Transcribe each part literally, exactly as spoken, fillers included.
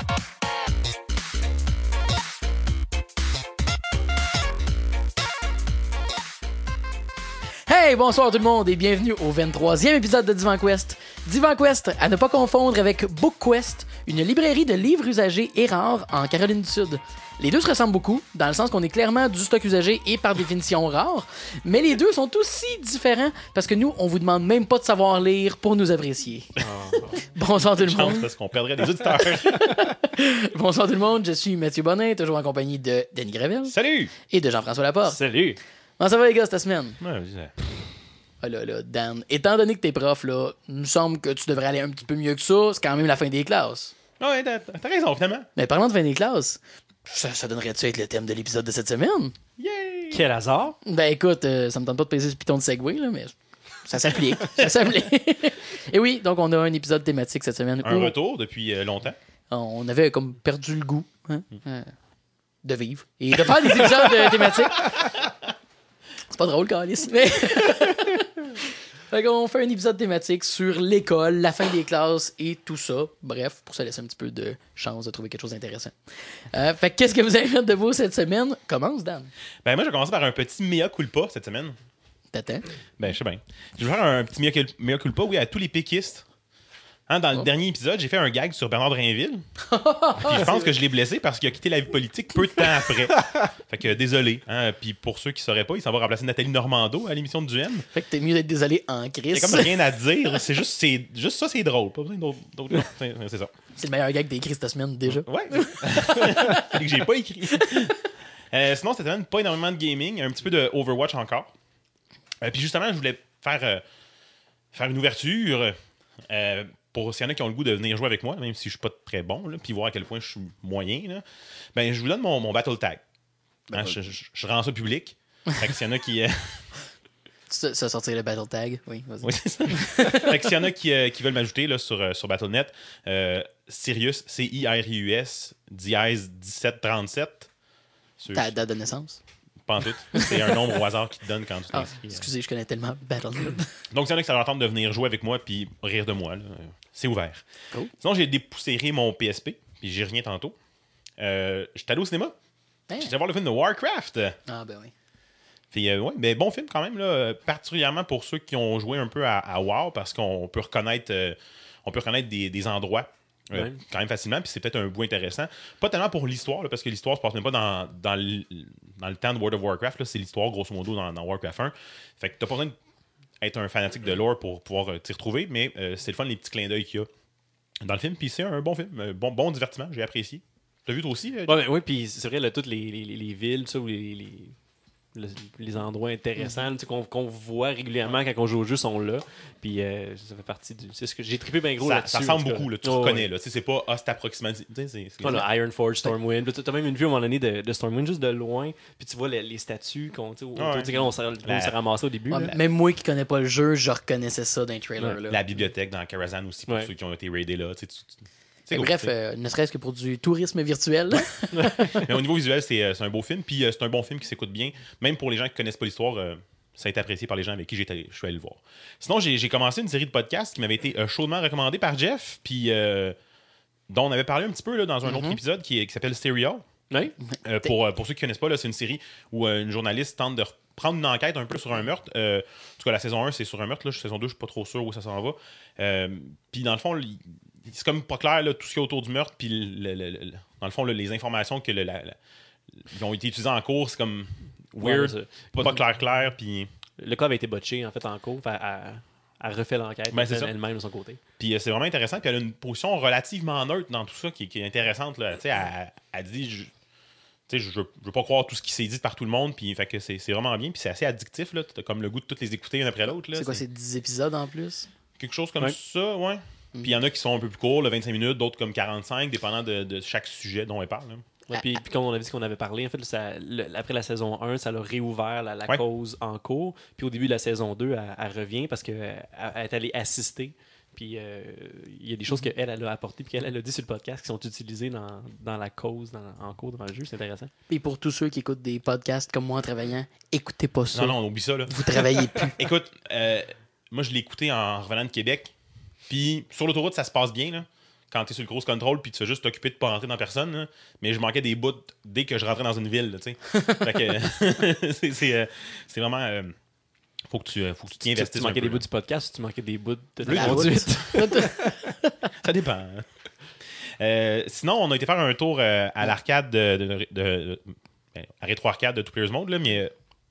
Hey, bonsoir tout le monde et bienvenue au vingt-troisième épisode de Divan Quest. Divan Quest, à ne pas confondre avec Book Quest, une librairie de livres usagés et rares en Caroline du Sud. Les deux se ressemblent beaucoup, dans le sens qu'on est clairement du stock usagé et par définition rare, mais les deux sont aussi différents parce que nous, on vous demande même pas de savoir lire pour nous apprécier. Oh. Bonsoir tout le monde. Parce qu'on perdrait des auditeurs. Bonsoir tout le monde, je suis Mathieu Bonin, toujours en compagnie de Denis Gravel. Salut! Et de Jean-François Laporte. Salut! Comment ça va les gars cette semaine? Ouais, ouais. Ah là, là, Dan, étant donné que t'es prof, là, il me semble que tu devrais aller un petit peu mieux que ça. C'est quand même la fin des classes. Ouais, t'as, t'as raison, finalement. Mais parlant de fin des classes, ça, ça donnerait-tu être le thème de l'épisode de cette semaine? Yay! Quel hasard! Ben écoute, euh, ça me tente pas de peser ce piton de Segway, là, mais ça s'applique. ça s'applique. Et oui, donc on a un épisode thématique cette semaine. Un où retour depuis euh, longtemps. On avait comme perdu le goût hein, mm. euh, de vivre et de faire des épisodes euh, thématiques. C'est pas drôle, Carlis, mais... Fait qu'on fait un épisode thématique sur l'école, la fin des classes et tout ça. Bref, pour se laisser un petit peu de chance de trouver quelque chose d'intéressant. Euh, fait que qu'est-ce que vous avez fait de vous cette semaine? Commence, Dan. Ben moi, je vais commencer par un petit mea culpa cette semaine. T'attends? Ben, je sais bien. Je vais faire un petit mea culpa, mea culpa oui, à tous les péquistes. Hein, dans oh. le dernier épisode, j'ai fait un gag sur Bernard Drainville. Puis je pense que je l'ai blessé parce qu'il a quitté la vie politique peu de temps après. Fait que désolé. Hein, puis pour ceux qui ne sauraient pas, il s'en va remplacer Nathalie Normando à l'émission de Duhem. Fait que t'es mieux d'être désolé en crise. Il y a comme rien à dire. C'est juste, c'est, juste ça, c'est drôle. Pas besoin d'autres. d'autres c'est, c'est ça. C'est le meilleur gag que t'as écrit cette semaine déjà. Ouais. C'est que j'ai pas écrit. Euh, sinon, cette semaine, pas énormément de gaming. Un petit peu de Overwatch encore. Euh, puis justement, je voulais faire, euh, faire une ouverture. Euh, Pour s'il y en a qui ont le goût de venir jouer avec moi, même si je suis pas très bon, là, puis voir à quel point je suis moyen, là, ben je vous donne mon, mon Battle Tag. Hein, je, je, je rends ça public. Fait que s'il y en a qui... Euh... Ça, ça sortir le Battle Tag, oui, vas-y. Oui, c'est ça. Fait que s'il y en a qui, euh, qui veulent m'ajouter là, sur, euh, sur Battle point net, euh, Sirius, C I R I U S, dièse dix-sept trente-sept. Ta date de naissance? Pas en tout. C'est un nombre au hasard qui te donne quand tu t'inscris. Ah, excusez, je connais tellement Battle point net. Donc, s'il y en a qui ça leur tente de venir jouer avec moi puis rire de moi, là, c'est ouvert. Cool. Sinon, j'ai dépoussiéré mon P S P, puis j'y reviens tantôt. Euh, J'étais allé au cinéma. Hey. J'étais voir le film de Warcraft. Ah, ben oui. Puis, euh, ouais, mais bon film quand même, là, particulièrement pour ceux qui ont joué un peu à, à WoW, parce qu'on peut reconnaître, euh, on peut reconnaître des, des endroits euh, ouais. quand même facilement, puis c'est peut-être un bout intéressant. Pas tellement pour l'histoire, là, parce que l'histoire se passe même pas dans, dans, le, dans le temps de World of Warcraft, là, c'est l'histoire grosso modo dans, dans Warcraft un. Fait que t'as pas besoin d'être un fanatique de lore pour pouvoir euh, t'y retrouver, mais euh, c'est le fun les petits clins d'œil qu'il y a dans le film, puis c'est un bon film, euh, bon, bon divertissement, j'ai apprécié. T'as vu toi aussi? Euh, ouais, oui, puis c'est vrai, là, toutes les, les, les villes, ça, ou les... les... Le, les endroits intéressants mm-hmm. qu'on, qu'on voit régulièrement quand on joue au jeu sont là. Puis euh, ça fait partie du. C'est ce que j'ai trippé bien gros ça, là-dessus. Ça ressemble beaucoup, là, tu oh, reconnais. Ouais. Là, c'est pas ah, c'est approximatif. C'est, c'est, oh, là, Ironforge, Stormwind. Tu as même une vue à un moment donné de, de Stormwind juste de loin. Puis tu vois les, les statues qu'on, oh, ouais. quand on s'est, la... s'est ramassé au début. Ouais, même moi qui connais pas le jeu, je reconnaissais ça dans les trailers. Ouais. Là. La bibliothèque dans Karazhan aussi, pour ouais. ceux qui ont été raidés là. Tu, tu, C'est Bref, cool, euh, ne serait-ce que pour du tourisme virtuel. Mais au niveau visuel, c'est, c'est un beau film. Puis euh, c'est un bon film qui s'écoute bien. Même pour les gens qui ne connaissent pas l'histoire, euh, ça a été apprécié par les gens avec qui j'étais, je suis allé le voir. Sinon, j'ai, j'ai commencé une série de podcasts qui m'avait été euh, chaudement recommandée par Jeff. Puis euh, dont on avait parlé un petit peu là, dans un mm-hmm. autre épisode qui, qui s'appelle Stereo. Oui. Euh, pour, euh, pour ceux qui ne connaissent pas, là, c'est une série où euh, une journaliste tente de prendre une enquête un peu sur un meurtre. Euh, en tout cas, la saison un, c'est sur un meurtre. Là. La saison deux, je suis pas trop sûr où ça s'en va. Euh, puis dans le fond, il, c'est comme pas clair là, tout ce qu'il y a autour du meurtre. Puis le, le, le, dans le fond, là, les informations que le, la, la, qui ont été utilisées en cours, c'est comme weird, ouais, pas, pas clair clair. Puis le cas avait été botché en fait en cours. Elle a refait l'enquête ben, elle, elle-même de son côté. Puis euh, c'est vraiment intéressant. Puis elle a une position relativement neutre dans tout ça qui, qui est intéressante. Là. Elle, elle dit je, je, je veux pas croire tout ce qui s'est dit par tout le monde. Puis fait que c'est, c'est vraiment bien. Puis c'est assez addictif. Tu as comme le goût de toutes les écouter une après l'autre. Là. C'est quoi, c'est dix épisodes en plus? Quelque chose comme ouais. ça, ouais. Mm. Puis il y en a qui sont un peu plus courts, là, vingt-cinq minutes, d'autres comme quarante-cinq, dépendant de, de chaque sujet dont elle parle. Ouais, puis, puis comme on avait dit qu'on avait parlé, en fait, ça, le, après la saison un, ça a réouvert la, la ouais. cause en cours. Puis au début de la saison deux, elle, elle revient parce qu'elle est allée assister. Puis il euh, y a des choses qu'elle elle a apportées puis qu'elle elle a dit sur le podcast qui sont utilisées dans, dans la cause, dans, en cours, dans le jeu. C'est intéressant. Et pour tous ceux qui écoutent des podcasts comme moi en travaillant, écoutez pas ça. Non, non, on oublie ça. Là. Vous travaillez plus. Écoute, euh, moi, je l'ai écouté en revenant de Québec. Puis sur l'autoroute, ça se passe bien. Là. quand t'es sur le cruise control puis tu fais juste t'occuper de pas rentrer dans personne. Là. Mais je manquais des bouts dès que je rentrais dans une ville. Tu sais. Fait que c'est, c'est, euh, c'est vraiment. Euh, faut que tu faut que tu t'y investisses. Tu, tu manquais un peu, des bouts là. du podcast ou tu manquais des bouts de La ta conduite? Ça dépend. Euh, sinon, on a été faire un tour euh, à l'arcade de, de, de, de ben, à Rétro Arcade de Two Players Mode, là, mais.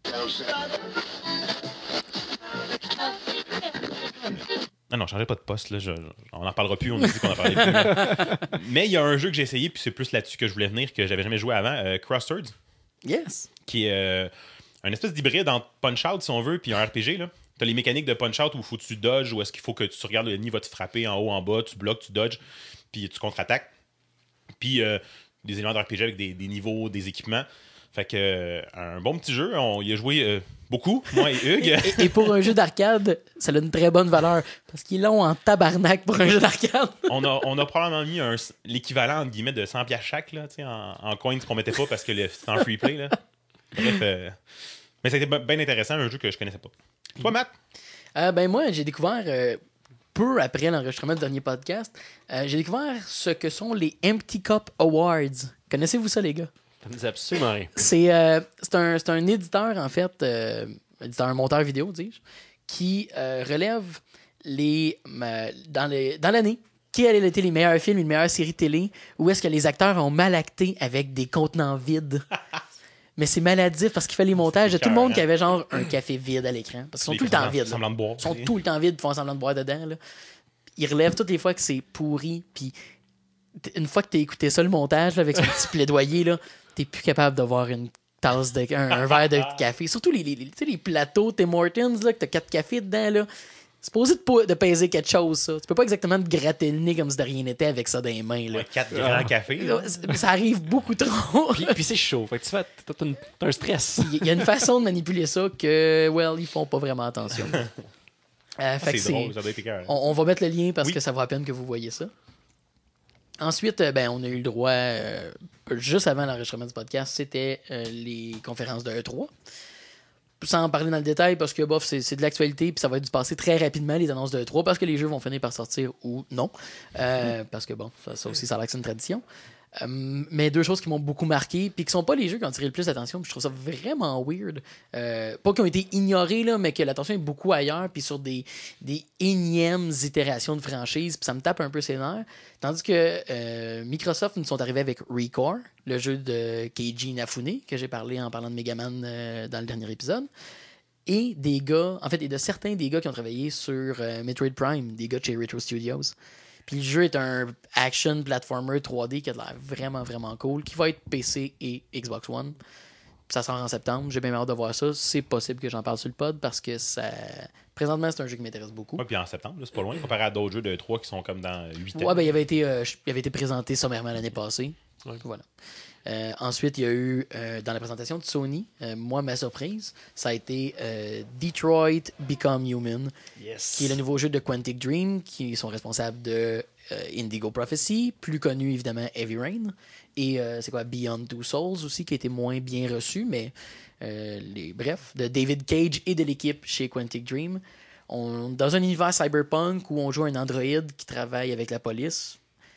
Non, non, changeez pas de poste. Là, je, je, on n'en parlera plus, on a dit qu'on en parlait plus. Là. Mais il y a un jeu que j'ai essayé, puis c'est plus là-dessus que je voulais venir, que j'avais jamais joué avant, euh, Crosswords. Yes. Qui est euh, un espèce d'hybride entre Punch-Out, si on veut, puis un R P G. Là. T'as les mécaniques de Punch-Out où il faut que tu dodges, ou est-ce qu'il faut que tu regardes le ennemi va te frapper en haut, en bas, tu bloques, tu dodges, puis tu contre-attaques. Puis euh, des éléments de R P G avec des, des niveaux, des équipements. Fait que euh, un bon petit jeu. On y a joué euh, beaucoup, moi et Hugues. et, et pour un jeu d'arcade, ça a une très bonne valeur. Parce qu'ils l'ont en tabarnak pour un jeu d'arcade. on, a, on a probablement mis un, l'équivalent, entre guillemets, de cent piastres chaque là, en, en coins qu'on mettait pas parce que le, c'était en free play. Là. Bref. Euh, mais ça a été bien intéressant, un jeu que je connaissais pas. Toi, Matt? Euh, ben moi, j'ai découvert... Euh, peu après l'enregistrement du dernier podcast, euh, j'ai découvert ce que sont les Empty Cup Awards. Connaissez-vous ça, les gars? Ça me dit absolument rien. C'est, euh, c'est, un, c'est un éditeur, en fait, euh, éditeur, un monteur vidéo, dis-je, qui euh, relève les, euh, dans, les, dans l'année quels ont été les meilleurs films, les meilleures séries télé, où est-ce que les acteurs ont mal acté avec des contenants vides. Mais c'est maladif parce qu'il fait les montages de tout le monde qui avait genre un café vide à l'écran. Parce qu'ils sont tout le temps vides. Semblant de boire. Ils sont tout le temps vides, ils font semblant de boire dedans. Là. Ils relèvent toutes les fois que c'est pourri. Puis une fois que t'as écouté ça, le montage, là, avec son petit plaidoyer, là, t'es plus capable d'avoir une tasse de un, un verre de café. Surtout les, les, les, les plateaux Tim Hortons, là, que t'as quatre cafés dedans. Là. C'est supposé de, de peser quelque chose, ça. Tu peux pas exactement te gratter le nez comme si de rien n'était avec ça dans les mains. Là. Ouais, quatre grands ah. cafés. Là, ça arrive beaucoup trop. puis, puis c'est chaud. Fait que tu fais, t'as, t'as, une, t'as un stress. Il y a une façon de manipuler ça que, well, ils font pas vraiment attention. Euh, ah, fait c'est que drôle, c'est, ça doit être écœurant. on, on va mettre le lien parce oui. que ça vaut la peine que vous voyez ça. Ensuite, ben, on a eu le droit, euh, juste avant l'enregistrement du podcast, c'était euh, les conférences de E trois. Sans parler dans le détail, parce que bof, c'est, c'est de l'actualité, puis ça va être du passé très rapidement, les annonces de E trois, parce que les jeux vont finir par sortir ou non. Euh, mm. Parce que bon, ça, ça aussi, ça a l'air que c'est une tradition. Euh, mais deux choses qui m'ont beaucoup marqué, puis qui sont pas les jeux qui ont tiré le plus d'attention, puis je trouve ça vraiment weird. Euh, pas qu'ils ont été ignorés, là, mais que l'attention est beaucoup ailleurs, puis sur des, des énièmes itérations de franchise, puis ça me tape un peu ses nerfs. Tandis que euh, Microsoft nous sont arrivés avec Recore, le jeu de Keiji Inafune, que j'ai parlé en parlant de Megaman euh, dans le dernier épisode. Et des gars, en fait, et de certains des gars qui ont travaillé sur euh, Metroid Prime, des gars de chez Retro Studios. Puis le jeu est un action platformer trois D qui a l'air vraiment, vraiment cool, qui va être P C et Xbox One. Puis ça sort en septembre. J'ai bien hâte de voir ça. C'est possible que j'en parle sur le pod parce que ça... présentement, c'est un jeu qui m'intéresse beaucoup. Ouais, puis en septembre, là, c'est pas loin, comparé à d'autres jeux de trois qui sont comme dans huit ans. Ouais, ben il avait été, euh, il avait été présenté sommairement l'année passée. Ouais. Voilà. Euh, ensuite, il y a eu, euh, dans la présentation de Sony, euh, moi, ma surprise, ça a été euh, Detroit Become Human, yes. qui est le nouveau jeu de Quantic Dream, qui sont responsables de euh, Indigo Prophecy, plus connu évidemment Heavy Rain, et euh, c'est quoi, Beyond Two Souls aussi, qui a été moins bien reçu, mais euh, les, bref, de David Cage et de l'équipe chez Quantic Dream. On, dans un univers cyberpunk où on joue un androïde qui travaille avec la police,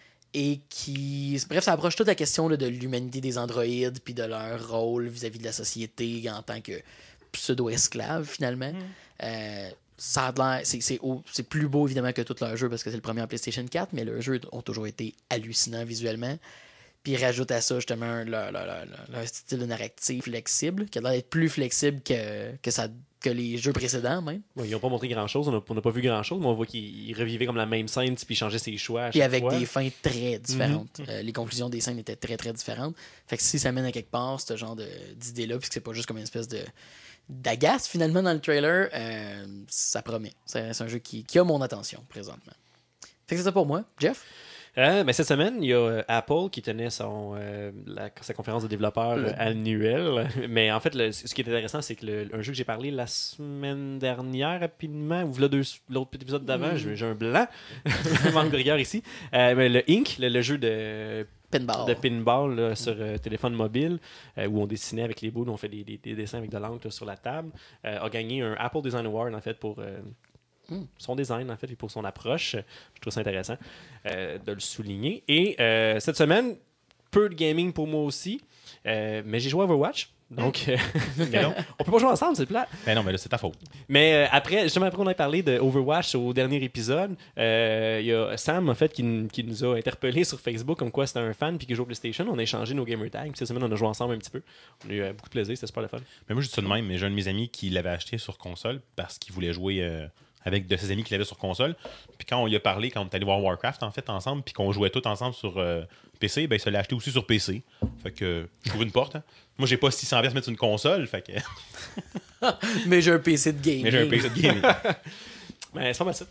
et qui... Bref, ça approche toute la question là, de l'humanité des androïdes puis de leur rôle vis-à-vis de la société en tant que pseudo-esclaves, finalement. Mm. Euh, ça a l'air... C'est, c'est, haut, c'est plus beau, évidemment, que tout leur jeu parce que c'est le premier en PlayStation quatre, mais leurs jeux ont toujours été hallucinants visuellement. Puis ils rajoutent à ça, justement, leur, leur, leur, leur style narratif flexible, qui a l'air d'être plus flexible que, que, ça, que les jeux précédents, même. Ouais, ils n'ont pas montré grand-chose, on n'a pas vu grand-chose, mais on voit qu'ils revivaient comme la même scène, puis ils changeaient ses choix à chaque Puis avec fois. des fins très différentes. Mm-hmm. Euh, les conclusions des scènes étaient très, très différentes. Fait que si ça mène à quelque part, ce genre de, d'idée-là, puis que c'est pas juste comme une espèce de d'agace, finalement, dans le trailer, euh, ça promet. C'est, c'est un jeu qui, qui a mon attention, présentement. Fait que c'est ça pour moi. Jeff? Euh, ben, cette semaine, il y a euh, Apple qui tenait son, euh, la, sa conférence de développeurs euh, annuelle. Mais en fait, le, ce qui est intéressant, c'est que le, un jeu que j'ai parlé la semaine dernière, rapidement, ou là, deux, l'autre petit épisode d'avant, mm. j'ai, j'ai un blanc, un manque de rigueur ici. Euh, ben, le Ink, le, le jeu de pinball, de pinball là, mm. sur euh, téléphone mobile, euh, où on dessinait avec les boules, on fait des, des, des dessins avec de l'encre là, sur la table, euh, a gagné un Apple Design Award, en fait, pour... Euh, mm. son design, en fait, et pour son approche. Je trouve ça intéressant euh, de le souligner. Et euh, cette semaine, peu de gaming pour moi aussi, euh, mais j'ai joué à Overwatch. Donc, euh, mais non, on peut pas jouer ensemble, c'est plat. Ben non, mais là, c'est ta faute. Mais euh, après, justement, après, on a parlé de Overwatch au dernier épisode. Il euh, y a Sam, en fait, qui, qui nous a interpellé sur Facebook comme quoi c'était un fan puis qui joue au PlayStation. On a échangé nos gamer tags. Cette semaine, on a joué ensemble un petit peu. On a eu euh, beaucoup de plaisir, c'était super le fun. Mais moi, je dis ça de même, mais j'ai un de mes amis qui l'avait acheté sur console parce qu'il voulait jouer euh, avec de ses amis qui l'avaient sur console. Puis quand on lui a parlé, quand on est allé voir Warcraft, en fait, ensemble, puis qu'on jouait tous ensemble sur euh, P C, ben, il se l'a acheté aussi sur P C. Fait que je trouve une porte. Hein. Moi, j'ai pas six cents dollars à mettre sur une console, fait que... Mais j'ai un P C de gaming. Mais j'ai un P C de gaming. Mais c'est pas mal ça.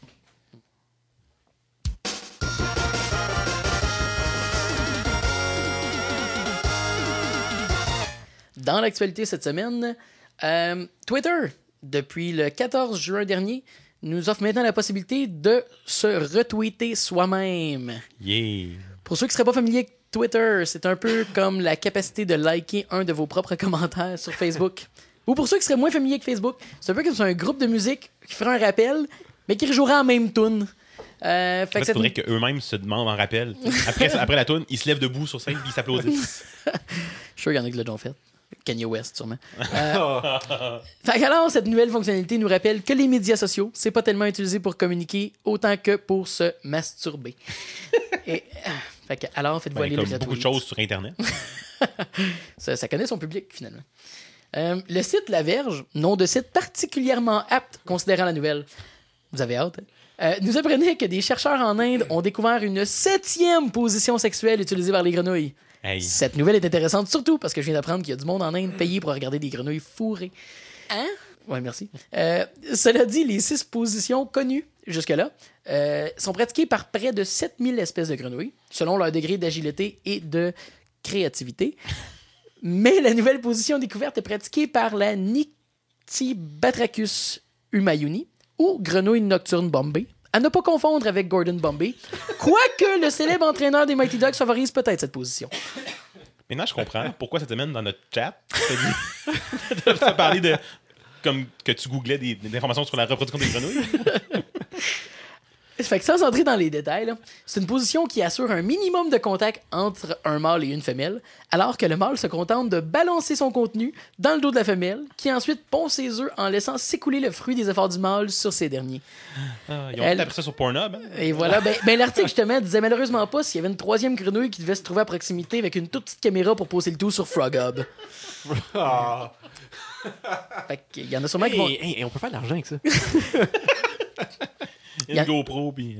Dans l'actualité cette semaine, euh, Twitter, depuis le quatorze juin dernier, nous offre maintenant la possibilité de se retweeter soi-même. Yeah! Pour ceux qui ne seraient pas familiers avec Twitter, c'est un peu comme la capacité de liker un de vos propres commentaires sur Facebook. Ou pour ceux qui seraient moins familiers avec Facebook, c'est un peu comme sur un groupe de musique qui ferait un rappel, mais qui rejouerait en même tune. Euh, fait Il que faudrait cette... qu'eux-mêmes se demandent en rappel. Après, après la tune, ils se lèvent debout sur scène et ils s'applaudissent. Je suis sûr qu'il y en a qui l'ont déjà fait. Kanye West, sûrement. Euh... fait que alors, cette nouvelle fonctionnalité nous rappelle que les médias sociaux, c'est pas tellement utilisé pour communiquer autant que pour se masturber. Et, fait que, alors, faites-vous Ben, aller comme les beaucoup de choses sur Internet. ça, ça connaît son public, finalement. Euh, le site La Verge, nom de site particulièrement apte considérant la nouvelle, vous avez hâte, hein? euh, nous apprenait que des chercheurs en Inde ont découvert une septième position sexuelle utilisée par les grenouilles. Hey. Cette nouvelle est intéressante surtout parce que je viens d'apprendre qu'il y a du monde en Inde payé pour regarder des grenouilles fourrées. Hein? Ouais, merci. Euh, cela dit, les six positions connues jusque-là euh, sont pratiquées par près de sept mille espèces de grenouilles, selon leur degré d'agilité et de créativité. Mais la nouvelle position découverte est pratiquée par la Nyctibatrachus humayuni, ou grenouille nocturne Bombay, à ne pas confondre avec Gordon Bombay, quoique le célèbre entraîneur des Mighty Ducks favorise peut-être cette position. Maintenant, je comprends pourquoi cette semaine, dans notre chat, tu as parlé de... comme que tu googlais des, des informations sur la reproduction des grenouilles. Fait que sans entrer dans les détails, là, c'est une position qui assure un minimum de contact entre un mâle et une femelle, alors que le mâle se contente de balancer son contenu dans le dos de la femelle, qui ensuite pond ses œufs en laissant s'écouler le fruit des efforts du mâle sur ces derniers. Ah, ils ont Elle... appris ça sur Pornhub. Hein? Et voilà, ben, ben l'article justement disait malheureusement pas s'il y avait une troisième grenouille qui devait se trouver à proximité avec une toute petite caméra pour poser le tout sur Froghub. Ah. Fait qu'il y en a sûrement qui vont... Hey, hey, on peut faire de l'argent avec ça. Une a... GoPro, puis...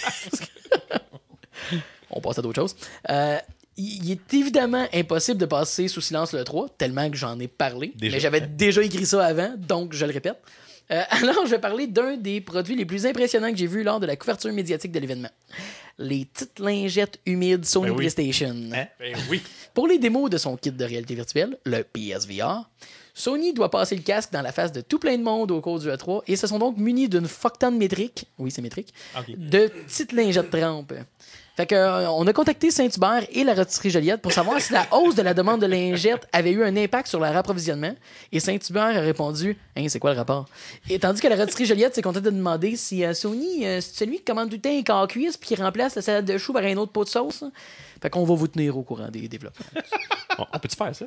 On passe à d'autres choses. Euh, il est évidemment impossible de passer sous silence le trois, tellement que j'en ai parlé. Déjà. Mais j'avais déjà écrit ça avant, donc je le répète. Euh, alors, je vais parler d'un des produits les plus impressionnants que j'ai vus lors de la couverture médiatique de l'événement. Les petites lingettes humides Sony Ben oui. PlayStation. Hein? Ben oui. Pour les démos de son kit de réalité virtuelle, le P S V R, Sony doit passer le casque dans la face de tout plein de monde au cours du E trois et se sont donc munis d'une fuckton métrique, oui c'est métrique, Okay. de petites lingettes trempes. Fait que, euh, on a contacté Saint-Hubert et la rôtisserie Joliette pour savoir si la hausse de la demande de lingettes avait eu un impact sur leur approvisionnement. Et Saint-Hubert a répondu hein, c'est quoi le rapport? Et tandis que la rôtisserie Joliette s'est contente de demander si euh, Sony, euh, c'est celui qui commande tout le temps un corps cuisse puis qui remplace la salade de choux par un autre pot de sauce. Fait qu'on va vous tenir au courant des développements. On, on peut-tu faire ça?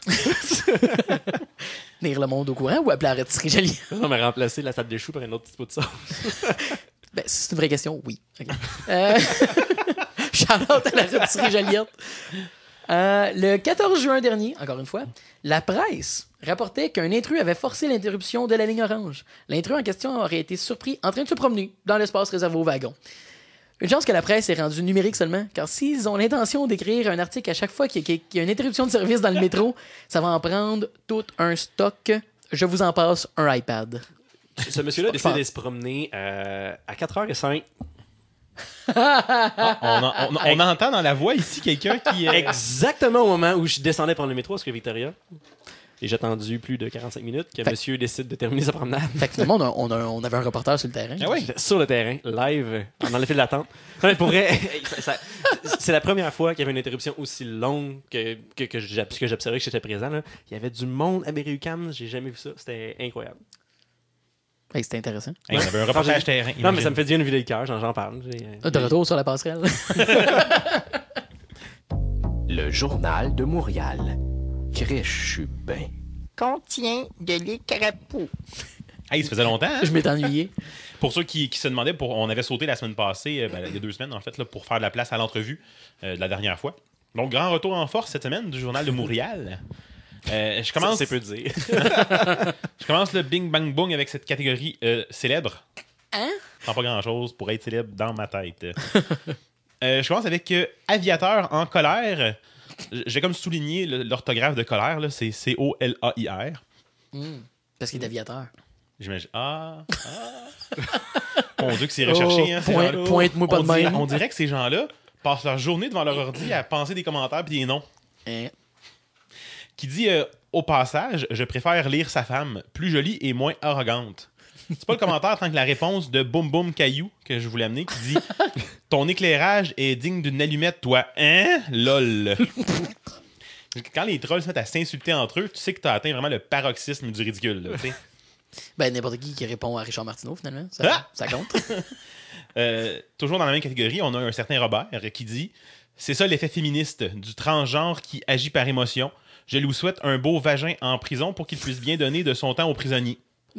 Tenir le monde au courant ou appeler la rôtisserie Joliette? Non, mais remplacer la salade de choux par un autre petit pot de sauce. Ben, si c'est une vraie question, oui. Okay. Euh... Shout-out à la rôtisserie Joliette. Euh, le quatorze juin dernier, encore une fois, la presse rapportait qu'un intrus avait forcé l'interruption de la ligne orange. L'intrus en question aurait été surpris en train de se promener dans l'espace réservé aux wagons. Une chance que la presse est rendue numérique seulement, car s'ils ont l'intention d'écrire un article à chaque fois qu'il y a une interruption de service dans le métro, ça va en prendre tout un stock. Je vous en passe un iPad. Ce monsieur-là a décidé de se promener euh, à quatre heures cinq. Ah, on, en- on- on entend dans la voix ici quelqu'un qui... euh, Exactement au moment où je descendais prendre le métro, parce que Victoria. Et j'ai attendu plus de quarante-cinq minutes que Fait- monsieur décide de terminer sa promenade. Fait que finalement, on, a- on, a- on avait un reporter sur le terrain. Ah oui? J'étais sur le terrain, live, dans le fil d'attente. Non, mais pour vrai, ça- ça- c'est la première fois qu'il y avait une interruption aussi longue que, que, que j'ab- que j'observais que j'étais présent. Là. Il y avait du monde américain, j'ai jamais vu ça. C'était incroyable. Hey, c'était intéressant. Hey, on avait un reportage terrain. Non, mais imagine. ça me fait du bien une vidéo de cœur, j'en, j'en parle. J'ai, Ah, de retour sur la passerelle. Le journal de Montréal. Criche, je suis ben. Contient de l'écrapeau. Hey, ça faisait longtemps. Hein? Je m'étais ennuyé. Pour ceux qui, qui se demandaient, pour, on avait sauté la semaine passée, euh, ben, il y a deux semaines en fait, là, pour faire de la place à l'entrevue euh, de la dernière fois. Donc, grand retour en force cette semaine du journal de Montréal. Euh, je commence. C'est peu dire. Je commence le Bing Bang Boom avec cette catégorie euh, célèbre. Hein? Sans pas grand-chose pour être célèbre dans ma tête. Euh, je commence avec euh, Aviateur en colère. J'ai comme souligné le- l'orthographe de colère, là, c'est C O L A I R. Mm. Parce qu'il est aviateur. J'imagine. Ah, ah. Mon Dieu, que c'est recherché. Oh, hein, ces point- gens-là. pointe-moi pas on de dirait, même. on dirait que ces gens-là passent leur journée devant leur ordi à penser des commentaires puis des noms. Hein? Qui dit euh, au passage, je préfère lire sa femme, plus jolie et moins arrogante. C'est pas le commentaire tant que la réponse de Boum Boum Caillou que je voulais amener qui dit ton éclairage est digne d'une allumette, toi. Hein? Lol. Quand les trolls se mettent à s'insulter entre eux, tu sais que t'as atteint vraiment le paroxysme du ridicule. Là, tu sais. Ben, n'importe qui qui répond à Richard Martineau, finalement. Ça, Ah! ça compte. Euh, toujours dans la même catégorie, on a un certain Robert qui dit c'est ça l'effet féministe du transgenre qui agit par émotion. Je lui souhaite un beau vagin en prison pour qu'il puisse bien donner de son temps aux prisonniers.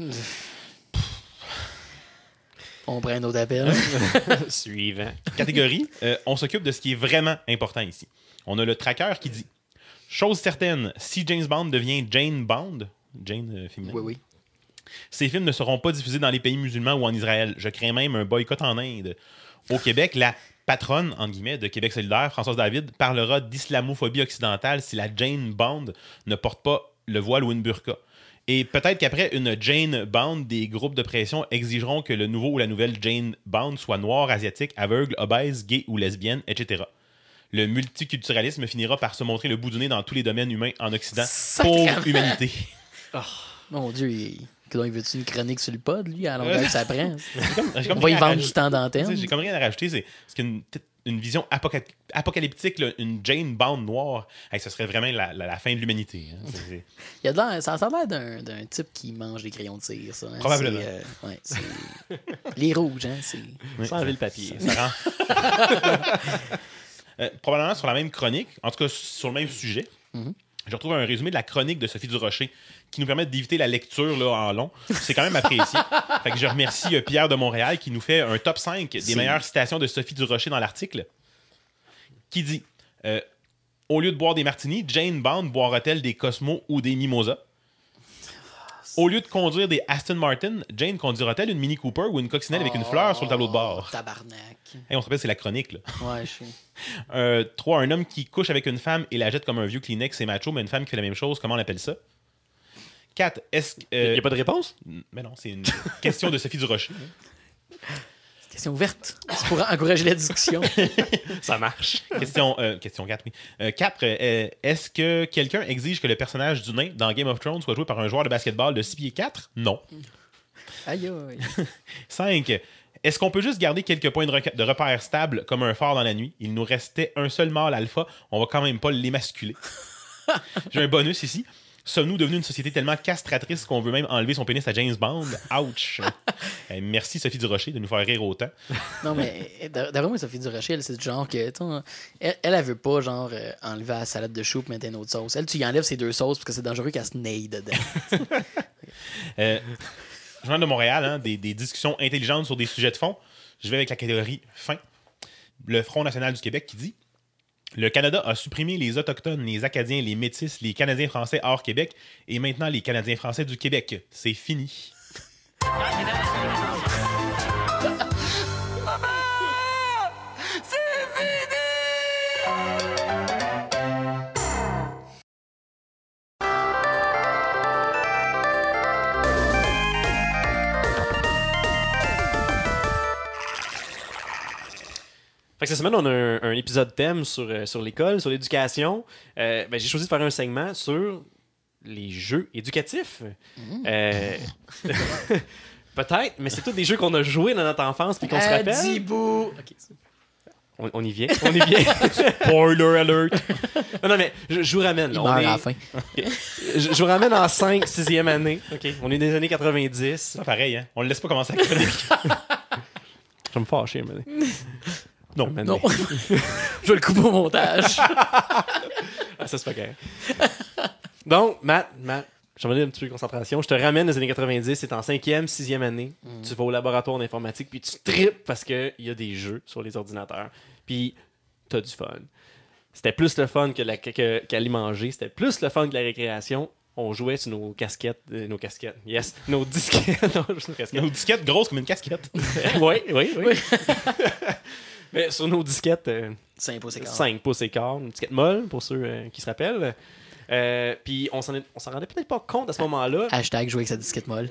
On prend un autre appel. Suivant. Catégorie, euh, on s'occupe de ce qui est vraiment important ici. On a le tracker qui dit chose certaine, si James Bond devient Jane Bond, Jane euh, féminin, Oui, oui. ces films ne seront pas diffusés dans les pays musulmans ou en Israël. Je crains même un boycott en Inde. Au Québec, la patronne, entre guillemets, de Québec solidaire, Françoise David, parlera d'islamophobie occidentale si la Jane Bond ne porte pas le voile ou une burqa. Et peut-être qu'après une Jane Bond, des groupes de pression exigeront que le nouveau ou la nouvelle Jane Bond soit noire, asiatique, aveugle, obèse, gay ou lesbienne, et cetera. Le multiculturalisme finira par se montrer le bout du nez dans tous les domaines humains en Occident. Sacrément. Pauvre humanité. Mon Dieu, il... il veut-tu une chronique sur le pod, lui, à longueur que ça prend? J'ai comme- j'ai comme On va y rien à vendre rajouter. du temps Tu sais, d'antenne. J'ai comme rien à rajouter. C'est c'est qu'une une vision apoca- apocalyptique, là, une Jane Bond noire, hey, ce serait vraiment la, la- la fin de l'humanité. Hein. C'est- c'est- Il y a de l'air, ça a l'air d'un, d'un type qui mange des crayons de cire, ça. Hein? Probablement. C'est, euh, ouais, c'est... Les rouges, hein? C'est... Sans enlever le papier. Ça rend- Euh, probablement sur la même chronique, en tout cas sur le même sujet, Mhm. je retrouve un résumé de la chronique de Sophie Durocher qui nous permet d'éviter la lecture là, en long. C'est quand même apprécié. Fait que je remercie euh, Pierre de Montréal qui nous fait un top cinq des C'est- meilleures citations de Sophie Durocher dans l'article, qui dit euh, au lieu de boire des martinis, Jane Bond boira-t-elle des Cosmos ou des Mimosas? Au lieu de conduire des Aston Martin, Jane conduira-t-elle une Mini Cooper ou une coccinelle avec une fleur sur le tableau de bord? Oh, tabarnak. Hey, on se rappelle, c'est la chronique. Là. Ouais, je suis... Euh, trois, un homme qui couche avec une femme et la jette comme un vieux Kleenex, c'est macho, mais une femme qui fait la même chose, comment on appelle ça? quatre, est-ce que... Il euh, n'y a pas de réponse? Mais non, c'est une question de Sophie Durocher. Question ouverte. C'est pour encourager la discussion. Ça marche. Question, euh, question quatre, oui. Euh, quatre, euh, est-ce que quelqu'un exige que le personnage du nain dans Game of Thrones soit joué par un joueur de basketball de six pieds quatre? Non. Aïe, aïe. cinq, est-ce qu'on peut juste garder quelques points de, reca- de repère stables comme un phare dans la nuit? Il nous restait un seul mâle alpha, on va quand même pas l'émasculer. J'ai un bonus ici. Sommes-nous devenus une société tellement castratrice qu'on veut même enlever son pénis à James Bond? Ouch! Euh, merci Sophie Durocher de nous faire rire autant. Non, mais d'après moi, Sophie Durocher, elle, c'est du genre que, tu sais, elle, elle, elle veut pas, genre, euh, enlever la salade de chou et mettre une autre sauce. Elle, tu y enlèves ces deux sauces parce que c'est dangereux qu'elle se naille dedans. Euh, Journal de Montréal, hein, des, des discussions intelligentes sur des sujets de fond. Je vais avec la catégorie fin. Le Front national du Québec qui dit le Canada a supprimé les Autochtones, les Acadiens, les Métis, les Canadiens français hors Québec et maintenant les Canadiens français du Québec. C'est fini. Fait que cette semaine, on a un, un épisode thème sur, euh, sur l'école, sur l'éducation. Euh, ben, j'ai choisi de faire un segment sur les jeux éducatifs. Euh, Peut-être, mais c'est tous des jeux qu'on a joués dans notre enfance puis qu'on se rappelle. Adibou. Ok. On, on y vient. On y vient. Spoiler alert. Non, non, mais je, je vous ramène. Il Là, meurt on à est, la fin. je, je vous ramène en cinq, sixième année. Okay. On est des années quatre-vingt-dix. C'est pas pareil, hein? On le laisse pas commencer à chronique. Je vais me fâcher, mais. Non. Mais Non. Je vais le couper au montage. Ah, ça, c'est pas grave. Donc, Matt, Matt, je vais me donner un petit peu de concentration. Je te ramène des années quatre-vingt-dix. C'est en cinquième, sixième année. Mm. Tu vas au laboratoire d'informatique, puis tu tripes parce qu'il y a des jeux sur les ordinateurs. Puis, t'as du fun. C'était plus le fun que la, que, qu'aller manger. C'était plus le fun que la récréation. On jouait sur nos casquettes. Euh, nos casquettes, yes. Nos disquettes. Non, juste nos casquettes. Nos disquettes grosses comme une casquette. oui, oui, oui. Mais sur nos disquettes... Euh, cinq pouces et quart. cinq pouces et quart. Une disquette molle, pour ceux euh, qui se rappellent. Euh, Puis on s'en, est, on s'en rendait peut-être pas compte à ce moment-là. Hashtag jouer avec sa disquette molle.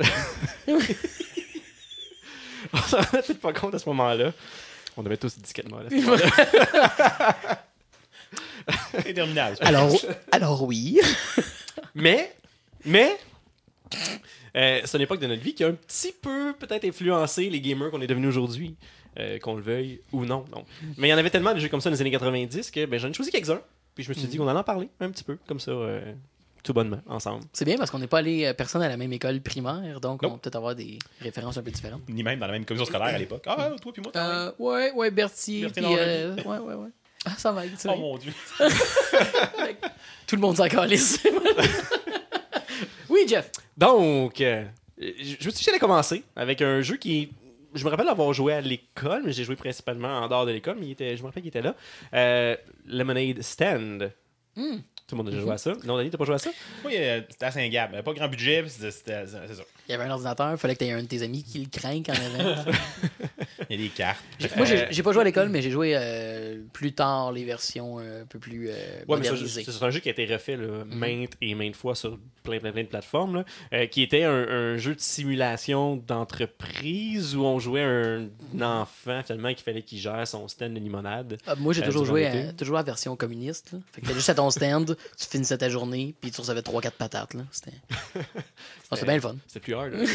On s'en rendait peut-être pas compte à ce moment-là. On avait tous des disquettes molles à ce moment-là. C'est terminal. alors, alors oui. mais, mais, euh, c'est une époque de notre vie qui a un petit peu peut-être influencé les gamers qu'on est devenus aujourd'hui, euh, qu'on le veuille ou non. non. Mais il y en avait tellement de jeux comme ça dans les années quatre-vingt-dix que ben, j'en ai choisi quelques-uns. Puis je me suis dit qu'on allait en parler un petit peu, comme ça, euh, tout bonnement, ensemble. C'est bien parce qu'on n'est pas allé euh, personne à la même école primaire, donc Nope. on va peut-être avoir des références un peu différentes. Ni même dans la même commission scolaire à l'époque. Ah, toi puis moi, t'as Euh, ouais, ouais, Bertie. Bertie Puis, dans la euh, ouais, ouais, ouais. Ah, ça va être ça. Oh mon Dieu. Tout le monde s'en calisse. Oui, Jeff. Donc, euh, je je me suis dit que j'allais commencer avec un jeu qui... Je me rappelle avoir joué à l'école, mais j'ai joué principalement en dehors de l'école, mais il était, je me rappelle qu'il était là. Euh, Lemonade Stand. Mm. Tout le monde a déjà joué à ça. Non, Dani, t'as pas joué à ça? Oui, euh, c'était à Saint-Gab. Pas grand budget, puis c'était, c'était- c'est ça. Il y avait un ordinateur, il fallait que tu aies un de tes amis qui le craigne en avant. Il y a des cartes. Moi, j'ai, Euh, j'ai pas joué à l'école, mais j'ai joué euh, plus tard les versions euh, un peu plus euh, Ouais, mais ça, modernisées. c'est c'est un jeu qui a été refait là, maintes et maintes fois sur plein, plein, plein de plateformes, là, euh, qui était un, un jeu de simulation d'entreprise où on jouait un, un enfant finalement qu'il fallait qu'il gère son stand de limonade. Ah, moi, j'ai Euh, toujours durant joué, l'été. à, toujours à la version communiste. Là. Fait que t'es juste à ton stand, tu finissais ta journée, puis tu recevais trois quatre patates. Là. C'était... Ah, c'était bien le fun. C'était plus hard. Là,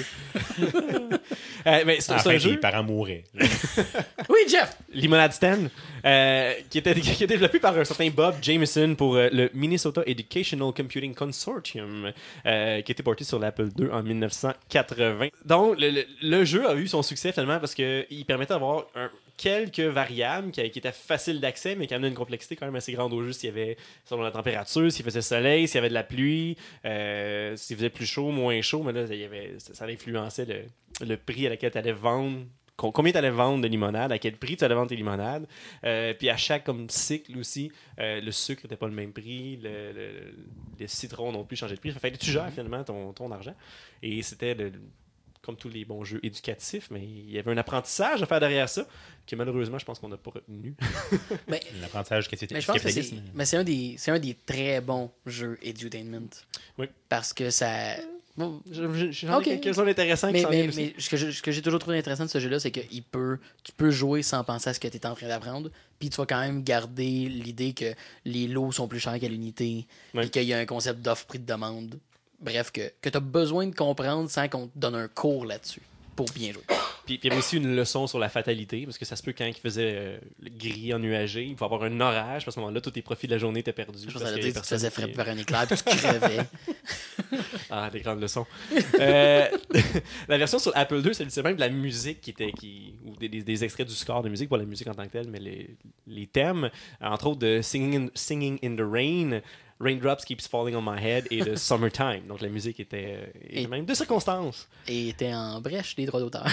euh, mais c'est, À la c'est un fin, jeu, les parents mouraient. Oui, Jeff! Limonade Stand, euh, qui, était, qui est développé par un certain Bob Jameson pour euh, le Minnesota Educational Computing Consortium, euh, qui a été porté sur l'Apple deux en dix-neuf cent quatre-vingts. Donc, le, le, le jeu a eu son succès finalement parce qu'il permettait d'avoir un, quelques variables qui, qui étaient faciles d'accès, mais qui amenaient une complexité quand même assez grande au jeu. S'il y avait, selon la température, s'il faisait soleil, s'il y avait de la pluie, euh, s'il faisait plus chaud, moins chaud, mais là, il y avait, ça, ça influençait le, le prix à laquelle tu allais vendre. Combien tu allais vendre de limonade, à quel prix tu allais vendre tes limonades. Euh, puis à chaque comme, cycle aussi, euh, le sucre n'était pas le même prix, le, le, les citrons non plus changeaient de prix. Fait que tu gères finalement ton, ton argent. Et c'était le, comme tous les bons jeux éducatifs, mais il y avait un apprentissage à faire derrière ça, que malheureusement, je pense qu'on n'a pas retenu. Mais, L'apprentissage que mais je pense que c'est, mais c'est, un des, c'est un des très bons jeux edutainment. Oui. Parce que ça... Bon, Je- je- J'en Ok. ai quelques-uns d'intéressants qui mais s'en mais, viennent aussi. mais ce, que je- ce que j'ai toujours trouvé intéressant de ce jeu-là, c'est que il peut, tu peux jouer sans penser à ce que tu es en train d'apprendre, puis tu vas quand même garder l'idée que les lots sont plus chers qu'à l'unité, Ouais. puis qu'il y a un concept d'offre prix de demande. Bref, que, que tu as besoin de comprendre sans qu'on te donne un cours là-dessus pour bien jouer. Puis, puis il y avait aussi une leçon sur la fatalité, parce que ça se peut quand il faisait euh, le gris ennuagé, il faut avoir un orage, parce qu'à ce moment-là, tous tes profits de la journée étaient perdus. Je pense parce que qu'il y tu avait te faisais personne frapper qui- par un éclair, puis tu crevais. Ah, des grandes leçons. Euh, la version sur Apple deux, c'est même de la musique qui était, qui, ou des, des- des extraits du score de musique, pas la musique en tant que telle, mais les, les thèmes, entre autres de Singing in, Singing in the Rain, Raindrops Keeps Falling on My Head et de Summertime. Donc la musique était, euh, était Et- même de circonstances. Et était en brèche les droits d'auteur.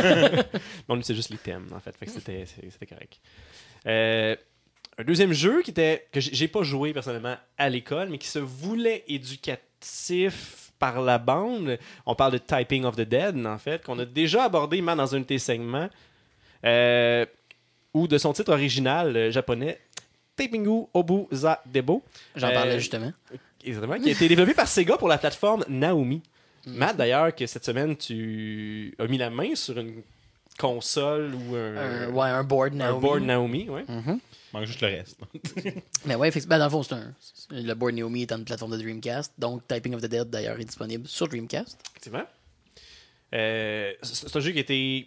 On c'est juste les thèmes, en fait. Fait que c'était, c'était correct. Euh, un deuxième jeu qui était que j'ai j'ai pas joué personnellement à l'école, mais qui se voulait éducatif par la bande. On parle de Typing of the Dead, en fait, qu'on a déjà abordé man, dans un de tes segments, euh, ou de son titre original euh, japonais, Typingu Obu Za Debo. J'en Euh, parlais justement. Exactement, qui a été développé par Sega pour la plateforme Naomi. Matt, d'ailleurs, que cette semaine, tu as mis la main sur une console ou un, Un, ouais, un board un Naomi. board Naomi. Ouais. Mhm. Il manque juste le reste. Mais ouais, effectivement, ben, dans le fond, c'est un. c'est- Le board Naomi est une plateforme de Dreamcast. Donc, Typing of the Dead, d'ailleurs, est disponible sur Dreamcast. Effectivement. Euh, c'est c'est un jeu qui a été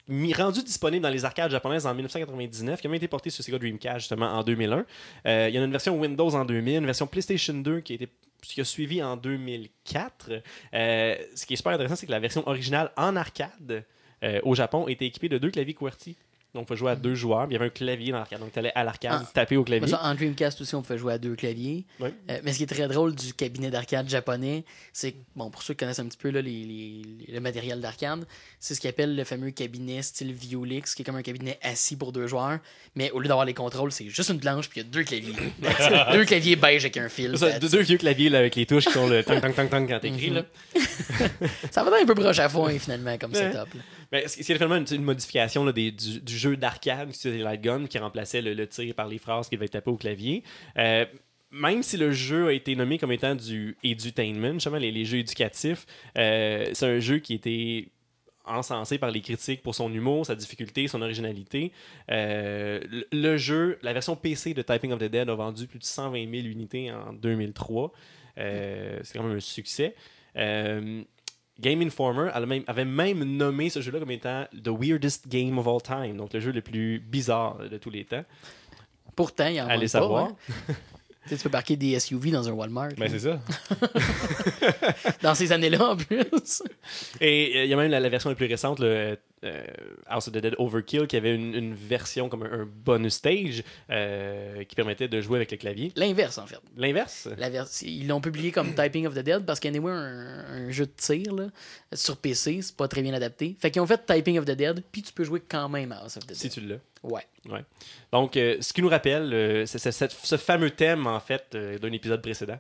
mis, rendu disponible dans les arcades japonaises en dix-neuf cent quatre-vingt-dix-neuf, qui a même été porté sur Sega Dreamcast justement en deux mille un. Euh, il y en a une version Windows en deux mille, une version PlayStation deux qui a, été, qui a suivi en deux mille quatre. Euh, ce qui est super intéressant, c'est que la version originale en arcade euh, au Japon était équipée de deux claviers QWERTY. Donc, on peut jouer à deux joueurs. Il y avait un clavier dans l'arcade. Donc, tu allais à l'arcade, Ah. taper au clavier. Ça, en Dreamcast aussi, on pouvait jouer à deux claviers. Oui. Euh, mais ce qui est très drôle du cabinet d'arcade japonais, c'est que, bon, pour ceux qui connaissent un petit peu là, les, les- le matériel d'arcade, c'est ce qu'ils appellent le fameux cabinet style Violix, qui est comme un cabinet assis pour deux joueurs. Mais au lieu d'avoir les contrôles, c'est juste une planche, puis il y a deux claviers. deux claviers beige avec un fil. Ça, deux, deux vieux claviers là, avec les touches qui ont le tang tang tang tang quand t'écris. Mhm. là. Ça va être un peu broche à foin, finalement, comme Ouais. setup. là. Mais c'est c'est finalement une, une modification là, des, du, du jeu d'arcade, c'était les light guns, qui remplaçait le, le tir par les phrases qui devaient être tapées au clavier. Euh, même si le jeu a été nommé comme étant du edutainment, justement, les, les jeux éducatifs, euh, c'est un jeu qui était encensé par les critiques pour son humour, sa difficulté, son originalité. Euh, le, le jeu, la version P C de Typing of the Dead a vendu plus de cent vingt mille unités en deux mille trois. Euh, c'est quand même un succès. Euh, Game Informer avait même, avait même nommé ce jeu-là comme étant The Weirdest Game of All Time, donc le jeu le plus bizarre de tous les temps. Pourtant, il y en a Allez pas. savoir. Hein. Tu sais, tu peux parquer des S U V dans un Walmart. Ben, là. c'est ça. Dans ces années-là, en plus. Et il euh, y a même la, la version la plus récente, le euh, House of the Dead Overkill, qui avait une, une version comme un, un bonus stage euh, qui permettait de jouer avec le clavier. L'inverse, en fait. L'inverse? La vers- Ils l'ont publié comme Typing of the Dead parce qu'il y a un, un jeu de tir là, sur P C, c'est pas très bien adapté. Fait qu'ils ont fait Typing of the Dead, puis tu peux jouer quand même à House of the Dead. Si tu l'as. Ouais. Ouais. Donc, euh, ce qui nous rappelle, euh, c'est, c'est, c'est ce fameux thème, en fait, euh, d'un épisode précédent.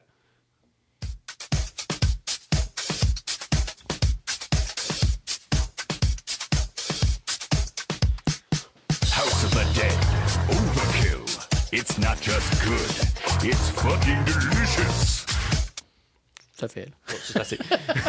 House of the Dead. Overkill. It's not just good. It's fucking delicious. Ça fait. là. Bon, c'est assez.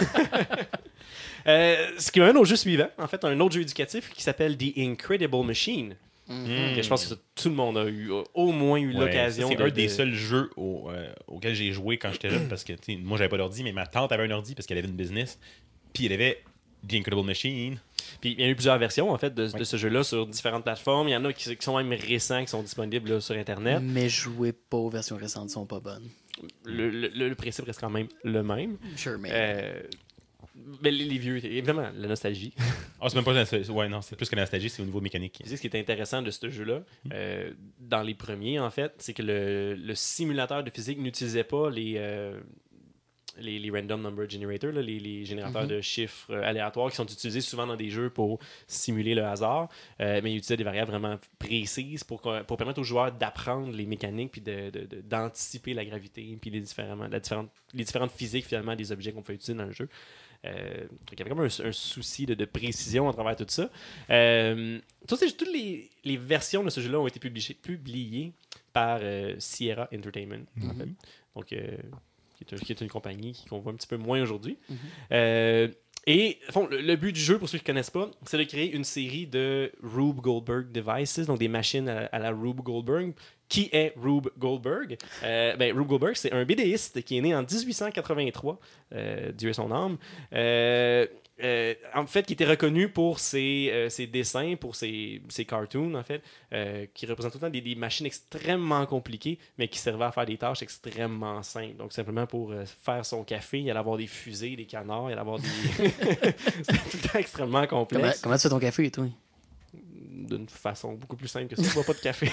Euh, ce qui m'amène au jeu suivant, en fait, un autre jeu éducatif qui s'appelle The Incredible Machine. Mm-hmm. Que je pense que tout le monde a eu, a au moins eu Ouais, l'occasion. ça, c'est de- un des de- seuls jeux au- euh, auxquels j'ai joué quand j'étais jeune parce que tu sais, moi j'avais pas d'ordi, mais ma tante avait un ordi parce qu'elle avait une business. Puis elle avait The Incredible Machine. Puis il y a eu plusieurs versions en fait de, de Oui. ce jeu-là sur différentes plateformes. Il y en a qui, qui sont même récents, qui sont disponibles là, sur Internet. Mais jouez pas aux versions récentes, sont pas bonnes. Le, le- le principe reste quand même le même. Sure, mais. Euh, mais les, les vieux, évidemment, la nostalgie. Ah, c'est même pas. Ouais, non, c'est plus que la nostalgie, c'est au niveau mécanique. Tu sais, ce qui est intéressant de ce jeu-là, euh, dans les premiers, en fait, c'est que le, le simulateur de physique n'utilisait pas les, euh, les, les random number generators, là, les, les générateurs Mhm. de chiffres euh, aléatoires qui sont utilisés souvent dans des jeux pour simuler le hasard, euh, mais ils utilisaient des variables vraiment précises pour, qu'on- pour permettre aux joueurs d'apprendre les mécaniques puis de, de- de- d'anticiper la gravité puis les, différemment, la différente, les différentes physiques finalement des objets qu'on peut utiliser dans le jeu. Euh, donc il y avait comme un, un souci de, de précision à travers tout ça. Euh, tout ces- toutes les, les versions de ce jeu-là ont été publiées, publiées par euh, Sierra Entertainment, en fait. Donc, euh, qui, est un- qui est une compagnie qui- qu'on voit un petit peu moins aujourd'hui. Mhm. Euh, et bon, le, le but du jeu, pour ceux qui ne connaissent pas, c'est de créer une série de Rube Goldberg devices, donc des machines à, à la Rube Goldberg. Qui est Rube Goldberg? Euh, ben, Rube Goldberg, c'est un BDiste qui est né en dix-huit cent quatre-vingt-trois, euh, Dieu ait son âme. Euh, euh, en fait, qui était reconnu pour ses, euh, ses dessins, pour ses, ses cartoons, en fait, euh, qui représentent tout le temps des, des machines extrêmement compliquées, mais qui servaient à faire des tâches extrêmement simples. Donc, simplement pour euh, faire son café, il allait avoir des fusées, des canards, il allait avoir des... C'était tout le temps extrêmement Comment, complexe. comment tu fais ton café, toi? D'une façon beaucoup plus simple que ça. Je bois pas de café.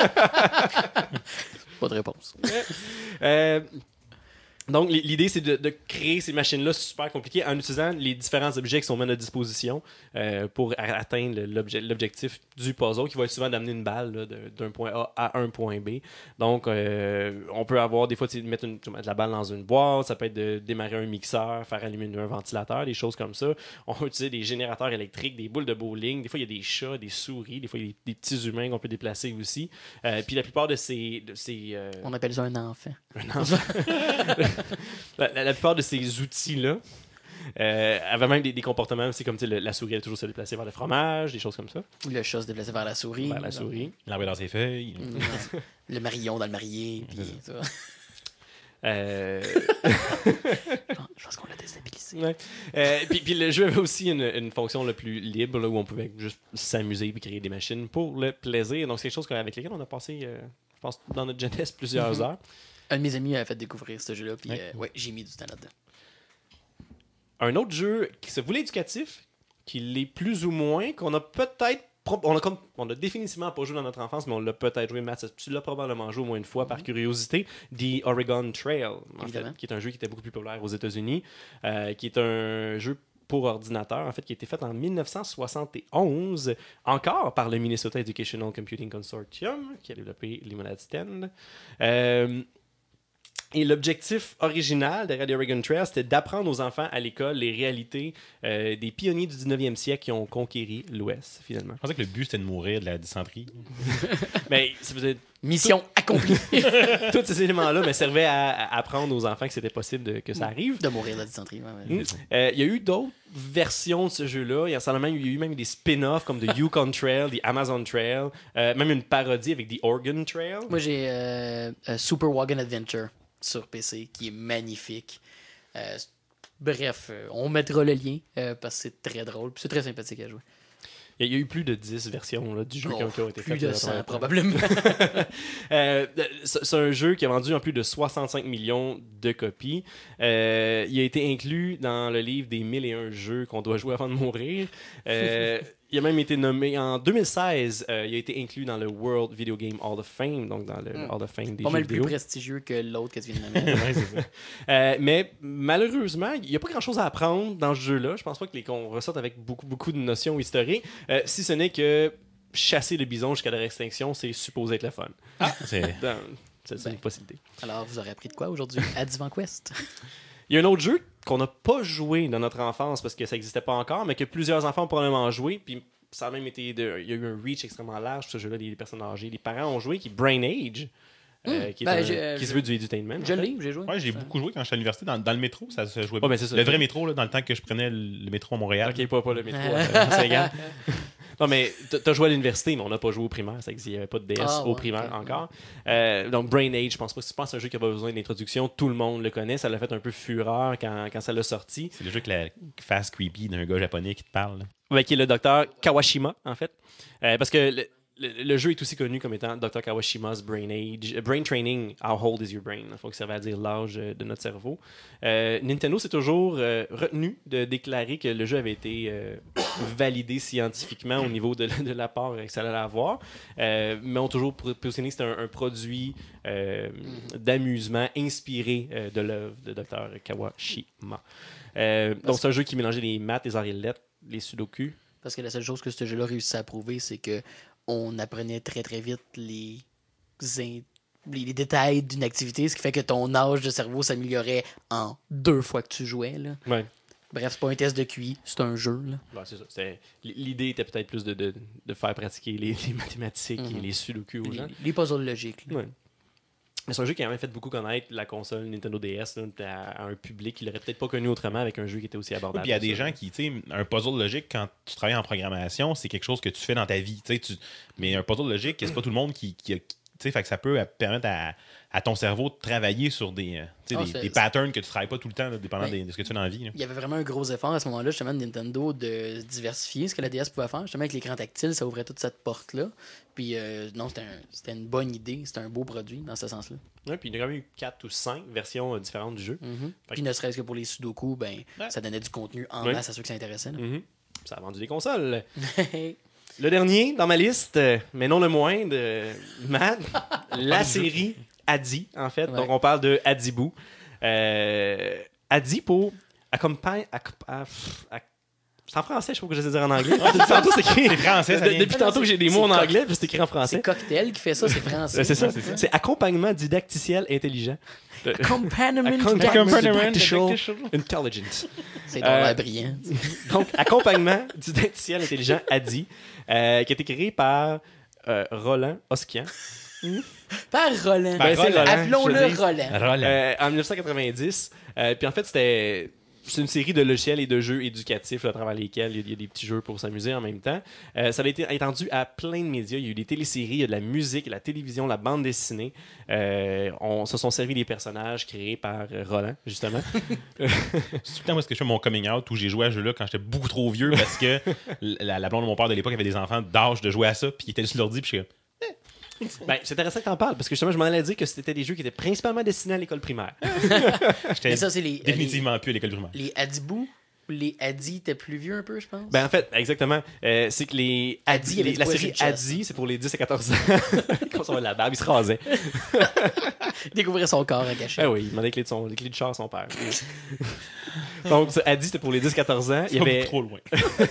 Pas de réponse. Euh, donc, l- l'idée, c'est de, de créer ces machines-là super compliquées en utilisant les différents objets qui sont mis à notre disposition euh, pour a- atteindre le- l'obje- l'objectif du puzzle, qui va être souvent d'amener une balle là, de- d'un point A à un point B. Donc, euh, on peut avoir des fois, tu sais, mettre, une, mettre la balle dans une boîte, ça peut être de démarrer un mixeur, faire allumer un ventilateur, des choses comme ça. On peut utiliser des générateurs électriques, des boules de bowling. Des fois, il y a des chats, des souris. Des fois, il y a des, des petits humains qu'on peut déplacer aussi. Euh, puis la plupart de ces... De ces euh, On appelle ça un enfant. la, la- la plupart de ces outils-là euh, avaient même des, des comportements aussi, comme tu sais, le- la souris, elle toujours se déplacer vers le fromage, des choses comme ça, Ou le chat se déplacer vers la souris. vers la souris. L'arbre dans ses feuilles. Mm. Le marillon dans le marié. Puis ça. Euh, Je pense qu'on l'a déstabilisé. assez. Ouais. Euh, puis, puis le jeu avait aussi une, une fonction le plus libre là, où on pouvait juste s'amuser et créer des machines pour le plaisir. Donc, c'est quelque chose avec lesquelles on a passé, euh, je pense, dans notre jeunesse plusieurs Mm-hmm. heures. Un de mes amis a fait découvrir ce jeu-là, puis Ouais. euh, ouais, j'ai mis du temps là-dedans. Un autre jeu qui se voulait éducatif, qui l'est plus ou moins, qu'on a peut-être. pro- On a, comme, on a définitivement pas joué dans notre enfance, mais on l'a peut-être joué. Matt, tu l'as probablement joué au moins une fois par curiosité. The Oregon Trail, en fait, Évidemment. qui est un jeu qui était beaucoup plus populaire aux États-Unis, euh, qui est un jeu pour ordinateur, en fait, qui a été fait en dix-neuf cent soixante et onze, encore par le Minnesota Educational Computing Consortium, qui a développé Limonade Stand. Euh, Et l'objectif original derrière The Oregon Trail, c'était d'apprendre aux enfants à l'école les réalités euh, des pionniers du dix-neuvième siècle qui ont conquéri l'Ouest, finalement. Je pensais que le but, c'était de mourir de la dysenterie. Mais ça faisait Mission accomplie tous ces éléments-là mais servaient à, à apprendre aux enfants que c'était possible de- que ça arrive. de mourir de la dysenterie. Ouais, ouais. Mm. Euh, Il y a eu d'autres versions de ce jeu-là. Il y a certainement il y a eu même des spin-offs comme The Yukon Trail, The Amazon Trail, euh, même une parodie avec The Oregon Trail. Moi, j'ai euh, euh, Super Wagon Adventure sur P C, qui est magnifique. Euh, bref, euh, on mettra le lien, euh, parce que c'est très drôle, puis c'est très sympathique à jouer. Il y a eu plus de dix versions là, du jeu qui ont, qui ont été Plus faites. de euh, cent, dans le temps. probablement. Euh, c'est c'est un jeu qui a vendu en plus de soixante-cinq millions de copies. Euh, il a été inclus dans le livre des mille et un jeux qu'on doit jouer avant de mourir. Euh, il a même été nommé en deux mille seize. Euh, il a été inclus dans le World Video Game Hall of Fame, donc dans le Mm. Hall of Fame des Pas jeux mal plus vidéo. prestigieux que l'autre que tu viens de nommer. Ouais, c'est ça. Euh, mais malheureusement, il n'y a pas grand-chose à apprendre dans ce jeu-là. Je pense pas que les- qu'on ressorte avec beaucoup, beaucoup de notions historiques, euh, si ce n'est que chasser le bison jusqu'à leur extinction, c'est supposé être le fun. C'est... Dans- C'est c'est Ben. une possibilité. Alors, vous aurez appris de quoi aujourd'hui à Divan Quest? Il y a un autre jeu qu'on n'a pas joué dans notre enfance parce que ça n'existait pas encore, mais que plusieurs enfants ont probablement joué. Puis ça a même été de, il y a eu un reach extrêmement large ce jeu-là, les personnes âgées, les parents ont joué, qui est Brain Age, euh, qui, est Ben, un- j'ai- euh, qui se je- veut du edutainment. Je en fait. l'ai, j'ai joué. Ouais, j'ai beaucoup joué quand j'étais à l'université. Dans, dans le métro, ça se jouait Ouais, ben, c'est ça. Le vrai métro, là, dans le temps que je prenais le métro à Montréal. Ok, pas, pas le métro à Saint-Gall. Non, mais t- t'as joué à l'université, mais on n'a pas joué au primaire. Ça existe, il n'y avait pas de D S Ah, au ouais, primaire ok. encore. Euh, donc, Brain Age, je pense pas que c'est pas un jeu qui a pas besoin d'introduction. Tout le monde le connaît. Ça l'a fait un peu fureur quand, quand ça l'a sorti. C'est le jeu avec la face creepy d'un gars japonais qui te parle. là. Ouais, qui est le docteur Kawashima, en fait. Euh, parce que le, le- le jeu est aussi connu comme étant docteur Kawashima's Brain Age. euh, Brain Training, How Old is Your Brain? Il faut que ça serve à dire l'âge euh, de notre cerveau. Euh, Nintendo s'est toujours euh, retenu de déclarer que le jeu avait été euh, validé scientifiquement au niveau de, de l'apport que ça allait avoir. Euh, mais ont toujours positionné que c'était un, un produit euh, d'amusement inspiré euh, de l'œuvre de docteur Kawashima. Euh, donc, c'est un jeu qui mélangeait les maths, les arts et les lettres, les sudoku. Parce que la seule chose que ce jeu-là réussit à prouver, c'est que on apprenait très très vite les, in- les, les détails d'une activité, ce qui fait que ton âge de cerveau s'améliorait en deux fois que tu jouais. Là. Ouais. Bref, c'est pas un test de Q I, c'est un jeu. Là. Ouais, c'est ça. C'était- L'idée était peut-être plus de, de, de faire pratiquer les, les mathématiques et Mhm. les sudoku aux Les, gens. les puzzles logiques. là. Ouais. Mais c'est un jeu qui a même fait beaucoup connaître la console Nintendo D S là, à, à un public qui l'aurait peut-être pas connu autrement avec un jeu qui était aussi Oui, abordable. puis il y a que des ça. gens qui, tu sais, un puzzle logique, quand tu travailles en programmation, c'est quelque chose que tu fais dans ta vie. Tu sais, tu... Mais un puzzle logique, c'est pas tout le monde qui. qui, qui- tu sais, fait que ça peut permettre à, à ton cerveau de travailler sur des, euh, tu sais, Ah, des, c'est- des patterns que tu travailles pas tout le temps, là, dépendant Ben, des- de ce que tu fais dans la vie. là. Il y avait vraiment un gros effort à ce moment-là, justement, de Nintendo de diversifier ce que la D S pouvait faire. Justement, avec l'écran tactile, ça ouvrait toute cette porte-là. Puis, euh, non, c'était un- c'était une bonne idée, c'était un beau produit dans ce sens-là. Ouais, puis il y a quand même eu quatre ou cinq versions euh, différentes du jeu. Mhm. Fait Puis, ne serait-ce que pour les sudoku, ben, Ouais. ça donnait du contenu en Ouais. masse à ceux qui s'intéressaient. là. Mhm. Ça a vendu des consoles. Le dernier dans ma liste, euh, mais non le moindre, euh, Matt, la série Adi, en fait. Ouais. Donc, on parle de Adibou. Euh, Adi pour accompagne. accom- ah, pff, ac- C'est en français, je sais pas pourquoi je sais dire en anglais. Depuis tantôt, c'est écrit. C'est français, ça De- vient. Depuis tantôt que j'ai des C'est mots en co- anglais, puis c'est écrit en français. C'est Cocktail qui fait ça, c'est français. Ouais, c'est ça. c'est ça. C'est accompagnement didacticiel intelligent. Accompaniment Accompaniment didacticiel. didacticial intelligence. C'est dans Euh, l'air brillant. Donc, accompagnement didacticiel intelligent Adi, euh, qui a été créé par euh, Roland Oskian. Par Roland. Ben, c'est Roland, Appelons-le je veux dire. Roland. Roland. Euh, en dix-neuf cent quatre-vingt-dix. Euh, puis en fait, c'était c'est une série de logiciels et de jeux éducatifs là, à travers lesquels il y, y a des petits jeux pour s'amuser en même temps. Euh, ça a été étendu à plein de médias. Il y a eu des téléséries, il y a de la musique, la télévision, la bande dessinée. Euh, on se sont servis des personnages créés par euh, Roland, justement. C'est tout le temps où est-ce que je fais mon coming out où j'ai joué à ce jeu-là quand j'étais beaucoup trop vieux parce que la, la blonde de mon père de l'époque avait des enfants d'âge de jouer à ça, puis ils étaient sur l'ordi, puis je suis comme... Ben, c'est intéressant que t'en parles, parce que justement, je m'en allais dire que c'était des jeux qui étaient principalement destinés à l'école primaire. J'étais Mais ça, c'est les, définitivement les, plus à l'école primaire. les Adibou ou les Adi étaient plus vieux un peu, je pense. Ben, en fait, exactement. Euh, c'est que les Adi, il y avait les- du la poids série sur le chest. Adi, c'est pour les dix à quatorze ans. Quand on a de la barbe, il se rasait. Découvrir son corps à cacher. Ah oui, il demandait les clés de, son, les clés de char à son père. Donc, ça, Adi, c'était pour les dix à quatorze ans. Il y C'est avait trop loin.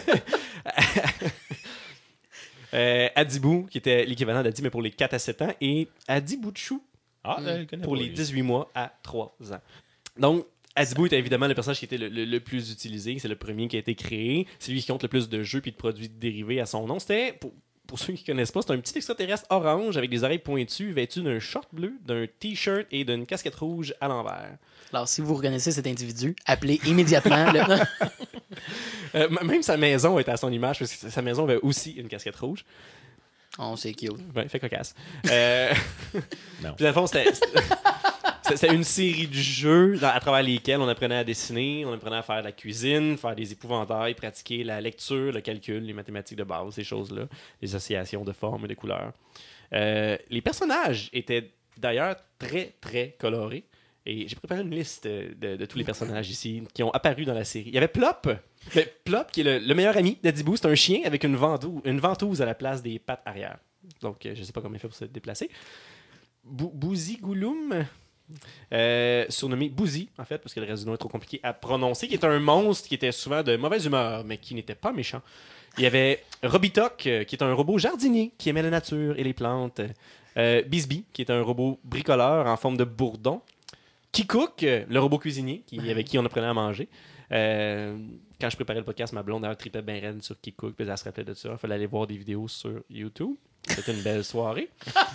euh, Adibou, qui était l'équivalent d'Adi, mais pour les quatre à sept ans, et Adibouchou Ah, je le connais pour pas, les lui. dix-huit mois à trois ans. Donc, Adibou était évidemment le personnage qui était le, le- le plus utilisé. C'est le premier qui a été créé. C'est lui qui compte le plus de jeux et de produits dérivés à son nom. C'était, pour, pour ceux qui ne connaissent pas, c'est un petit extraterrestre orange avec des oreilles pointues, vêtu d'un short bleu, d'un t-shirt et d'une casquette rouge à l'envers. Alors, si vous reconnaissez cet individu, appelez immédiatement. le... Euh, m- même sa maison était à son image, parce que sa maison avait aussi une casquette rouge. Oh, c'est cute. Ben, fait cocasse. Euh... Non. Puis, dans le fond, c'était... C'était c'était une série de jeux dans- à travers lesquels on apprenait à dessiner, on apprenait à faire de la cuisine, faire des épouvantails, pratiquer la lecture, le calcul, les mathématiques de base, ces choses-là, les associations de formes et de couleurs. Euh, les personnages étaient d'ailleurs très, très colorés. Et j'ai préparé une liste de, de tous les personnages ici qui ont apparu dans la série. Il y avait Plop. Mais Plop, qui est le, le meilleur ami d'Adibou, c'est un chien avec une ventouse, une ventouse à la place des pattes arrière. Donc, euh, je ne sais pas comment il fait pour se déplacer. Bou- Bouzi Gouloum, euh, surnommé Bouzi, en fait, parce que le reste du nom est trop compliqué à prononcer, qui est un monstre qui était souvent de mauvaise humeur, mais qui n'était pas méchant. Il y avait Robitok, euh, qui est un robot jardinier qui aimait la nature et les plantes. Euh, Bisbee, qui est un robot bricoleur en forme de bourdon. Kikook, euh, le robot cuisinier, qui, avec qui on apprenait à manger. Euh, quand je préparais le podcast, ma blonde d'ailleurs tripait bien raide sur Kikook, puis elle se rappelait de ça. Il fallait aller voir des vidéos sur YouTube. C'était une belle soirée.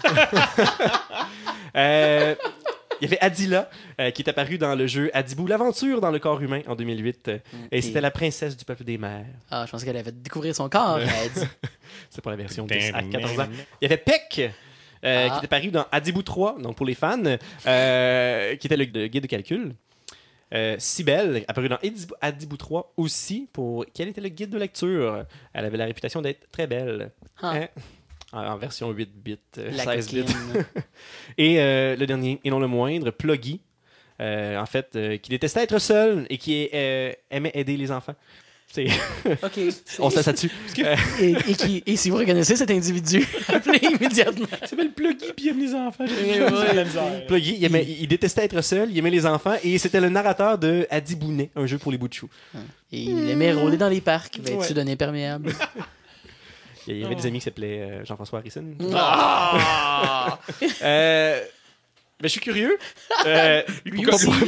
euh, il y avait Adila, euh, qui est apparue dans le jeu Adibou, l'aventure dans le corps humain en deux mille huit. euh, Et c'était la princesse du peuple des mers. Ah, je pensais qu'elle avait découvrir son corps. Elle a dit. C'est pour la version dix à quatorze ans. Il y avait Peck, euh, Ah. qui est apparu dans Adibou trois, donc pour les fans, euh, qui était le, le guide de calcul. Euh, Cybelle, apparue dans Adibou, Adibou trois aussi, pour quel était le guide de lecture. Elle avait la réputation d'être très belle. Ah. Hein? En, en version huit bits, euh, La seize bits. coquine. Et euh, le dernier, et non le moindre, Pluggy, euh, en fait, euh, qui détestait être seul et qui euh, aimait aider les enfants. C'est... OK. On se laisse là-dessus. Euh, Et, et, qui, et si vous reconnaissez cet individu, appelez immédiatement. Il s'appelle Pluggy, puis il aime les enfants. Eh ouais. Pluggy, il, aimait- il détestait être seul, il aimait les enfants et c'était le narrateur de Adibounet, un jeu pour les bouts de chou. Et il aimait rôder dans les parcs, vêtu Ouais. d'un imperméable. Il y avait des amis qui s'appelaient euh, Jean-François Harrison. Ah! Euh, mais je suis curieux. Euh, Lui pas- aussi.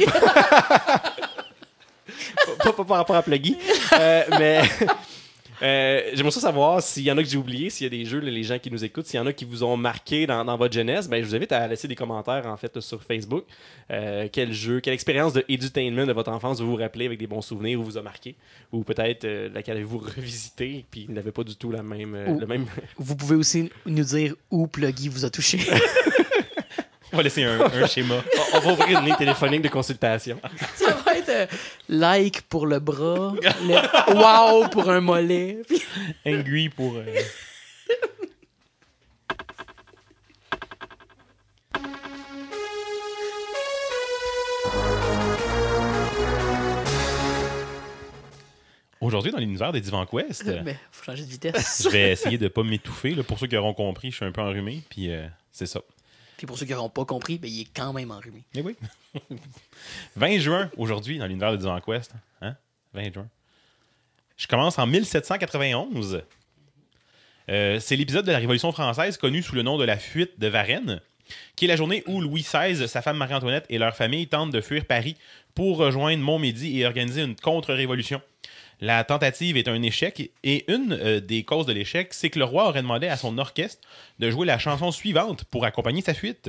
pas, pas par rapport à Pluggy. Euh, mais euh, j'aimerais ça savoir s'il y en a que j'ai oublié, s'il y a des jeux, là, les gens qui nous écoutent, s'il y en a qui vous ont marqué dans, dans votre jeunesse, ben, je vous invite à laisser des commentaires en fait sur Facebook. Euh, quel jeu, quelle expérience de edutainment de votre enfance vous vous rappelez avec des bons souvenirs ou vous a marqué, ou peut-être euh, laquelle avez-vous revisité puis il n'avait pas du tout la même, euh, Ou- le même. Vous pouvez aussi nous dire où Pluggy vous a touché. On va laisser un, un schéma. On on va ouvrir une ligne téléphonique de consultation. Ça va être euh, like pour le bras, le wow pour un mollet. Puis- Angry pour. euh, Aujourd'hui, dans l'univers des Divan Quest, Mais faut changer de vitesse. je vais essayer de pas m'étouffer. Là. Pour ceux qui auront compris, je suis un peu enrhumé, puis euh, c'est ça. Puis pour ceux qui n'auront pas compris, ben, il est quand même enrhumé. Mais oui. vingt juin, aujourd'hui, dans l'univers de Divan Quest. Hein? vingt juin. Je commence en mille sept cent quatre-vingt-onze. Euh, c'est l'épisode de la Révolution française connu sous le nom de la fuite de Varennes, qui est la journée où Louis seize, sa femme Marie-Antoinette et leur famille tentent de fuir Paris pour rejoindre Montmédy et organiser une contre-révolution. La tentative est un échec et une euh, des causes de l'échec, c'est que le roi aurait demandé à son orchestre de jouer la chanson suivante pour accompagner sa fuite.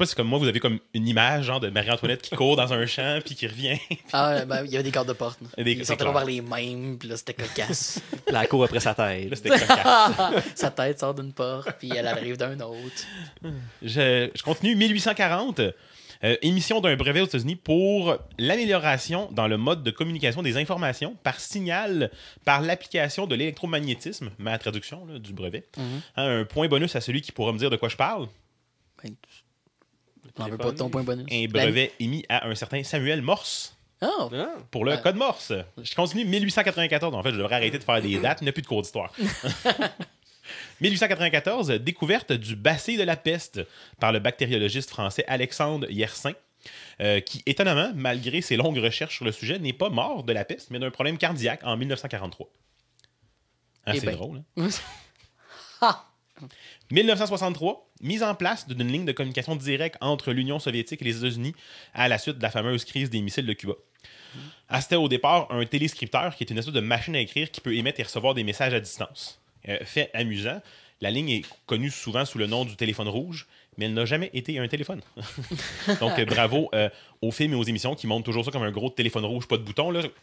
pas si comme moi, vous avez comme une image genre de Marie-Antoinette qui court dans un champ puis qui revient. Ah, ben, il y avait des gardes de porte. Des- Ils c'est sont clair. allés voir les mêmes, puis là, c'était cocasse. Puis la cour après sa tête. Là, c'était cocasse. Sa tête sort d'une porte, puis elle arrive d'un autre. je, je continue. mille huit cent quarante, euh, émission d'un brevet aux États-Unis pour l'amélioration dans le mode de communication des informations par signal par l'application de l'électromagnétisme, ma traduction là, du brevet. Mhm. Hein, un point bonus à celui qui pourra me dire de quoi je parle. Ben, on veut pas de ton point bonus. Un brevet émis à un certain Samuel Morse. Oh! Ah. Pour le Ah. code Morse. Je continue. mille huit cent quatre-vingt-quatorze. En fait, je devrais arrêter de faire des dates. Il n'y a plus de cours d'histoire. mille huit cent quatre-vingt-quatorze, découverte du bacille de la peste par le bactériologiste français Alexandre Yersin, euh, qui, étonnamment, malgré ses longues recherches sur le sujet, n'est pas mort de la peste, mais d'un problème cardiaque en mille neuf cent quarante-trois. Hein, Eh c'est ben. drôle. Hein? Ah! mille neuf cent soixante-trois, mise en place d'une ligne de communication directe entre l'Union soviétique et les États-Unis à la suite de la fameuse crise des missiles de Cuba. Ah, c'était au départ un téléscripteur qui est une espèce de machine à écrire qui peut émettre et recevoir des messages à distance. Euh, fait amusant, la ligne est connue souvent sous le nom du téléphone rouge, mais elle n'a jamais été un téléphone. Donc euh, bravo euh, aux films et aux émissions qui montrent toujours ça comme un gros téléphone rouge, pas de bouton. Là.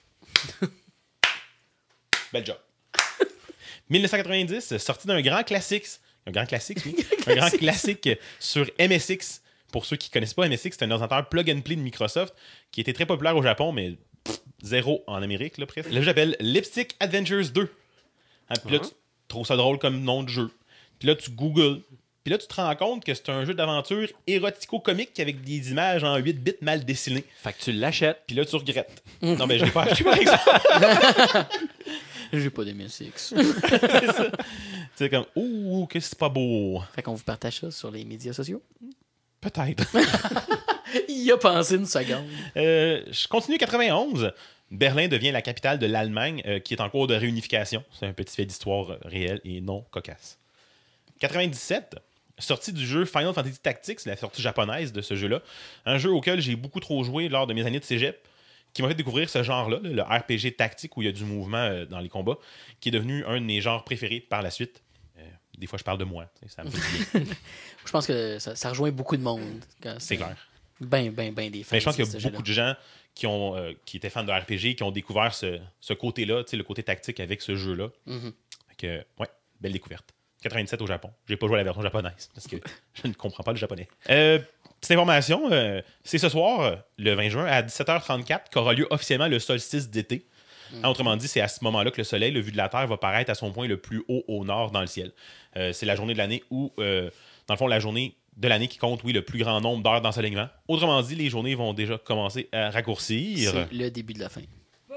Bel job. mille neuf cent quatre-vingt-dix, sortie d'un grand classique. Un grand classique, oui. un grand classique sur M S X. Pour ceux qui ne connaissent pas, M S X, c'est un ordinateur plug and play de Microsoft qui était très populaire au Japon, mais pff, zéro en Amérique, là, presque. Là, j'appelle Lipstick Adventures deux. Hein, puis là, tu trouves ça drôle comme nom de jeu. Puis là, tu googles. Puis là, tu te rends compte que c'est un jeu d'aventure érotico-comique avec des images en huit bits mal dessinées. Fait que tu l'achètes. Puis là, tu regrettes. Non, mais je l'ai pas acheté, par exemple. J'ai pas d'M S X. C'est ça. Tu sais, comme, ouh, que c'est pas beau. Fait qu'on vous partage ça sur les médias sociaux. Peut-être. Il a pensé une seconde. Euh, je continue quatre-vingt-onze. Berlin devient la capitale de l'Allemagne euh, qui est en cours de réunification. C'est un petit fait d'histoire euh, réel et non cocasse. quatre-vingt-dix-sept, sortie du jeu Final Fantasy Tactics, la sortie japonaise de ce jeu-là. Un jeu auquel j'ai beaucoup trop joué lors de mes années de cégep, qui m'a fait découvrir ce genre-là, le R P G tactique où il y a du mouvement euh, dans les combats, qui est devenu un de mes genres préférés par la suite. Euh, des fois, je parle de moi. Ça me fait bien. Je pense que ça, ça rejoint beaucoup de monde. C'est clair. Ben, ben, ben des fans. Mais je pense qu'il y de a ce beaucoup de gens qui, ont, euh, qui étaient fans de R P G, qui ont découvert ce, ce côté-là, le côté tactique avec ce jeu-là. Mm-hmm. Fait que, ouais, belle découverte. quatre-vingt-dix-sept au Japon. J'ai pas joué à la version japonaise parce que je ne comprends pas le japonais. Euh, petite information, euh, c'est ce soir, le vingt juin, à dix-sept heures trente-quatre, qu'aura lieu officiellement le solstice d'été. Mm-hmm. Hein, autrement dit, c'est à ce moment-là que le soleil, le vu de la Terre, va paraître à son point le plus haut au nord dans le ciel. Euh, c'est la journée de l'année où, euh, dans le fond, la journée de l'année qui compte, oui, le plus grand nombre d'heures d'ensoleillement. Autrement dit, les journées vont déjà commencer à raccourcir. C'est le début de la fin. Ouais.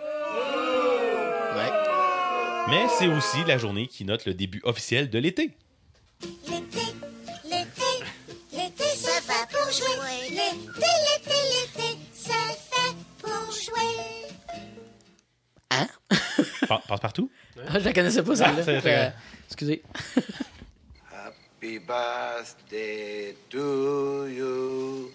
Mais c'est aussi la journée qui note le début officiel de l'été. L'été, l'été, l'été, ça va pour jouer. L'été, l'été, l'été, ça fait pour jouer. Hein? Pa- Passe partout. Ah, je la connaissais pas, celle-là. Ah, c'est- c'est- Euh, excusez. Happy birthday to you.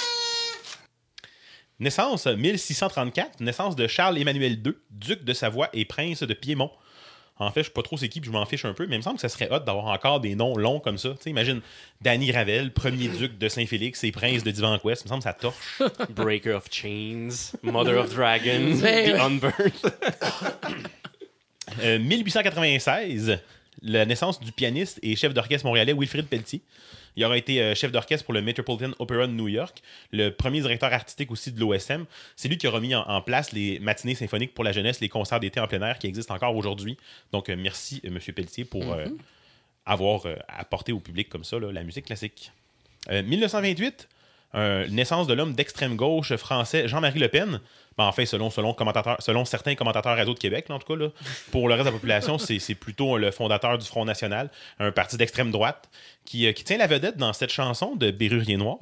Naissance mille six cent trente-quatre, naissance de Charles-Emmanuel deux, duc de Savoie et prince de Piémont. En fait, je sais pas trop c'est qui, puis je m'en fiche un peu, mais il me semble que ça serait hot d'avoir encore des noms longs comme ça. Tu sais, imagine Danny Ravel, premier duc de Saint-Félix et prince de Divan-Quest. Il me semble que ça torche. Breaker of Chains, Mother of Dragons, Ouais, The ouais. Unburned. Euh, mille huit cent quatre-vingt-seize, la naissance du pianiste et chef d'orchestre montréalais Wilfrid Pelletier. Il aura été euh, chef d'orchestre pour le Metropolitan Opera de New York, le premier directeur artistique aussi de l'O S M. C'est lui qui a remis en, en place les matinées symphoniques pour la jeunesse, les concerts d'été en plein air qui existent encore aujourd'hui. Donc, euh, merci, euh, M. Pelletier, pour euh, avoir euh, apporté au public comme ça là, la musique classique. Euh, mille neuf cent vingt-huit, euh, naissance de l'homme d'extrême gauche français Jean-Marie Le Pen. Ben, en fait, selon, selon, commentateurs, selon certains commentateurs radio de Québec, là, en tout cas, là, pour le reste de la population, c'est, c'est plutôt le fondateur du Front National, un parti d'extrême droite, qui, euh, qui tient la vedette dans cette chanson de Bérurier Noir.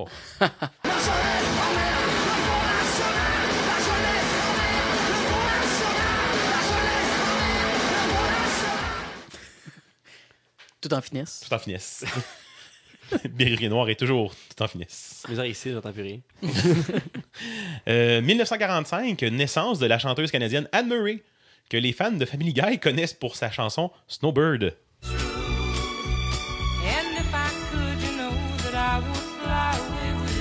Tout en finesse. Tout en finesse. Bérurier Noir est toujours tout en finesse. Les oreilles ici, j'entends plus rien. Euh, mille neuf cent quarante-cinq, naissance de la chanteuse canadienne Anne Murray, que les fans de Family Guy connaissent pour sa chanson Snowbird. And if I could, you know that I would fly away with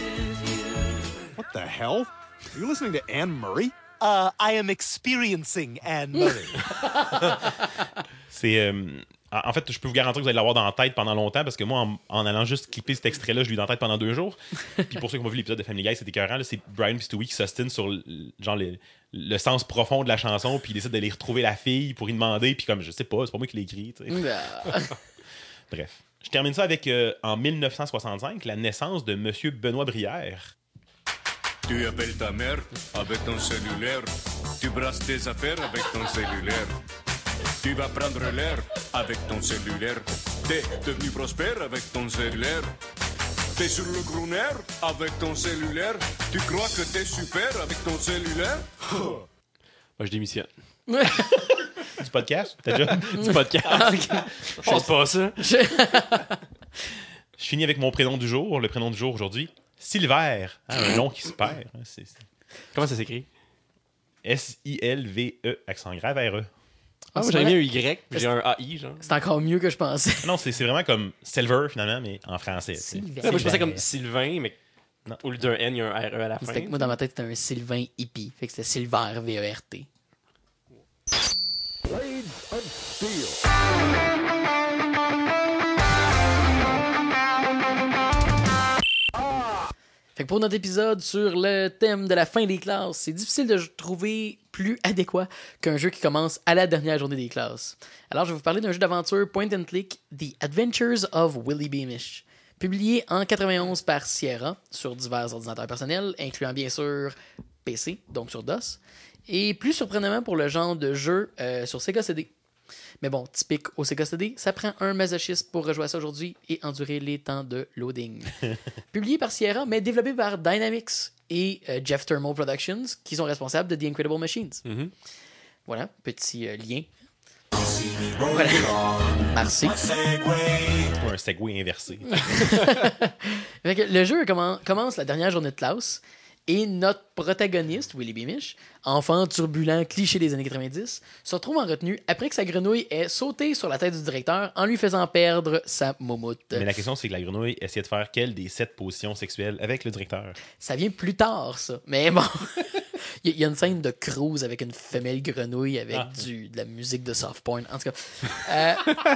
the hell? Are you listening to Anne Murray? Uh, I am experiencing Anne Murray. C'est... Euh, en fait, je peux vous garantir que vous allez l'avoir dans la tête pendant longtemps parce que moi, en, en allant juste clipper cet extrait-là, je l'ai eu dans la tête pendant deux jours. Puis pour ceux qui ont vu l'épisode de Family Guy, c'était écœurant. Là, c'est Brian et Stewie qui s'ostinent sur le, genre le, le sens profond de la chanson, puis ils décident d'aller retrouver la fille pour y demander. Puis comme, je sais pas, c'est pas moi qui l'ai écrit. Tu sais. Bref. Je termine ça avec, euh, en dix-neuf cent soixante-cinq, la naissance de Monsieur Benoît Brière. Tu appelles ta mère avec ton cellulaire. Tu brasses tes affaires avec ton cellulaire. Tu vas prendre l'air avec ton cellulaire. T'es devenu prospère avec ton cellulaire. T'es sur le gros nerf avec ton cellulaire. Tu crois que t'es super avec ton cellulaire? Moi, je démissionne. Du podcast? T'as déjà... Du podcast. Ah, okay. Je pense pas ça. Je finis avec mon prénom du jour. Le prénom du jour aujourd'hui, Silver. Hein, un nom qui se perd. Hein, c'est, c'est... Comment ça s'écrit? S I L V E, accent grave R E. Ah, moi, j'avais mis un Y, puis j'ai un A I, genre. C'est encore mieux que je pensais. Non, c'est, c'est vraiment comme Silver, finalement, mais en français. Silver. Ouais, moi, je pensais comme Sylvain, mais non. Au lieu d'un N, il y a un R E à la fin. C'était que moi, dans ma tête, c'était un Sylvain hippie. Fait que c'était Silver, V E R T. Blades of Steel. Fait que pour notre épisode sur le thème de la fin des classes, c'est difficile de trouver plus adéquat qu'un jeu qui commence à la dernière journée des classes. Alors, je vais vous parler d'un jeu d'aventure point and click, The Adventures of Willy Beamish, publié en quatre-vingt-onze par Sierra sur divers ordinateurs personnels, incluant bien sûr P C, donc sur DOS, et plus surprenamment pour le genre de jeu euh, sur Sega C D. Mais bon, typique au Sega C D, ça prend un masochiste pour rejouer ça aujourd'hui et endurer les temps de loading. Publié par Sierra, mais développé par Dynamix et euh, Jeff Thermal Productions, qui sont responsables de The Incredible Machines. Mm-hmm. Voilà, petit euh, lien. Voilà. Merci. Ou un segway inversé. Fait que le jeu commen- commence la dernière journée de classe. Et notre protagoniste, Willy Beamish, enfant turbulent, cliché des années quatre-vingt-dix, se retrouve en retenue après que sa grenouille ait sauté sur la tête du directeur en lui faisant perdre sa moumoute. Mais la question, c'est que la grenouille essayait de faire quelle des sept positions sexuelles avec le directeur? Ça vient plus tard, ça. Mais bon, il y, y a une scène de cruise avec une femelle grenouille avec ah. du, de la musique de soft porn. En tout cas, euh,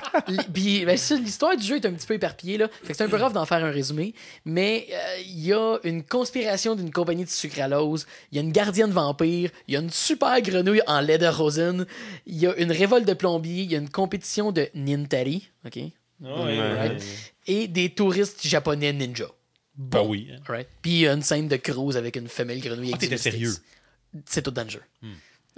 puis, ben, ça, l'histoire du jeu est un petit peu éparpillée, là. Fait que c'est un peu rough d'en faire un résumé. Mais il euh, y a une conspiration d'une compagnie de sucralose, il y a une gardienne vampire, il y a une super grenouille en lederhosen, il y a une révolte de plombiers, il y a une compétition de Nintari, ok? Oh, ouais, right. Ouais. Et des touristes japonais ninja. Bon. Ah oui. Hein. Right. Puis il y a une scène de cruise avec une femelle grenouille. Ah, t'étais sérieux? C'est tout dans le jeu. Hmm.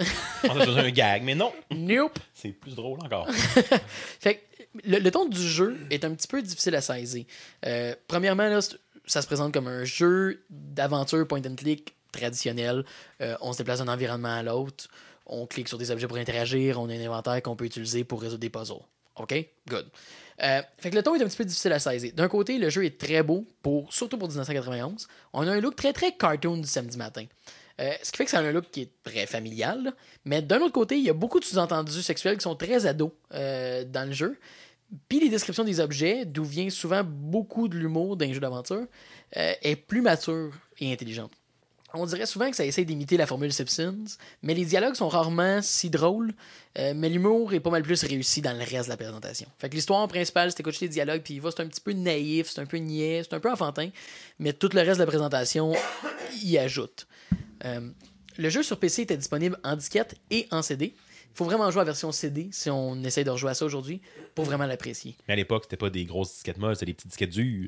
On a un gag, mais non. Nope. C'est plus drôle encore. Fait que le, le ton du jeu est un petit peu difficile à saisir. Euh, premièrement, là, ça se présente comme un jeu d'aventure point and click traditionnel. Euh, on se déplace d'un environnement à l'autre. On clique sur des objets pour interagir. On a un inventaire qu'on peut utiliser pour résoudre des puzzles. OK? Good. Euh, fait que le ton est un petit peu difficile à saisir. D'un côté, le jeu est très beau, pour, surtout pour dix-neuf cent quatre-vingt-onze. On a un look très, très cartoon du samedi matin. Euh, ce qui fait que c'est un look qui est très familial. Là. Mais d'un autre côté, il y a beaucoup de sous-entendus sexuels qui sont très ados euh, dans le jeu. Puis les descriptions des objets, d'où vient souvent beaucoup de l'humour d'un jeu d'aventure, euh, est plus mature et intelligente. On dirait souvent que ça essaie d'imiter la formule Simpsons, mais les dialogues sont rarement si drôles, euh, mais l'humour est pas mal plus réussi dans le reste de la présentation. Fait que l'histoire principale, c'est d'écouter les dialogues, puis il va, c'est un petit peu naïf, c'est un peu niais, c'est un peu enfantin, mais tout le reste de la présentation y ajoute. Euh, le jeu sur P C était disponible en disquette et en C D. Il faut vraiment jouer à la version C D si on essaie de rejouer à ça aujourd'hui pour vraiment l'apprécier. Mais à l'époque, c'était pas des grosses disquettes molles, c'était des petites disquettes dures.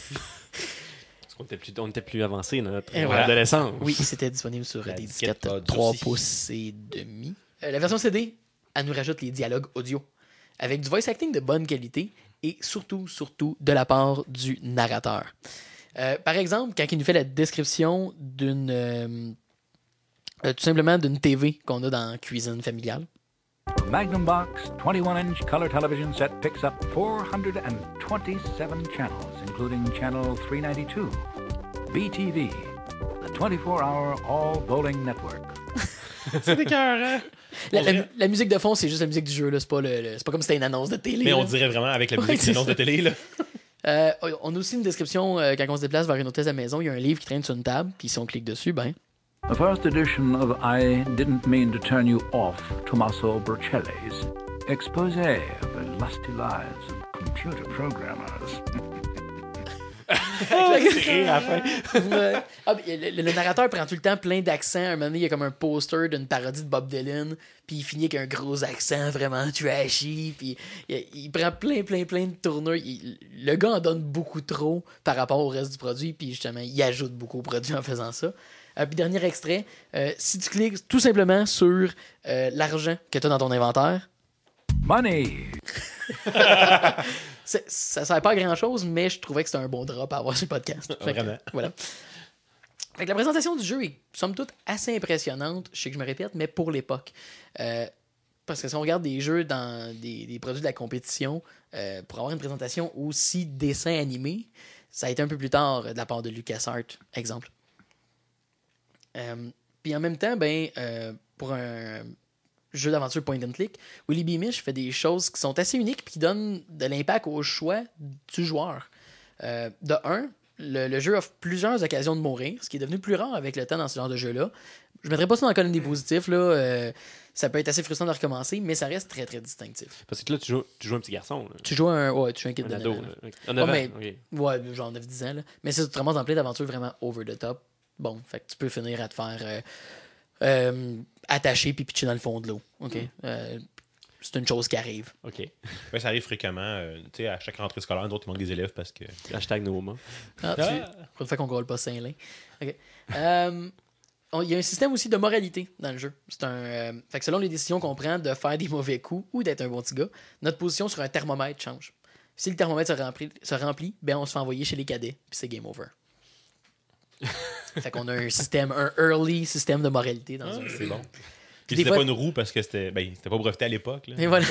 Parce qu'on était plus, on était plus avancé dans notre voilà. adolescence. Oui, c'était disponible sur la des disquette disquettes trois pouces et demi. Euh, la version C D, elle nous rajoute les dialogues audio avec du voice acting de bonne qualité et surtout, surtout de la part du narrateur. Euh, par exemple, quand il nous fait la description d'une... Euh, Euh, tout simplement d'une T V qu'on a dans la cuisine familiale. Magnum Box twenty-one inch color television set picks up four hundred twenty-seven channels, including channel three ninety-two. B T V, the twenty-four hour all bowling network. C'est écœurant. La, la, la musique de fond, c'est juste la musique du jeu. Là. C'est, pas le, le, c'est pas comme si c'était une annonce de télé. Mais là. on dirait vraiment avec la musique d'une annonce de télé. Là. Euh, on a aussi une description euh, quand on se déplace vers une hôtesse à la maison. Il y a un livre qui traîne sur une table, puis si on clique dessus, ben. The first edition of I Didn't Mean to Turn You Off, Tommaso Burcelli's exposé of the lusty lives of computer programmers. C'est rire à la fin. Ouais. Ah, le, le- le narrateur prend tout le temps plein d'accents. Un moment donné, il y a comme un poster d'une parodie de Bob Dylan, puis il finit avec un gros accent vraiment trashy, puis il, il prend plein, plein, plein de tournures. Il- le gars en donne beaucoup trop par rapport au reste du produit, puis justement, il ajoute beaucoup au produit en faisant ça. Euh, puis dernier extrait, euh, si tu cliques tout simplement sur euh, l'argent que tu as dans ton inventaire, Money! c'est- ça sert pas à grand chose, mais je trouvais que c'était un bon drop à avoir sur le podcast. Fait que, Vraiment. voilà. Fait que la présentation du jeu est, somme toute, assez impressionnante. Je sais que je me répète, mais pour l'époque. Euh, parce que si on regarde des jeux dans des, des produits de la compétition, euh, pour avoir une présentation aussi dessin animé, ça a été un peu plus tard de la part de LucasArts, exemple. Euh, Puis en même temps, ben, euh, pour un jeu d'aventure point and click, Willy Beamish fait des choses qui sont assez uniques et qui donnent de l'impact au choix du joueur. Euh, de un, le, le jeu offre plusieurs occasions de mourir, ce qui est devenu plus rare avec le temps dans ce genre de jeu-là. Je ne mettrais pas ça dans le colonne des positifs, là. Euh, ça peut être assez frustrant de recommencer, mais ça reste très très distinctif. Parce que là, tu joues, tu joues un petit garçon. Là. Tu joues un, ouais, tu joues un kid Un de ado. neuf ans, là. là. Un neuf Ouais, ans, mais- ok. Ouais, genre neuf dix ans. Là. Mais c'est vraiment dans plein d'aventures vraiment over the top. Bon, fait que tu peux finir à te faire euh, euh, attacher puis pitcher dans le fond de l'eau. OK? Euh, c'est une chose qui arrive. OK. Ouais, ça arrive fréquemment. euh, tu sais, à chaque rentrée scolaire, d'autres, il manque des élèves parce que. Hashtag Nooma. Ah, tu- pour une fois qu'on ne pas Saint-Lin. OK. Euh, on- Il y a un système aussi de moralité dans le jeu. C'est un, euh, fait que selon les décisions qu'on prend de faire des mauvais coups ou d'être un bon petit gars, notre position sur un thermomètre change. Si le thermomètre se remplit, se remplit ben on se fait envoyer chez les cadets, puis c'est game over. Fait qu'on a un système, un early système de moralité dans un jeu. C'est bon. Puis Des c'était fois- pas une roue parce que c'était ben, c'était pas breveté à l'époque. là. Et voilà.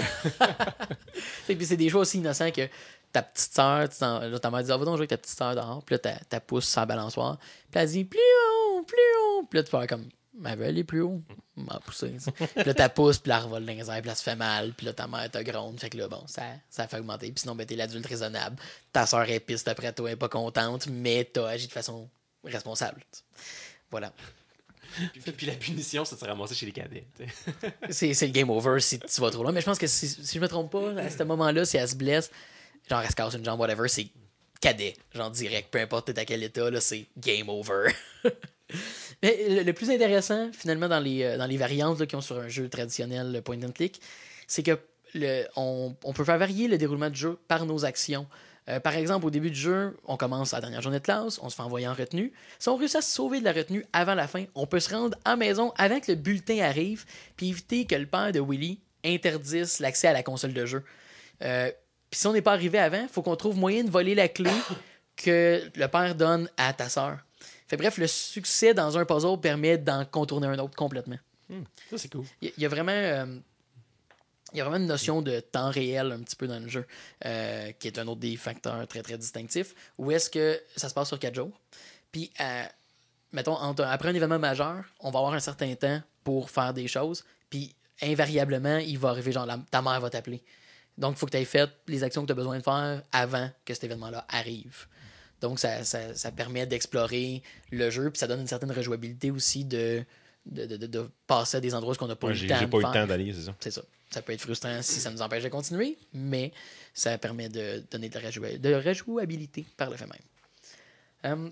Et puis c'est des choix aussi innocents que ta petite sœur, tu t'en- là, ta mère dit ah, va donc jouer avec ta petite sœur dehors. Puis là, ta, ta pousse sur la balançoire. Puis elle dit plus haut, plus haut. Puis là, tu fais comme elle veut aller plus haut. M'a poussé. ça. Puis là, ta pousse, puis là, elle revole dans les airs, puis là, ça fait mal. Puis là, ta mère te gronde. Fait que là, bon, ça, ça fait augmenter. Puis sinon, ben, t'es l'adulte raisonnable. Ta sœur est piste après toi, elle est pas contente, mais t'as agi de façon responsable. Voilà. Puis, puis la punition, c'est de se ramasser chez les cadets. tu sais. C'est, c'est le game over si tu vas trop loin. Mais je pense que si, si je me trompe pas, à ce moment-là, si elle se blesse, genre elle se casse une jambe, whatever, c'est cadet. Genre direct, peu importe t'es à quel état, là, c'est game over. Mais le, le plus intéressant, finalement, dans les, euh, dans les variantes là, qu'ils ont sur un jeu traditionnel point and click, c'est que le, on, on peut faire varier le déroulement du jeu par nos actions. Euh, par exemple, au début du jeu, on commence la dernière journée de classe, on se fait envoyer en retenue. Si on réussit à se sauver de la retenue avant la fin, on peut se rendre à la maison avant que le bulletin arrive, puis éviter que le père de Willy interdise l'accès à la console de jeu. Euh, puis si on n'est pas arrivé avant, il faut qu'on trouve moyen de voler la clé que le père donne à ta sœur. Fait bref, le succès dans un puzzle permet d'en contourner un autre complètement. Hmm, ça, c'est cool. Il y, y a vraiment... euh, il y a vraiment une notion de temps réel un petit peu dans le jeu, euh, qui est un autre des facteurs très, très distinctifs, où est-ce que ça se passe sur quatre jours. Puis, euh, mettons, entre- après un événement majeur, on va avoir un certain temps pour faire des choses, puis invariablement, il va arriver, genre, la- ta mère va t'appeler. Donc, il faut que tu aies fait les actions que tu as besoin de faire avant que cet événement-là arrive. Donc, ça, ça, ça permet d'explorer le jeu, puis ça donne une certaine rejouabilité aussi de, de, de, de- de passer à des endroits où on n'a pas Ouais, eu j'ai le temps j'ai de pas eu faire. le temps d'aller, c'est ça. C'est ça. Ça peut être frustrant si ça nous empêche de continuer, mais ça permet de donner de la rejoua- de rejouabilité par le fait même. Euh,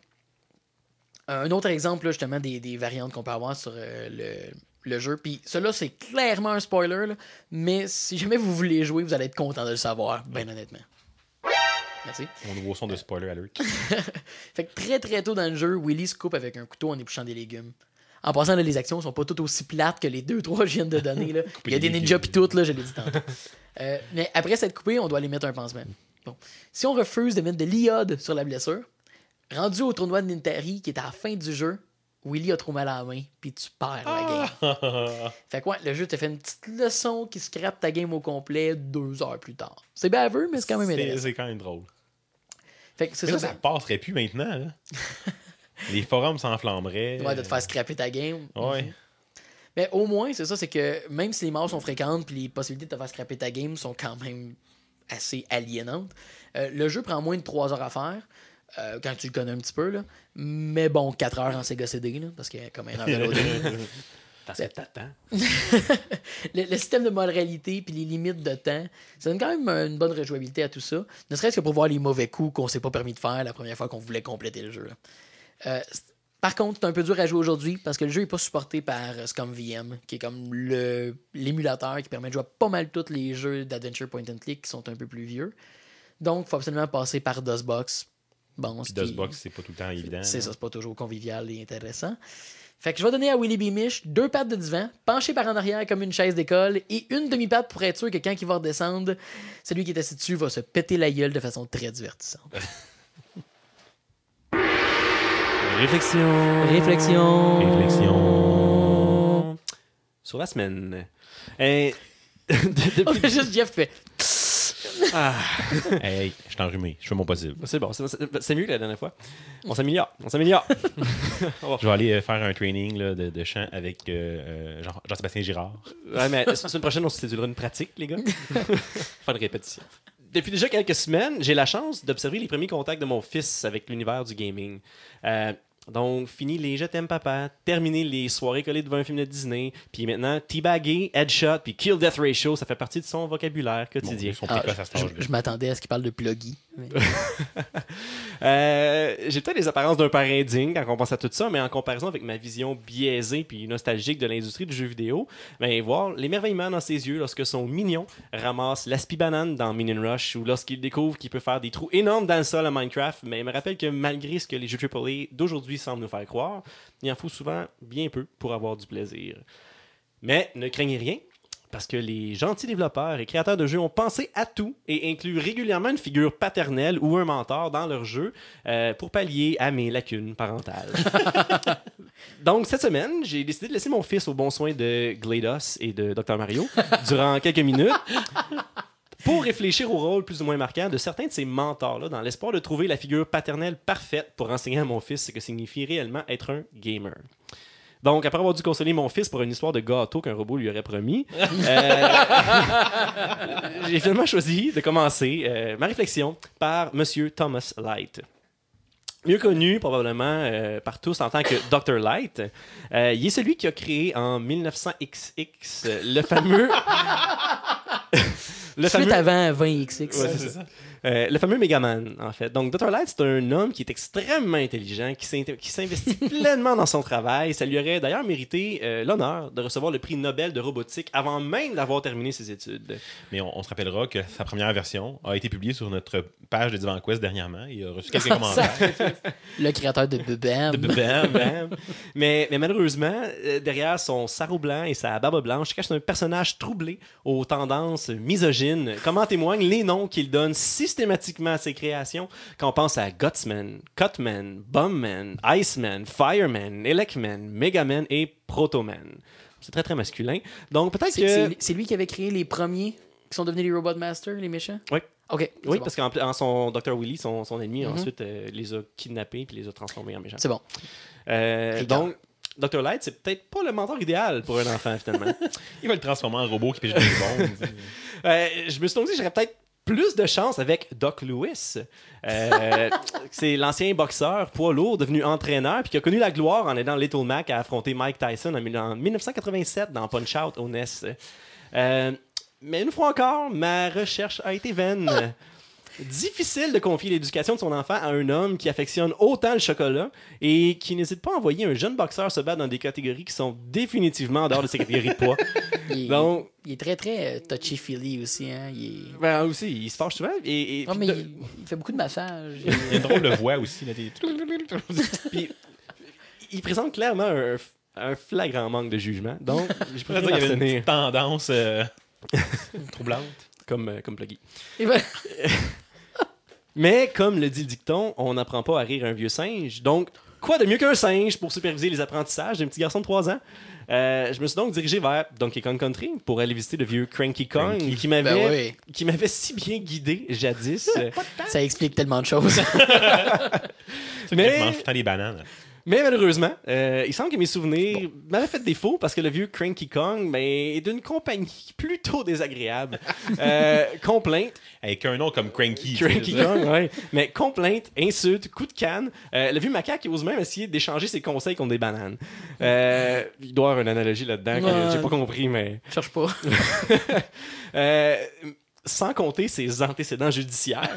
un autre exemple, là, justement, des, des variantes qu'on peut avoir sur euh, le, le jeu. Puis, cela, c'est clairement un spoiler, là, mais si jamais vous voulez jouer, vous allez être content de le savoir, bien honnêtement. Merci. Mon nouveau son de spoiler alert. Fait que très très tôt dans le jeu, Willy se coupe avec un couteau en épluchant des légumes. En passant, là, les actions sont pas toutes aussi plates que les deux trois que je viens de donner. Là. Il y a des ninjas pis toutes, là, je l'ai dit tantôt. Euh, mais après s'être coupé, on doit aller mettre un pansement. Bon. Si on refuse de mettre de l'iode sur la blessure, rendu au tournoi de Nintari, qui est à la fin du jeu, Willy a trop mal à la main, puis tu perds la game. Fait quoi, le jeu te fait une petite leçon qui scrape ta game au complet deux heures plus tard. C'est baveux, mais c'est quand même C'est intéressant. c'est quand même drôle. Fait que c'est Mais là, ça, ça passerait plus maintenant. Là. Les forums s'enflammeraient. ouais, de te faire scraper ta game. Ouais. Mais au moins, c'est ça, c'est que même si les morts sont fréquentes puis les possibilités de te faire scraper ta game sont quand même assez aliénante. Euh, le jeu prend moins de trois heures à faire. Euh, quand tu le connais un petit peu, là. Mais bon, quatre heures en Sega C D, là, parce qu'il y a comme un enveloppe. Parce que t'attends. le, le système de moralité puis les limites de temps, ça donne quand même une bonne rejouabilité à tout ça. Ne serait-ce que pour voir les mauvais coups qu'on s'est pas permis de faire la première fois qu'on voulait compléter le jeu. Euh, par contre, c'est un peu dur à jouer aujourd'hui parce que le jeu n'est pas supporté par ScumVM, qui est comme le, l'émulateur qui permet de jouer à pas mal tous les jeux d'adventure point and click qui sont un peu plus vieux. Donc, il faut absolument passer par DOSBox. Bon, Puis DOSBox, c'est pas tout le temps évident. C'est ça, c'est pas toujours convivial et intéressant. Fait que je vais donner à Willy B. Mich deux pattes de divan, penché par en arrière comme une chaise d'école, et une demi-patte pour être sûr que quand il va redescendre, celui qui est assis dessus va se péter la gueule de façon très divertissante. Réflexion. Réflexion. Réflexion. Sur la semaine. Et... Depuis... On a juste Jeff fait... Ah. Hey, je suis enrhumé. Je fais mon possible. C'est bon. C'est, c'est mieux que la dernière fois. On s'améliore. On s'améliore. Je vais aller faire un training là, de, de chant avec euh, Jean, Jean-Sébastien Girard. Ouais, mais la semaine prochaine, on se sédulera une pratique, les gars. Faire une répétition. Depuis déjà quelques semaines, j'ai la chance d'observer les premiers contacts de mon fils avec l'univers du gaming. Euh, Donc, fini les Je t'aime papa, terminer les soirées collées devant un film de Disney, puis maintenant, teabagger, headshot, puis kill death ratio, ça fait partie de son vocabulaire quotidien. Bon, ah, je, je, je m'attendais à ce qu'il parle de pluggy. Mais... euh, j'ai peut-être les apparences d'un père indigne quand on pense à tout ça, mais en comparaison avec ma vision biaisée puis nostalgique de l'industrie du jeu vidéo, ben, voir l'émerveillement dans ses yeux lorsque son mignon ramasse l'aspi-banane dans Minion Rush ou lorsqu'il découvre qu'il peut faire des trous énormes dans le sol à Minecraft, mais il me rappelle que malgré ce que les jeux triple A d'aujourd'hui semblent nous faire croire, il en faut souvent bien peu pour avoir du plaisir. Mais ne craignez rien, parce que les gentils développeurs et créateurs de jeux ont pensé à tout et incluent régulièrement une figure paternelle ou un mentor dans leur jeu euh, pour pallier à mes lacunes parentales. Donc, cette semaine, j'ai décidé de laisser mon fils au bon soin de GLaDOS et de docteur Mario durant quelques minutes pour réfléchir au rôle plus ou moins marquant de certains de ces mentors-là dans l'espoir de trouver la figure paternelle parfaite pour enseigner à mon fils ce que signifie réellement être un gamer. Donc, après avoir dû consoler mon fils pour une histoire de gâteau qu'un robot lui aurait promis, euh, j'ai finalement choisi de commencer euh, ma réflexion par Monsieur Thomas Light. Mieux connu probablement euh, par tous en tant que docteur Light, euh, il est celui qui a créé en mille neuf cents X X euh, le fameux... le Suite fameux... avant vingt X X. Ouais, c'est ça. Euh, le fameux Megaman, en fait. Donc, docteur Light, c'est un homme qui est extrêmement intelligent, qui, s'in- qui s'investit pleinement dans son travail. Ça lui aurait d'ailleurs mérité euh, l'honneur de recevoir le prix Nobel de robotique avant même d'avoir terminé ses études. Mais on, on se rappellera que sa première version a été publiée sur notre page de Divan Quest dernièrement. Il a reçu quelques commentaires. Le créateur de Bubam. De Bubam, Bam. mais, mais malheureusement, euh, derrière son sarrau blanc et sa barbe blanche, cache un personnage troublé aux tendances misogynes, comme en témoignent les noms qu'il donne systématiquement à ses créations quand on pense à Gutsman, Cutman, Bumman, Iceman, Fireman, Elecman, Megaman et Protoman. C'est très très masculin. Donc peut-être c'est, que... C'est, c'est lui qui avait créé les premiers qui sont devenus les Robot Masters, les méchants? Oui. OK. Oui, bon. parce qu'en en son docteur Willy, son, son ennemi, mm-hmm. ensuite euh, les a kidnappés puis les a transformés en méchants. C'est bon. Euh, donc... docteur Light, c'est peut-être pas le mentor idéal pour un enfant, finalement. Il va le transformer en robot qui pêche des bombes. euh, je me suis donc dit que j'aurais peut-être plus de chance avec Doc Lewis. Euh, c'est l'ancien boxeur poids lourd devenu entraîneur puis qui a connu la gloire en aidant Little Mac à affronter Mike Tyson en dix-neuf cent quatre-vingt-sept dans Punch-Out au N E S. Euh, mais une fois encore, ma recherche a été vaine. Difficile de confier l'éducation de son enfant à un homme qui affectionne autant le chocolat et qui n'hésite pas à envoyer un jeune boxeur se battre dans des catégories qui sont définitivement en dehors de ses catégories de poids. Il, Donc, il est très très euh, touchy-feely aussi. Hein? Il est... Ben aussi, il se fâche souvent. Et, et, non, mais de... il, il fait beaucoup de massages. Il y a une drôle de voix aussi. Là, des... Puis, il présente clairement un, un flagrant manque de jugement. Donc, je pourrais dire qu'il y avait une petite tendance euh... troublante. Comme, euh, comme Pluggy. Ben... Mais, comme le dit le dicton, on n'apprend pas à rire un vieux singe. Donc, quoi de mieux qu'un singe pour superviser les apprentissages d'un petit garçon de trois ans? Euh, je me suis donc dirigé vers Donkey Kong Country pour aller visiter le vieux Cranky Kong Cranky. qui m'avait ben oui. qui m'avait si bien guidé jadis. Ça explique tellement de choses. Mais mange tout le temps des bananes. Mais malheureusement, euh, il semble que mes souvenirs bon. m'avaient fait défaut parce que le vieux Cranky Kong ben, est d'une compagnie plutôt désagréable. euh, complainte. Avec un nom comme Cranky. Cranky Kong, oui. Mais complainte, insulte, coup de canne. Euh, le vieux macaque ose même essayer d'échanger ses conseils contre des bananes. Euh, il doit y avoir une analogie là-dedans que ouais. j'ai pas compris, mais... Je cherche pas. euh, sans compter ses antécédents judiciaires.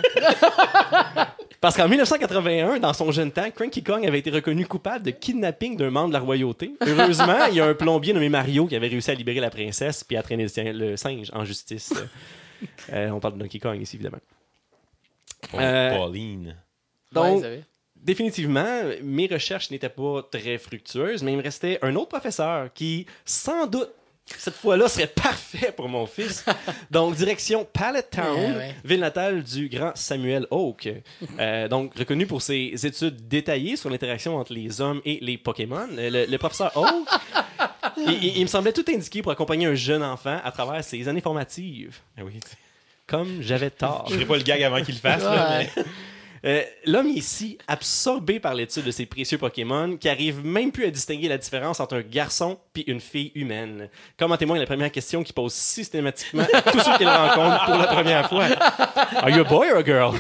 Parce qu'en dix-neuf cent quatre-vingt-un, dans son jeune temps, Cranky Kong avait été reconnu coupable de kidnapping d'un membre de la royauté. Heureusement, il y a un plombier nommé Mario qui avait réussi à libérer la princesse puis à traîner le singe en justice. Euh, on parle de Donkey Kong ici, évidemment. Oh, euh, Pauline. Donc, ouais, définitivement, mes recherches n'étaient pas très fructueuses, mais il me restait un autre professeur qui, sans doute, cette fois-là, serait parfait pour mon fils. Donc, direction Pallet Town, ouais, ouais. ville natale du grand Samuel Oak. Euh, donc, reconnu pour ses études détaillées sur l'interaction entre les hommes et les Pokémon. Le, le professeur Oak, il, il, il me semblait tout indiqué pour accompagner un jeune enfant à travers ses années formatives. Ah oui. Comme j'avais tort. Je ferai pas le gag avant qu'il le fasse. Ouais. Là, mais... Euh, l'homme est ici absorbé par l'étude de ces précieux Pokémon qui arrive même plus à distinguer la différence entre un garçon et une fille humaine. Comme en témoigne la première question qu'il pose systématiquement à tous ceux qu'il rencontre pour la première fois. Are you a boy or a girl?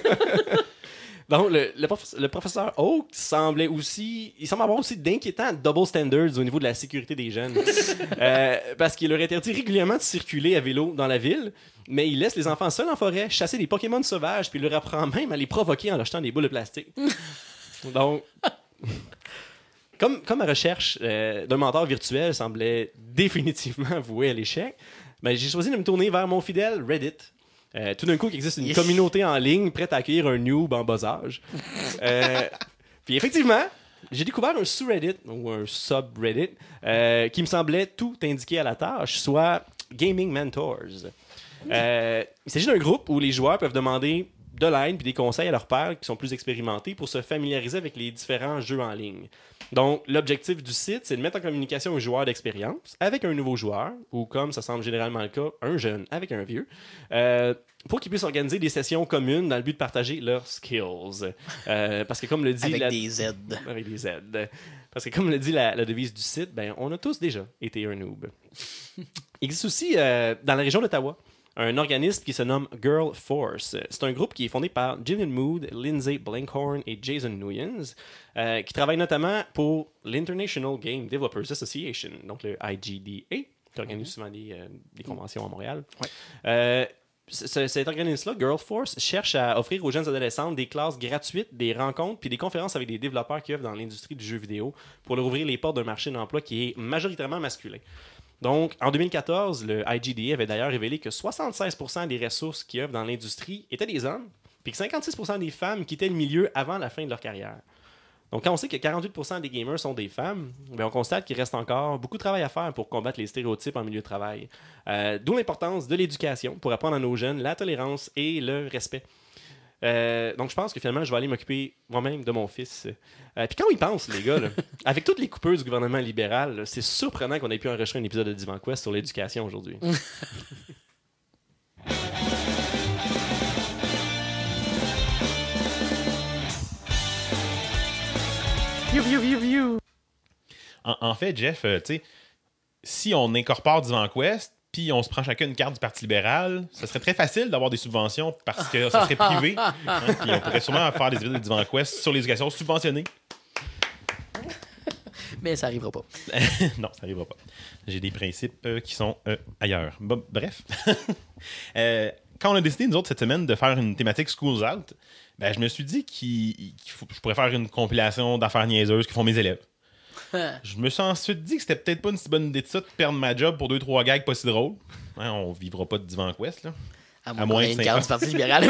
Donc, le, le, prof, le professeur Oak semblait aussi... Il semble avoir aussi d'inquiétants double standards au niveau de la sécurité des jeunes. euh, parce qu'il leur interdit régulièrement de circuler à vélo dans la ville, mais il laisse les enfants seuls en forêt, chasser des Pokémon sauvages, puis il leur apprend même à les provoquer en leur jetant des boules de plastique. Donc... Comme, comme ma recherche euh, d'un mentor virtuel semblait définitivement vouée à l'échec, ben, j'ai choisi de me tourner vers mon fidèle Reddit. Euh, tout d'un coup, il existe une communauté en ligne prête à accueillir un noob en bas âge. Euh, puis effectivement, j'ai découvert un sous-Reddit ou un subreddit euh, qui me semblait tout indiquer à la tâche, soit Gaming Mentors. Euh, il s'agit d'un groupe où les joueurs peuvent demander de l'aide et des conseils à leurs pairs qui sont plus expérimentés pour se familiariser avec les différents jeux en ligne. Donc, l'objectif du site, c'est de mettre en communication un joueur d'expérience avec un nouveau joueur, ou comme ça semble généralement le cas, un jeune avec un vieux, euh, pour qu'ils puissent organiser des sessions communes dans le but de partager leurs skills. Euh, parce que comme le dit... Avec la... des Z. Avec des Z. Parce que comme le dit la, la devise du site, ben, on a tous déjà été un noob. Il existe aussi, euh, dans la région d'Ottawa, un organisme qui se nomme Girl Force. C'est un groupe qui est fondé par Gillian Mood, Lindsay Blankhorn et Jason Nuyens, euh, qui travaillent notamment pour l'International Game Developers Association, donc le I G D A, qui organise souvent des, euh, des conventions à Montréal. Ouais. Euh, c- cet organisme-là, Girl Force, cherche à offrir aux jeunes adolescentes des classes gratuites, des rencontres puis des conférences avec des développeurs qui œuvrent dans l'industrie du jeu vidéo pour leur ouvrir les portes d'un marché d'emploi qui est majoritairement masculin. Donc, en deux mille quatorze, le I G D A avait d'ailleurs révélé que soixante-seize pour cent des ressources qui œuvrent dans l'industrie étaient des hommes, puis que cinquante-six pour cent des femmes quittaient le milieu avant la fin de leur carrière. Donc, quand on sait que quarante-huit pour cent des gamers sont des femmes, bien, on constate qu'il reste encore beaucoup de travail à faire pour combattre les stéréotypes en milieu de travail. Euh, d'où l'importance de l'éducation pour apprendre à nos jeunes la tolérance et le respect. Euh, donc, je pense que finalement, je vais aller m'occuper moi-même de mon fils. Euh, Puis quand on y pense, les gars, là, avec toutes les coupures du gouvernement libéral, là, c'est surprenant qu'on ait pu enregistrer un épisode de Divan Quest sur l'éducation aujourd'hui. You, you, you, you. En, en fait, Jeff, euh, tu sais, si on incorpore Divan Quest, puis on se prend chacun une carte du Parti libéral, ça serait très facile d'avoir des subventions parce que ça serait privé. Hein, puis on pourrait sûrement faire des épisodes de Divan Quest sur l'éducation subventionnée. Mais ça arrivera pas. Non, ça arrivera pas. J'ai des principes euh, qui sont euh, ailleurs. Bon, bref. euh, quand on a décidé, nous autres, cette semaine, de faire une thématique Schools Out, ben, je me suis dit qu'il, qu'il faut, je pourrais faire une compilation d'affaires niaiseuses que font mes élèves. Je me suis ensuite dit que c'était peut-être pas une si bonne idée de ça de perdre ma job pour deux trois gags pas si drôles. Hein, on vivra pas de Divan Quest, là. À, à moins de une carte du Parti libéral.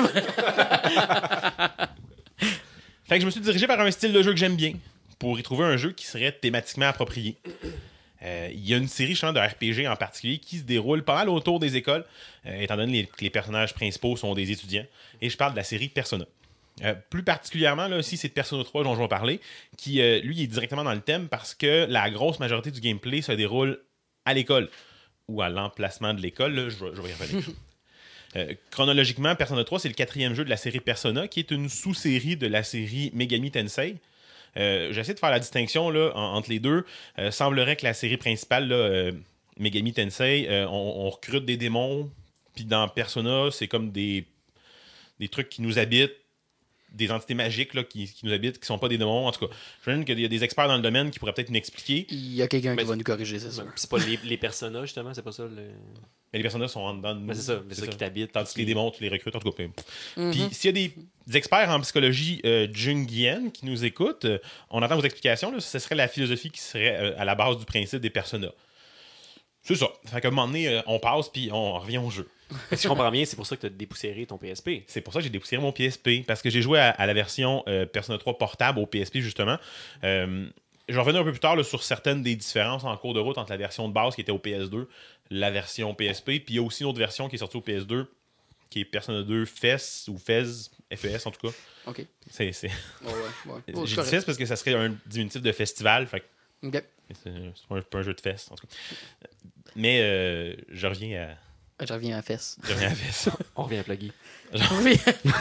Fait que je me suis dirigé vers un style de jeu que j'aime bien pour y trouver un jeu qui serait thématiquement approprié. Il euh, y a une série de R P G en particulier qui se déroule pas mal autour des écoles, euh, étant donné que les personnages principaux sont des étudiants. Et je parle de la série Persona. Euh, plus particulièrement, là aussi, c'est de Persona trois dont je vais parler, qui, euh, lui, est directement dans le thème parce que la grosse majorité du gameplay se déroule à l'école, ou à l'emplacement de l'école, là, je, vais, je vais y revenir. euh, chronologiquement, Persona trois, c'est le quatrième jeu de la série Persona, qui est une sous-série de la série Megami Tensei. Euh, J'essaie de faire la distinction là, en, entre les deux. Euh, semblerait que la série principale, là, euh, Megami Tensei, euh, on, on recrute des démons, puis dans Persona, c'est comme des, des trucs qui nous habitent, des entités magiques là, qui, qui nous habitent, qui sont pas des démons. En tout cas, je me dis qu'il y a des experts dans le domaine qui pourraient peut-être nous expliquer. Il y a quelqu'un qui va nous corriger, c'est ça. C'est pas les, les personnages, justement, c'est pas ça. Le... Mais les personnages sont en dedans de nous. Mais c'est ça, c'est ça qui t'habite. Tandis que les démons, tu les recrutes. En tout cas, Mm-hmm. puis s'il y a des, des experts en psychologie euh, jungienne qui nous écoutent, euh, on entend vos explications. Là, ce serait la philosophie qui serait euh, à la base du principe des personas. C'est ça. Fait qu'à un moment donné, euh, on passe puis on revient au jeu. Si je comprends bien, c'est pour ça que tu as dépoussiéré ton P S P. C'est pour ça que j'ai dépoussiéré mon P S P. Parce que j'ai joué à, à la version euh, Persona trois portable au P S P, justement. Euh, je vais revenir un peu plus tard là, sur certaines des différences en cours de route entre la version de base qui était au P S deux, la version P S P, puis il y a aussi une autre version qui est sortie au P S deux, qui est Persona deux F E S, ou F E S, F E S en tout cas. OK. C'est, c'est... Oh, ouais, ouais. Oh, j'ai dit F E S parce que ça serait un diminutif de festival. Fait que... OK. C'est, c'est pas, un, pas un jeu de fest, en tout cas. Mais euh, je reviens à... Je reviens à Fess. Je reviens à Fess. On revient à Pluggy. On revient...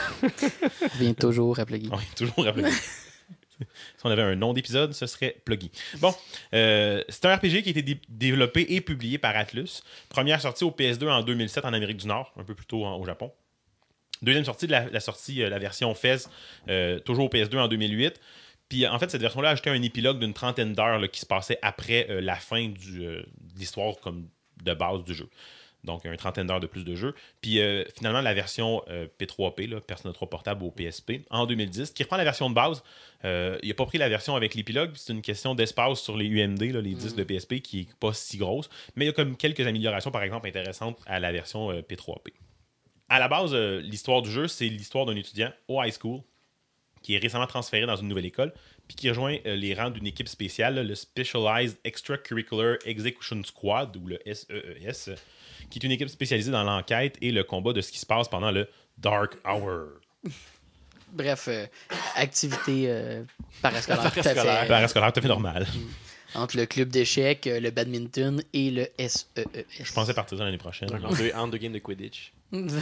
On revient toujours à Pluggy. On revient toujours à Pluggy. Si on avait un nom d'épisode, ce serait Pluggy. Bon, euh, c'est un R P G qui a été dé- développé et publié par Atlus. Première sortie au P S deux en deux mille sept en Amérique du Nord, un peu plus tôt en, au Japon. Deuxième sortie de la, la sortie, euh, la version F E S, euh, toujours au P S deux en deux mille huit. Puis en fait, cette version-là a ajouté un épilogue d'une trentaine d'heures là, qui se passait après euh, la fin du, euh, de l'histoire comme de base du jeu. Donc, une trentaine d'heures de plus de jeu. Puis, euh, finalement, la version euh, P trois P, là, Persona trois portable au P S P, en deux mille dix, qui reprend la version de base. Euh, il n'a pas pris la version avec l'épilogue. C'est une question d'espace sur les U M D, là, les disques mm. de P S P, qui n'est pas si grosse. Mais il y a comme quelques améliorations, par exemple, intéressantes à la version euh, P trois P. À la base, euh, l'histoire du jeu, c'est l'histoire d'un étudiant au high school qui est récemment transféré dans une nouvelle école, puis qui rejoint euh, les rangs d'une équipe spéciale, là, le Specialized Extracurricular Execution Squad, ou le S E E S, qui est une équipe spécialisée dans l'enquête et le combat de ce qui se passe pendant le Dark Hour. Bref, euh, activité euh, parascolaire tout à fait. Parascolaire tout à fait normale. Entre le club d'échecs, euh, le badminton et le S E E S. Je pensais partir l'année prochaine. En deux, en deux games de Quidditch.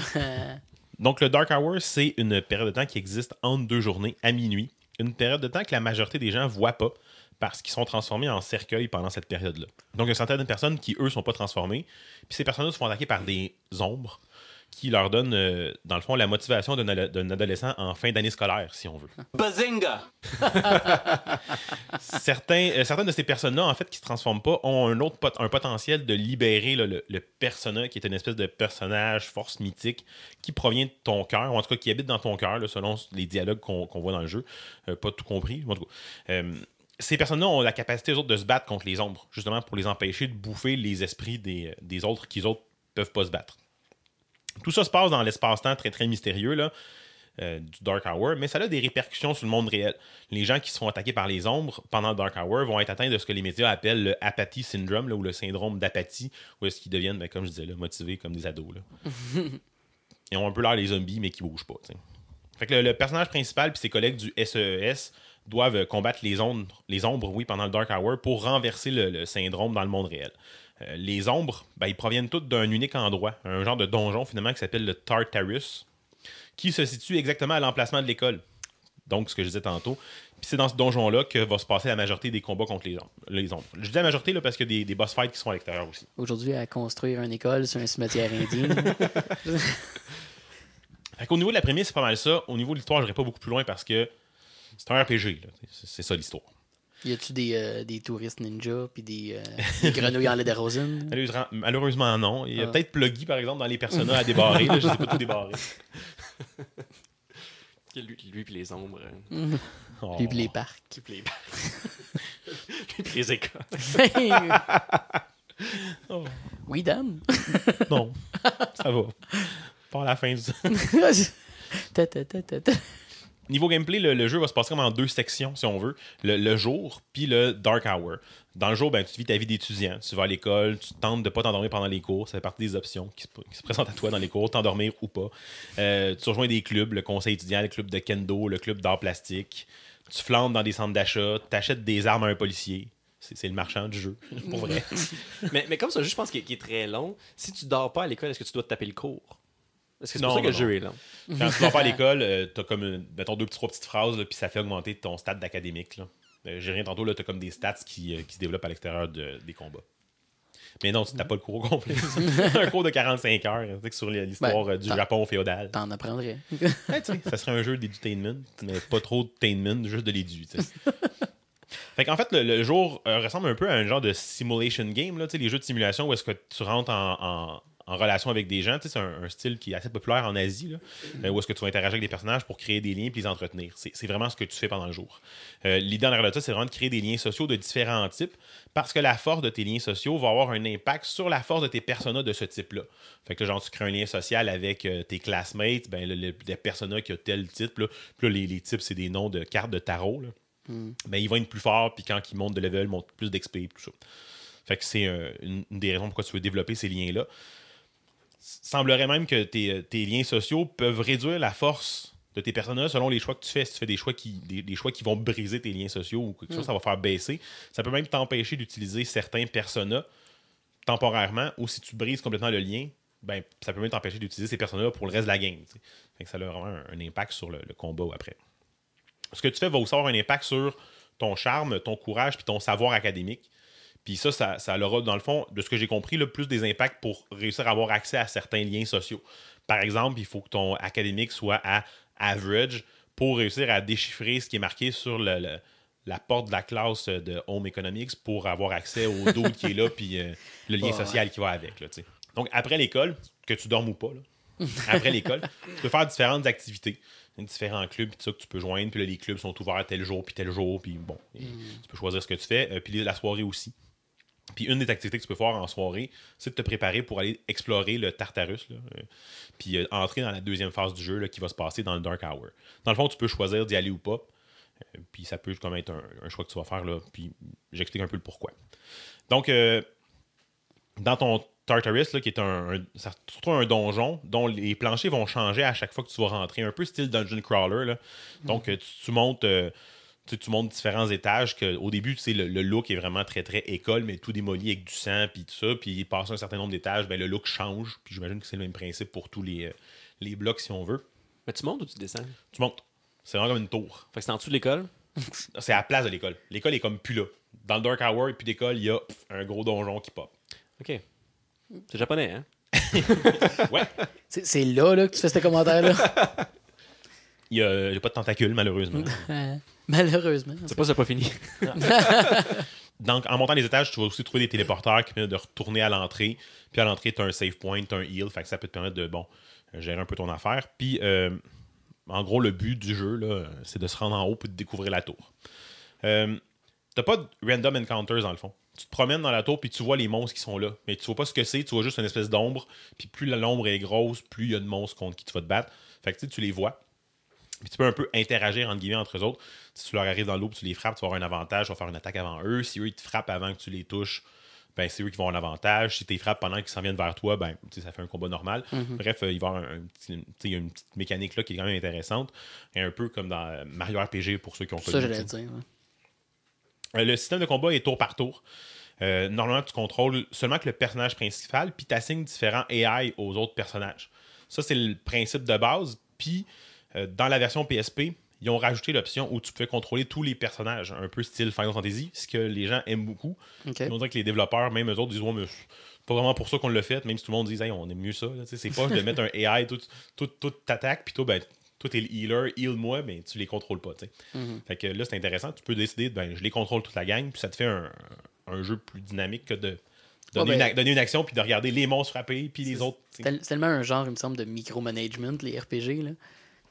Donc, le Dark Hour, c'est une période de temps qui existe entre deux journées à minuit. Une période de temps que la majorité des gens ne voient pas parce qu'ils sont transformés en cercueil pendant cette période-là. Donc, il y a certaines personnes qui, eux, ne sont pas transformées. Puis ces personnes-là se font attaquer par des ombres qui leur donnent, euh, dans le fond, la motivation d'un, ado- d'un adolescent en fin d'année scolaire, si on veut. Bazinga! Certains, euh, certaines de ces personnes-là, en fait, qui ne se transforment pas, ont un autre pot- un potentiel de libérer là, le, le persona, qui est une espèce de personnage, force mythique, qui provient de ton cœur, ou en tout cas qui habite dans ton cœur, là, selon les dialogues qu'on, qu'on voit dans le jeu. Euh, pas tout compris, en tout cas. Euh, ces personnes-là ont la capacité, eux autres, de se battre contre les ombres, justement pour les empêcher de bouffer les esprits des, des autres qui, eux autres, peuvent pas se battre. Tout ça se passe dans l'espace-temps très, très mystérieux là, euh, du Dark Hour, mais ça a des répercussions sur le monde réel. Les gens qui se font attaquer par les ombres pendant le Dark Hour vont être atteints de ce que les médias appellent le apathy syndrome, là, ou le syndrome d'apathie, où est-ce qu'ils deviennent, ben, comme je disais, là, motivés comme des ados. Là. Ils ont un peu l'air des zombies, mais qui bougent pas. T'sais. Fait que le, le personnage principal et ses collègues du S E E S doivent combattre les ombres, les ombres oui, pendant le Dark Hour pour renverser le, le syndrome dans le monde réel. Euh, les ombres, ben, ils proviennent toutes d'un unique endroit, un genre de donjon finalement qui s'appelle le Tartarus, qui se situe exactement à l'emplacement de l'école. Donc, ce que je disais tantôt. Puis c'est dans ce donjon-là que va se passer la majorité des combats contre les ombres. Les ombres. Je dis la majorité là, parce qu'il y a des, des boss fights qui sont à l'extérieur aussi. Aujourd'hui, à construire une école sur un cimetière indien. Fait qu'au niveau de la prémisse, c'est pas mal ça. Au niveau de l'histoire, je n'irai pas beaucoup plus loin parce que c'est un R P G. Là. C'est, c'est ça l'histoire. Y a-tu des, euh, des touristes ninja puis des, euh, des grenouilles en lederhosen? Malheureusement, non. Il y a ah. peut-être Pluggy, par exemple, dans les personnages à débarrer. Là, je ne sais pas tout débarrer. Lui, lui puis les ombres. Mmh. Oh. Lui puis les parcs. Lui puis les parcs. Lui puis les écoles. oh. Oui, Dan? Non. Ça va. Pas à la fin du... ta, ta, ta, ta, ta. Niveau gameplay, le, le jeu va se passer comme en deux sections, si on veut. Le, le jour, puis le Dark Hour. Dans le jour, ben, tu vis ta vie d'étudiant. Tu vas à l'école, tu tentes de ne pas t'endormir pendant les cours. Ça fait partie des options qui se, qui se présentent à toi dans les cours, t'endormir ou pas. Euh, tu rejoins des clubs, le conseil étudiant, le club de kendo, le club d'art plastique. Tu flandes dans des centres d'achat, tu achètes des armes à un policier. C'est, c'est le marchand du jeu, pour vrai. mais, mais comme ça, je pense qu'il est, qu'il est très long. Si tu dors pas à l'école, est-ce que tu dois te taper le cours? Est-ce que c'est pour ça que le jeu est long? Quand tu vas pas à l'école, euh, t'as comme, une, mettons, deux, trois petites phrases, puis ça fait augmenter ton stat d'académique. Là. Euh, j'ai rien tantôt, là, t'as comme des stats qui, euh, qui se développent à l'extérieur de, des combats. Mais non, tu n'as pas le cours au complet. un cours de quarante-cinq heures sur l'histoire ben, du Japon féodal. T'en apprendrais. Ouais, ça serait un jeu d'edutainment, mais pas trop de tainment, juste de l'édu. Fait qu'en fait, le, le jour euh, ressemble un peu à un genre de simulation game, là, les jeux de simulation où est-ce que tu rentres en, en, en relation avec des gens. C'est un, un style qui est assez populaire en Asie, là, euh, où est-ce que tu vas interagir avec des personnages pour créer des liens et les entretenir. C'est, c'est vraiment ce que tu fais pendant le jour. Euh, l'idée en arrière de ça, c'est vraiment de créer des liens sociaux de différents types parce que la force de tes liens sociaux va avoir un impact sur la force de tes personas de ce type-là. Fait que là, genre, tu crées un lien social avec euh, tes classmates, ben, le, le, les personas qui ont tel type, là, puis là, les, les types, c'est des noms de cartes de tarot, là. Mm. Ben, ils vont être plus forts, puis quand ils montent de level, ils montent plus d'X P, tout ça. Fait que c'est euh, une, une des raisons pourquoi tu veux développer ces liens-là. Semblerait même que tes, tes liens sociaux peuvent réduire la force de tes personnages selon les choix que tu fais. Si tu fais des choix qui, des, des choix qui vont briser tes liens sociaux ou quelque chose, mm. ça va faire baisser. Ça peut même t'empêcher d'utiliser certains personnages temporairement, ou si tu brises complètement le lien, ben, ça peut même t'empêcher d'utiliser ces personnages pour le reste de la game. Fait que ça a vraiment un, un impact sur le, le combat après. Ce que tu fais va aussi avoir un impact sur ton charme, ton courage puis ton savoir académique. Puis ça, ça, ça aura, dans le fond, de ce que j'ai compris, là, plus des impacts pour réussir à avoir accès à certains liens sociaux. Par exemple, il faut que ton académique soit à average pour réussir à déchiffrer ce qui est marqué sur le, le, la porte de la classe de Home Economics pour avoir accès au dos qui est là puis euh, le lien oh, social ouais. qui va avec. Là, donc, après l'école, que tu dormes ou pas, là, après l'école, tu peux faire différentes activités. Différents clubs pis ça, que tu peux joindre, puis là les clubs sont ouverts tel jour puis tel jour, puis bon, mm. tu peux choisir ce que tu fais, euh, puis la soirée aussi. Puis une des activités que tu peux faire en soirée, c'est de te préparer pour aller explorer le Tartarus, là, euh, puis euh, entrer dans la deuxième phase du jeu là, qui va se passer dans le Dark Hour. Dans le fond, tu peux choisir d'y aller ou pas, euh, puis ça peut comme être un, un choix que tu vas faire, là, puis j'explique un peu le pourquoi. Donc, euh, dans ton Tartarus, là, qui est un, un, surtout un donjon dont les planchers vont changer à chaque fois que tu vas rentrer, un peu style Dungeon Crawler. Là. Donc, mm-hmm. tu, tu montes euh, tu, tu montes différents étages. Que, au début, tu sais, le, le look est vraiment très, très école, mais tout démoli avec du sang, puis tout ça. Puis, passé un certain nombre d'étages, ben, le look change. Puis, j'imagine que c'est le même principe pour tous les, euh, les blocs, si on veut. Mais tu montes ou tu descends? Tu montes. C'est vraiment comme une tour. Fait que c'est en dessous de l'école? C'est à la place de l'école. L'école est comme plus là. Dans le Dark Hour et puis d'école, il y a pff, un gros donjon qui pop. OK. C'est japonais, hein? Ouais. C'est, c'est là, là que tu fais ce commentaire-là. Il n'y a, a pas de tentacules, malheureusement. Malheureusement. C'est pas ça, pas fini. Donc, en montant les étages, tu vas aussi trouver des téléporteurs qui permettent de retourner à l'entrée. Puis à l'entrée, tu as un save point, tu as un heal. Fait que ça peut te permettre de, bon, gérer un peu ton affaire. Puis, euh, en gros, le but du jeu, là, c'est de se rendre en haut et de découvrir la tour. Euh, t'as pas de random encounters, dans le fond. Tu te promènes dans la tour puis tu vois les monstres qui sont là. Mais tu vois pas ce que c'est, tu vois juste une espèce d'ombre. Puis plus l'ombre est grosse, plus il y a de monstres contre qui tu vas te battre. Fait que tu les vois. Puis tu peux un peu interagir entre guillemets entre eux autres. Si tu leur arrives dans l'eau et tu les frappes, tu vas avoir un avantage, tu vas faire une attaque avant eux. Si eux ils te frappent avant que tu les touches, ben c'est eux qui vont avoir l'avantage. Si tu les frappes pendant qu'ils s'en viennent vers toi, ben ça fait un combat normal. Mm-hmm. Bref, euh, il va y avoir un, un petit, il y a une petite mécanique là qui est quand même intéressante. Et un peu comme dans Mario R P G pour ceux qui ont connu. Ça, j'allais dire. Ouais. Euh, le système de combat est tour par tour. Euh, normalement, tu contrôles seulement que le personnage principal, puis tu assignes différents A I aux autres personnages. Ça, c'est le principe de base. Puis, euh, dans la version P S P, ils ont rajouté l'option où tu peux contrôler tous les personnages, un peu style Final Fantasy, ce que les gens aiment beaucoup. Okay. Ils vont dire que les développeurs, même eux autres, disent ouais, mais c'est pas vraiment pour ça qu'on l'a fait, même si tout le monde dit hey, on aime mieux ça. Là, c'est pas de mettre un A I, tout, tout, tout t'attaque, puis toi, ben, toi, t'es le healer, heal-moi, mais tu les contrôles pas. Mm-hmm. Fait que là, c'est intéressant. Tu peux décider, ben, je les contrôle toute la gang, puis ça te fait un, un jeu plus dynamique que de donner, oh, ben, une, donner une action, puis de regarder les monstres frapper, puis les autres. C'est, c'est tellement un genre, il me semble, de micromanagement, les R P G. Là.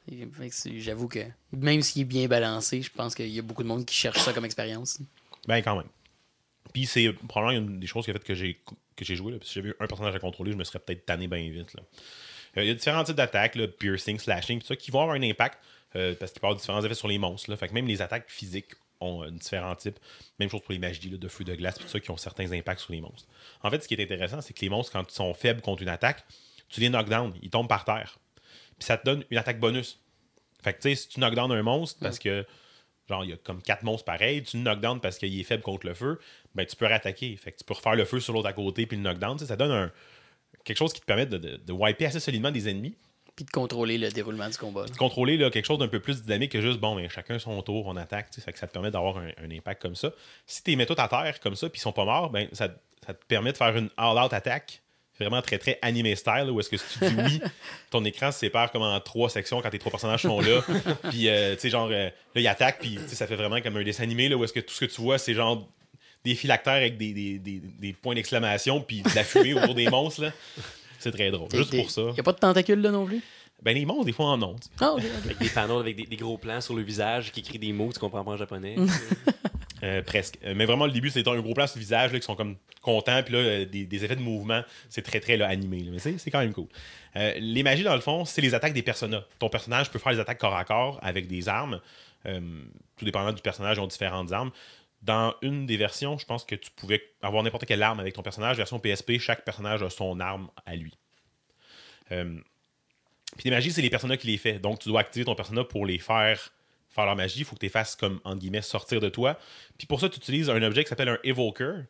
J'avoue que même s'il est bien balancé, je pense qu'il y a beaucoup de monde qui cherche ça comme expérience. Ben, quand même. Puis c'est probablement une des choses qui a fait que j'ai, que j'ai joué. Là, si j'avais eu un personnage à contrôler, je me serais peut-être tanné bien vite. Là. Il euh, y a différents types d'attaques, là, piercing, slashing, tout ça, qui vont avoir un impact euh, parce qu'ils peuvent avoir différents effets sur les monstres. Là. Fait que même les attaques physiques ont euh, différents types. Même chose pour les magies là, de feu de glace, tout ça, qui ont certains impacts sur les monstres. En fait, ce qui est intéressant, c'est que les monstres, quand ils sont faibles contre une attaque, tu les knock down, ils tombent par terre. Puis ça te donne une attaque bonus. Fait que tu sais, si tu knock down un monstre, parce que genre il y a comme quatre monstres pareils, tu le knock down parce qu'il est faible contre le feu, ben tu peux réattaquer. Fait que tu peux refaire le feu sur l'autre à côté puis le knockdown. Ça donne un quelque chose qui te permet de, de, de wiper assez solidement des ennemis Puis de contrôler le déroulement du combat. De contrôler là, quelque chose d'un peu plus dynamique que juste, bon, mais chacun son tour, on attaque, fait que ça te permet d'avoir un, un impact comme ça. Si tu les mets tous à terre comme ça, puis ils sont pas morts, ben, ça, ça te permet de faire une all-out attaque, vraiment très, très animé style, là, où est-ce que si tu dis oui, ton écran se sépare comme en trois sections quand tes trois personnages sont là, puis, euh, tu sais, genre, euh, là, ils attaquent, puis ça fait vraiment comme un dessin animé, là, où est-ce que tout ce que tu vois, c'est genre des phylactères avec des, des, des, des points d'exclamation, puis de la fumée autour des monstres, là. C'est très drôle. Juste des, pour ça. Il n'y a pas de tentacules là non plus? Ben, les monstres, des fois, en ont. Ah, okay, okay. Avec des panneaux, avec des, des gros plans sur le visage qui écrivent des mots que tu comprends pas en japonais. euh, presque. Euh, mais vraiment, le début, c'est un gros plan sur le visage là, qui sont comme contents. Puis là, euh, des, des effets de mouvement, c'est très, très là, animé. Là. Mais c'est, c'est quand même cool. Euh, les magies, dans le fond, c'est les attaques des personnages. Ton personnage peut faire les attaques corps à corps avec des armes. Euh, tout dépendant du personnage, ils ont différentes armes. Dans une des versions, je pense que tu pouvais avoir n'importe quelle arme avec ton personnage. Version P S P, chaque personnage a son arme à lui. Euh, Puis les magies, c'est les personnages qui les fait. Donc, tu dois activer ton personnage pour les faire faire leur magie. Il faut que tu les fasses, comme, entre guillemets, sortir de toi. Puis pour ça, tu utilises un objet qui s'appelle un Evoker,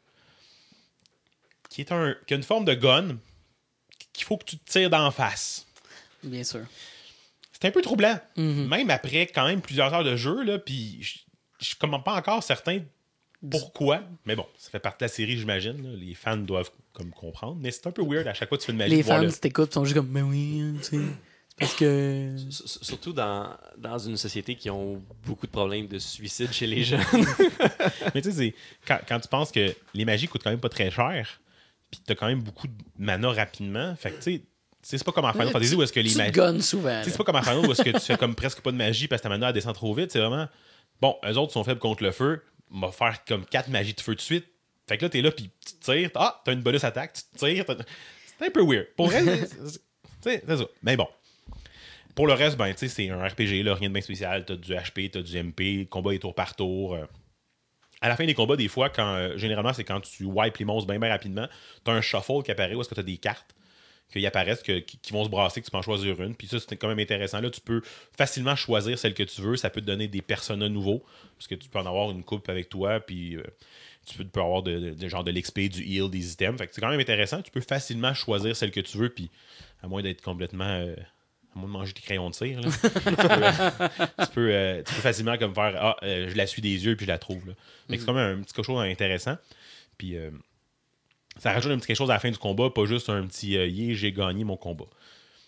qui est un, qui a une forme de gun qu'il faut que tu te tires d'en face. Bien sûr. C'est un peu troublant. Mm-hmm. Même après quand même plusieurs heures de jeu, là, puis je je suis comme pas encore certain pourquoi. Mais bon, ça fait partie de la série, j'imagine. Là. Les fans doivent comme comprendre. Mais c'est un peu weird à chaque fois que tu fais une magie. Les de voir fans, le... si t'écoutes, sont juste comme, mais oui, hein, tu sais. Parce que. Surtout dans, dans une société qui ont beaucoup de problèmes de suicide chez les jeunes. Mais tu sais, quand, quand tu penses que les magies coûtent quand même pas très cher, puis t'as quand même beaucoup de mana rapidement, fait que tu sais. C'est pas comme en Final Fantasy où est-ce que les magies. Tu souvent. C'est pas comme en Final où est-ce que tu fais comme presque pas de magie parce que ta mana elle descend trop vite. C'est vraiment. Bon, eux autres sont faibles contre le feu. On va faire comme quatre magies de feu de suite. Fait que là, t'es là, puis tu te tires. Ah, t'as une bonus attaque, tu te tires. T'as... C'est un peu weird. Pour elle, c'est, c'est, c'est ça. Mais bon. Pour le reste, ben, tu sais, c'est un R P G, là, rien de bien spécial. T'as du H P, t'as du M P. Le combat est tour par tour. Euh... À la fin des combats, des fois, quand euh, généralement, c'est quand tu wipes les monstres bien, bien rapidement, t'as un shuffle qui apparaît où est-ce que t'as des cartes qui apparaissent, que, qui, qui vont se brasser, que tu peux en choisir une. Puis ça, c'est quand même intéressant. Là, tu peux facilement choisir celle que tu veux. Ça peut te donner des personas nouveaux, parce que tu peux en avoir une coupe avec toi, puis euh, tu peux, tu peux avoir de, de, de, genre de l'X P, du heal, des items. Fait que c'est quand même intéressant. Tu peux facilement choisir celle que tu veux, puis à moins d'être complètement... Euh, à moins de manger tes crayons de cire, là, tu, peux, euh, tu, peux, euh, tu peux facilement comme faire « Ah, euh, je la suis des yeux, puis je la trouve. » Fait que c'est quand même un petit quelque chose d'intéressant. Puis... Euh, ça rajoute un petit quelque chose à la fin du combat, pas juste un petit euh, « yeah, j'ai gagné mon combat euh, ».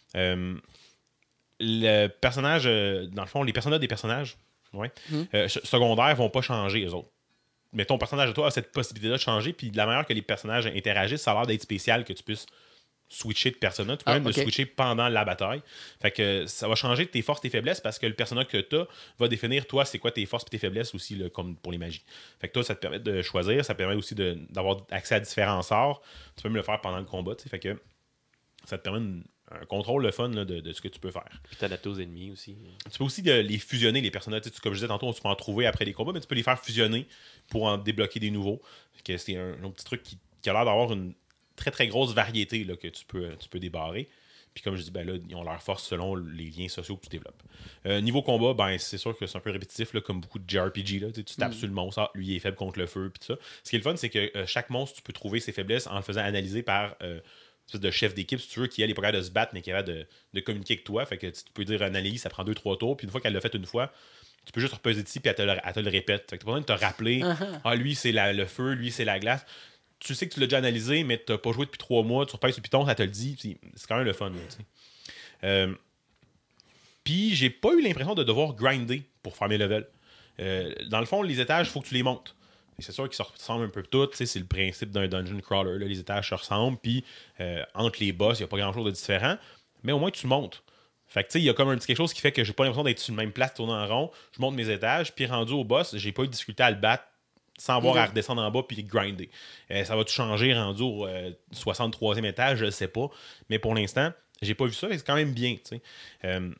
Le personnage, euh, dans le fond, les personnages des personnages ouais, mm. euh, secondaires vont pas changer, eux autres. Mais ton personnage de toi a cette possibilité-là de changer, puis de la manière que les personnages interagissent, ça a l'air d'être spécial que tu puisses switcher de personnage. Tu peux ah, même okay. le switcher pendant la bataille. Fait que ça va changer tes forces, tes faiblesses, parce que le personnage que tu as va définir, toi, c'est quoi tes forces et tes faiblesses aussi, là, comme pour les magies. Fait que toi, ça te permet de choisir, ça te permet aussi de, d'avoir accès à différents sorts. Tu peux même le faire pendant le combat, tu sais. Fait que ça te permet une, un contrôle le fun là, de, de ce que tu peux faire. Puis t'adapter aux ennemis aussi. Tu peux aussi de, les fusionner, les personnages. Tu sais, comme je disais tantôt, tu peux en trouver après les combats, mais tu peux les faire fusionner pour en débloquer des nouveaux. Fait que c'est un, un autre petit truc qui, qui a l'air d'avoir une très très grosse variété là, que tu peux, tu peux débarrer. Puis comme je dis, ben là, ils ont leur force selon les liens sociaux que tu développes. Euh, niveau combat, ben c'est sûr que c'est un peu répétitif, là, comme beaucoup de J R P G. Là, tu tapes mm. sur le monstre, ah, lui il est faible contre le feu, puis tout ça. Ce qui est le fun, c'est que euh, chaque monstre, tu peux trouver ses faiblesses en le faisant analyser par euh, une espèce de chef d'équipe, si tu veux, qui elle est pas capable de se battre, mais qui est capable de, de communiquer avec toi. Fait que tu peux dire analyse, ça prend deux trois tours, puis une fois qu'elle l'a fait une fois, tu peux juste reposer dessus, puis elle te le, elle te le répète. Fait que tu as besoin de te rappeler, uh-huh. ah, lui c'est la, le feu, lui c'est la glace. Tu sais que tu l'as déjà analysé, mais tu n'as pas joué depuis trois mois, tu repasses sur Python, ça te le dit, c'est quand même le fun. Là, euh, Puis j'ai pas eu l'impression de devoir grinder pour faire mes levels. Euh, dans le fond, les étages, il faut que tu les montes. Et c'est sûr qu'ils se ressemblent un peu tous, c'est le principe d'un dungeon crawler. Là, les étages se ressemblent, puis euh, entre les boss, il n'y a pas grand chose de différent, mais au moins tu montes. Fait que tu sais, il y a comme un petit quelque chose qui fait que j'ai pas l'impression d'être sur la même place tournant en rond. Je monte mes étages, puis rendu au boss, j'ai pas eu de difficulté à le battre sans avoir à redescendre en bas puis grinder. Euh, ça va tout changer rendu au euh, soixante-troisième étage, je ne sais pas. Mais pour l'instant, j'ai pas vu ça, mais c'est quand même bien. Euh,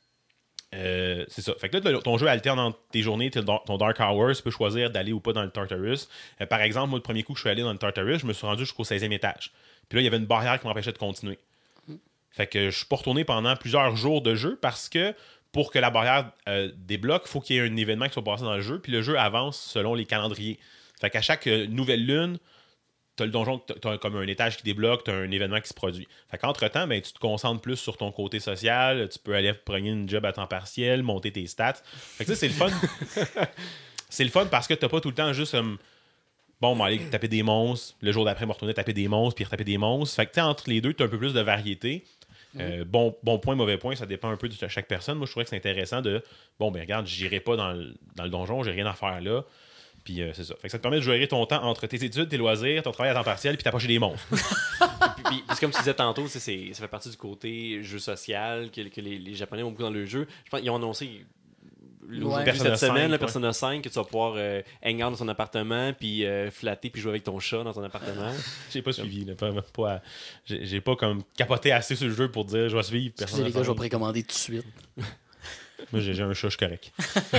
euh, c'est ça. Fait que là, ton jeu alterne entre tes journées, ton Dark Hours, tu peux choisir d'aller ou pas dans le Tartarus. Euh, par exemple, moi, le premier coup que je suis allé dans le Tartarus, je me suis rendu jusqu'au seizième étage. Puis là, il y avait une barrière qui m'empêchait de continuer. Mm. Fait que je suis pas retourné pendant plusieurs jours de jeu parce que pour que la barrière euh, débloque, il faut qu'il y ait un événement qui soit passé dans le jeu, puis le jeu avance selon les calendriers. Fait qu'à chaque euh, nouvelle lune, t'as le donjon, t'as comme un étage qui débloque, t'as un événement qui se produit. Fait qu'entre-temps, ben, tu te concentres plus sur ton côté social, tu peux aller prendre une job à temps partiel, monter tes stats. Fait que ça, c'est le fun. C'est le fun parce que t'as pas tout le temps juste comme... Bon, on va aller taper des monstres. Le jour d'après, on va retourner taper des monstres, puis retaper des monstres. Fait que, tu sais, entre les deux, t'as un peu plus de variété. Mm. Euh, bon, bon point, mauvais point, ça dépend un peu de chaque personne. Moi, je trouvais que c'est intéressant de... Bon, ben regarde, j'irai pas dans le, dans le donjon, j'ai rien à faire là. Puis euh, c'est ça. Fait que ça te permet de gérer ton temps entre tes études, tes loisirs, ton travail à temps partiel, puis t'approcher des monstres. puis, puis, puis comme tu disais tantôt, c'est, c'est, ça fait partie du côté jeu social que, que les, les Japonais ont beaucoup dans le jeu. Je pense qu'ils ont annoncé ouais. cette semaine, la Persona cinq, que tu vas pouvoir euh, hang out dans ton appartement, puis euh, flatter, puis jouer avec ton chat dans ton appartement. J'ai pas suivi. Là, pas, pas, j'ai, j'ai pas comme capoté assez sur le jeu pour dire je vais suivre Persona cinq. Les gars, je vais précommander tout de suite. Moi, j'ai, j'ai un chat, je suis correct.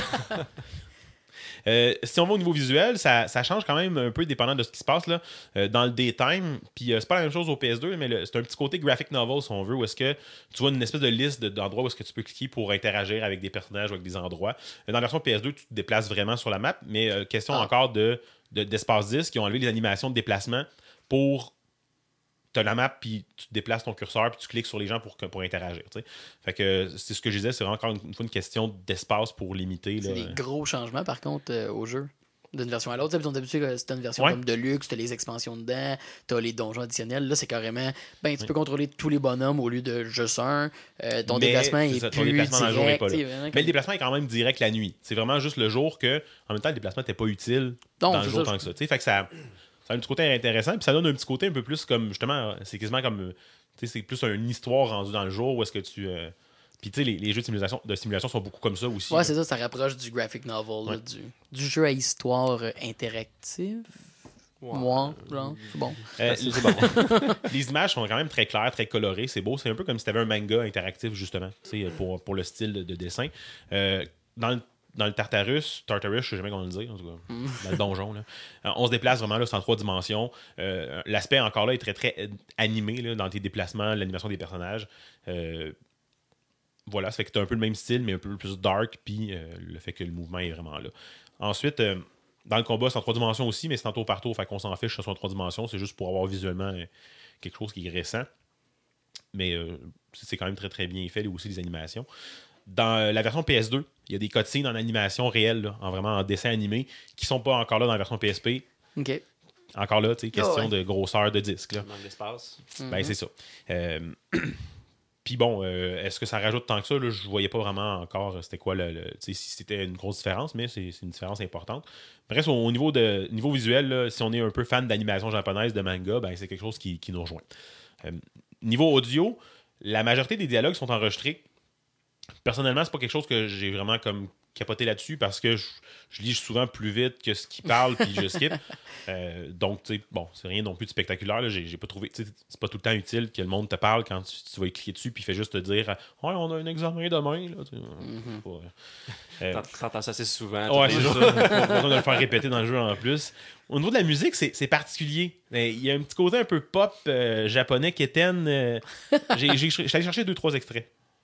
Euh, si on va au niveau visuel, ça, ça change quand même un peu dépendant de ce qui se passe là, euh, dans le daytime. Puis euh, c'est pas la même chose au P S deux, mais le, c'est un petit côté graphic novel si on veut, où est-ce que tu vois une espèce de liste de, d'endroits où est-ce que tu peux cliquer pour interagir avec des personnages ou avec des endroits. Dans la version P S deux, tu te déplaces vraiment sur la map, mais euh, question ah. encore de, de, d'espace dix qui ont enlevé les animations de déplacement pour... T'as la map, puis tu te déplaces ton curseur, puis tu cliques sur les gens pour, pour interagir. T'sais. Fait que c'est ce que je disais, c'est vraiment encore une fois une question d'espace pour limiter. C'est là. des gros changements, par contre, euh, au jeu. D'une version à l'autre. On d'habitude, c'était une version ouais. comme de luxe, t'as les expansions dedans, t'as les donjons additionnels. Là, c'est carrément, ben, tu oui. peux contrôler tous les bonhommes au lieu de juste un. Euh, ton Mais, déplacement est, ça, plus ton déplacement direct. Dans le jour est pas là. Comme... Mais le déplacement est quand même direct la nuit. C'est vraiment juste le jour que, en même temps, le déplacement n'était pas utile non, dans le jour ça, tant que ça. T'sais, fait que ça... Ça a un petit côté intéressant, puis ça donne un petit côté un peu plus comme, justement, c'est quasiment comme, tu sais, c'est plus une histoire rendue dans le jour où est-ce que tu... Euh... Puis, tu sais, les, les jeux de simulation, de simulation sont beaucoup comme ça aussi. Ouais, là. c'est ça, ça rapproche du graphic novel, ouais. là, du, du jeu à histoire interactive. Ouais, Moi, genre, c'est bon. Euh, c'est bon. Les images sont quand même très claires, très colorées, c'est beau. C'est un peu comme si tu avais un manga interactif, justement, tu sais, pour, pour le style de, de dessin. Euh, dans le Dans le Tartarus, Tartarus, je sais jamais comment le dire, en tout cas, mm. dans le donjon, là. On se déplace vraiment là, c'est en trois dimensions. Euh, l'aspect encore là est très très animé là, dans tes déplacements, l'animation des personnages. Euh, voilà, ça fait que tu as un peu le même style, mais un peu plus dark, puis euh, le fait que le mouvement est vraiment là. Ensuite, euh, dans le combat, c'est en trois dimensions aussi, mais c'est en tour par tour, fait qu'on s'en fiche, que ce soit en trois dimensions, c'est juste pour avoir visuellement euh, quelque chose qui est récent. Mais euh, c'est quand même très très bien fait, là, aussi les animations. Dans la version P S deux, il y a des cutscenes en animation réelle, là, en vraiment en dessin animé, qui sont pas encore là dans la version P S P. OK. Encore là, tu sais, question oh, ouais. de grosseur de disque. Là. Dans l'espace. Ben, mm-hmm. c'est ça. Euh, Puis bon, euh, est-ce que ça rajoute tant que ça? Là, je voyais pas vraiment encore c'était quoi le, le si c'était une grosse différence, mais c'est, c'est une différence importante. Bref, au, au niveau, de, niveau visuel, là, si on est un peu fan d'animation japonaise, de manga, ben, c'est quelque chose qui, qui nous rejoint. Euh, niveau audio, la majorité des dialogues sont enregistrés. Personnellement, c'est pas quelque chose que j'ai vraiment comme capoté là-dessus parce que je, je lis souvent plus vite que ce qu'il parle puis je skip. Euh, donc, tu sais, bon, c'est rien non plus de spectaculaire. Là. J'ai, j'ai pas trouvé. C'est pas tout le temps utile que le monde te parle quand tu, tu vas y cliquer dessus puis il fait juste te dire ouais, on a un examen demain. Là, mm-hmm. pas, euh, T'entends ça assez souvent. Ouais, c'est ça. Pas besoin de le faire répéter dans le jeu en plus. Au niveau de la musique, c'est, c'est particulier. Il y a un petit côté un peu pop euh, japonais quétaine. Euh, j'ai, j'ai, j'ai, j'allais chercher deux, trois extraits.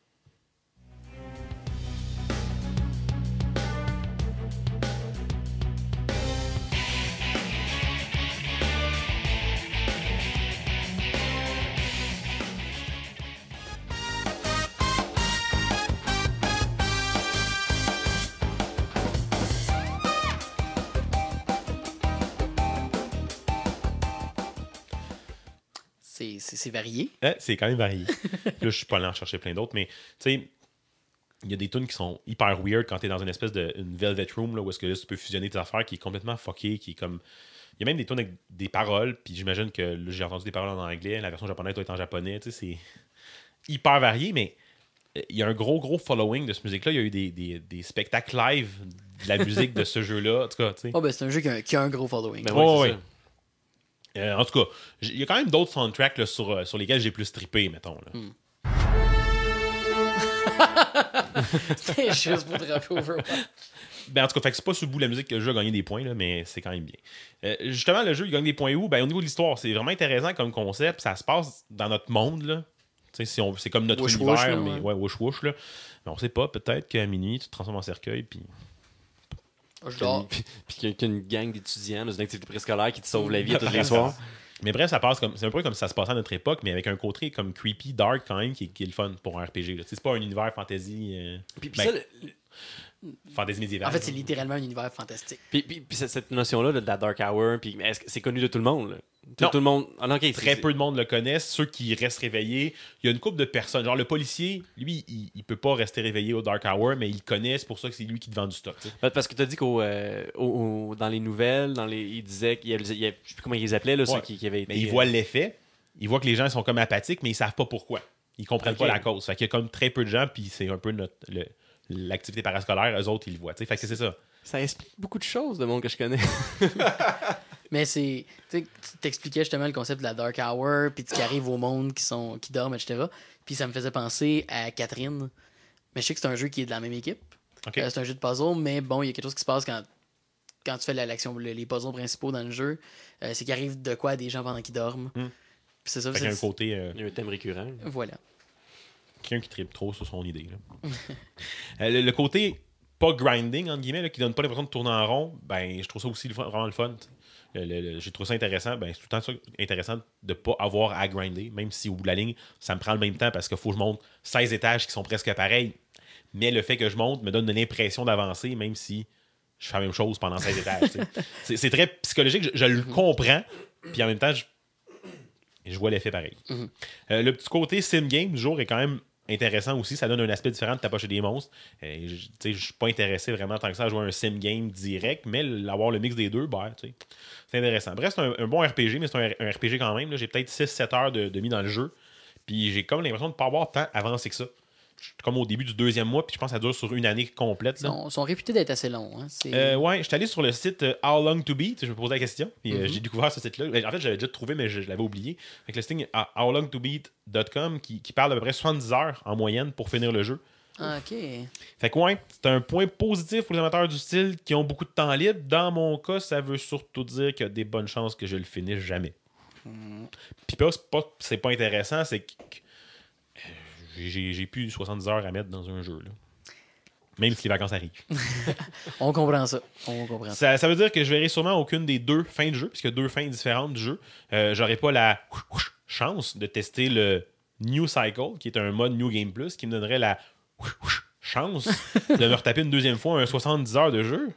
C'est, c'est, c'est varié. Euh, c'est quand même varié. Là, je suis pas allé en chercher plein d'autres, mais tu sais, il y a des tunes qui sont hyper weird quand t'es dans une espèce de une velvet room là, où est-ce que là, tu peux fusionner tes affaires qui est complètement fucké, qui est comme. Il y a même des tunes avec des paroles, puis j'imagine que là, j'ai entendu des paroles en anglais, la version japonaise doit être en japonais, tu sais, c'est hyper varié, mais il y a un gros, gros following de cette musique-là. Il y a eu des, des, des spectacles live de la musique de ce jeu-là. En tout cas, tu sais. Oh, ben, c'est un jeu qui a, qui a un gros following. Ben, oh, oui, Euh, en tout cas, il y a quand même d'autres soundtracks là, sur, euh, sur lesquels j'ai plus trippé, mettons. Là. Hmm. C'était juste pour te rappeler Overwatch. Ben, en tout cas, fait que c'est pas sous le bout de la musique que le jeu a gagné des points, là, mais c'est quand même bien. Euh, justement, le jeu, il gagne des points où? Ben, au niveau de l'histoire, c'est vraiment intéressant comme concept. Ça se passe dans notre monde, là. Si on, c'est comme notre wouch, univers, wouch, là, mais ouais, wouch wouch, là. Mais on sait pas, peut-être qu'à minuit, tu te transformes en cercueil, puis... Puis qu'il y a une gang d'étudiants dans une activité préscolaire qui te sauve la vie tous les soirs. Mais bref, ça passe comme c'est un peu comme ça se passait à notre époque, mais avec un côté comme creepy, dark quand même, qui, qui est le fun pour un R P G. Là. C'est pas un univers fantasy. Euh, puis, puis ben, ça, le... fantasy médiéval. En fait, c'est littéralement un univers fantastique. Puis, puis, puis cette notion-là de la Dark Hour, puis est-ce que c'est connu de tout le monde? Là? Non. Tout le monde. Ah, non, okay, Très c'est... peu de monde le connaissent. Ceux qui restent réveillés, il y a une couple de personnes. Genre le policier, lui, il, il peut pas rester réveillé au Dark Hour, mais il connaît, c'est pour ça que c'est lui qui te vend du stock. T'sais. Parce que tu as dit qu'au euh, au, au, dans les nouvelles, dans les, il disait qu'il y avait, il y avait, je sais plus comment ils les appelaient, là, ouais. ceux qui, qui avaient été. Mais ils voient l'effet, ils voient que les gens sont comme apathiques, mais ils savent pas pourquoi. Ils comprennent okay. pas la cause. Fait qu'il y a comme très peu de gens, puis c'est un peu notre, le, l'activité parascolaire, eux autres, ils le voient. T'sais. Fait que c'est ça. Ça explique beaucoup de choses de monde que je connais. Mais c'est. Tu sais, tu t'expliquais justement le concept de la Dark Hour, puis tu arrives au monde qui, sont, qui dorment, et cetera. Puis ça me faisait penser à Catherine. Mais je sais que c'est un jeu qui est de la même équipe. Okay. Euh, c'est un jeu de puzzle, mais bon, il y a quelque chose qui se passe quand, quand tu fais la, l'action, les puzzles principaux dans le jeu. Euh, c'est qu'il arrive de quoi à des gens pendant qu'ils dorment. Mm. Puis c'est ça. Fait c'est, qu'il y a un côté. Euh... Il y a un thème récurrent. Voilà. Quelqu'un qui tripe trop sur son idée. Là. euh, le, le côté. Pas grinding, entre guillemets, là, qui donne pas l'impression de tourner en rond, ben je trouve ça aussi vraiment le fun. Le, le, le, j'ai trouvé ça intéressant. Ben, c'est tout le temps ça intéressant de pas avoir à grinder, même si au bout de la ligne, ça me prend le même temps parce qu'il faut que je monte seize étages qui sont presque pareils. Mais le fait que je monte me donne l'impression d'avancer, même si je fais la même chose pendant seize étages. c'est, c'est très psychologique, je, je le comprends, puis en même temps, je, je vois l'effet pareil. Mm-hmm. Euh, le petit côté sim game du jour est quand même intéressant aussi, ça donne un aspect différent de tapocher des monstres. Euh, je suis pas intéressé vraiment tant que ça à jouer un sim game direct, mais avoir le mix des deux, ben, c'est intéressant. Bref, c'est un, un bon R P G, mais c'est un, un R P G quand même. Là. J'ai peut-être six sept heures de, de mis dans le jeu, puis j'ai comme l'impression de ne pas avoir tant avancé que ça. Comme au début du deuxième mois, puis je pense que ça dure sur une année complète. Ils sont, sont réputés d'être assez longs. Hein? C'est... Euh, ouais, je suis allé sur le site uh, How Long to Beat, je me posais la question, et mm-hmm. euh, j'ai découvert ce site-là. En fait, j'avais déjà trouvé, mais je, je l'avais oublié. Avec le site uh, how long to beat dot com qui, qui parle d'à peu près soixante-dix heures en moyenne pour finir le jeu. Ah, ok. Fait que ouais, c'est un point positif pour les amateurs du style qui ont beaucoup de temps libre. Dans mon cas, ça veut surtout dire qu'il y a des bonnes chances que je le finisse jamais. Mm. Puis pas, c'est pas, c'est pas intéressant, c'est que J'ai, j'ai plus soixante-dix heures à mettre dans un jeu. Là. Même si les vacances arrivent. On comprend ça. On comprend ça. ça. Ça veut dire que je verrai sûrement aucune des deux fins de jeu, puisqu'il y a deux fins différentes du jeu. Euh, j'aurai pas la chance de tester le New Cycle, qui est un mode New Game Plus, qui me donnerait la chance de me retaper une deuxième fois un soixante-dix heures de jeu.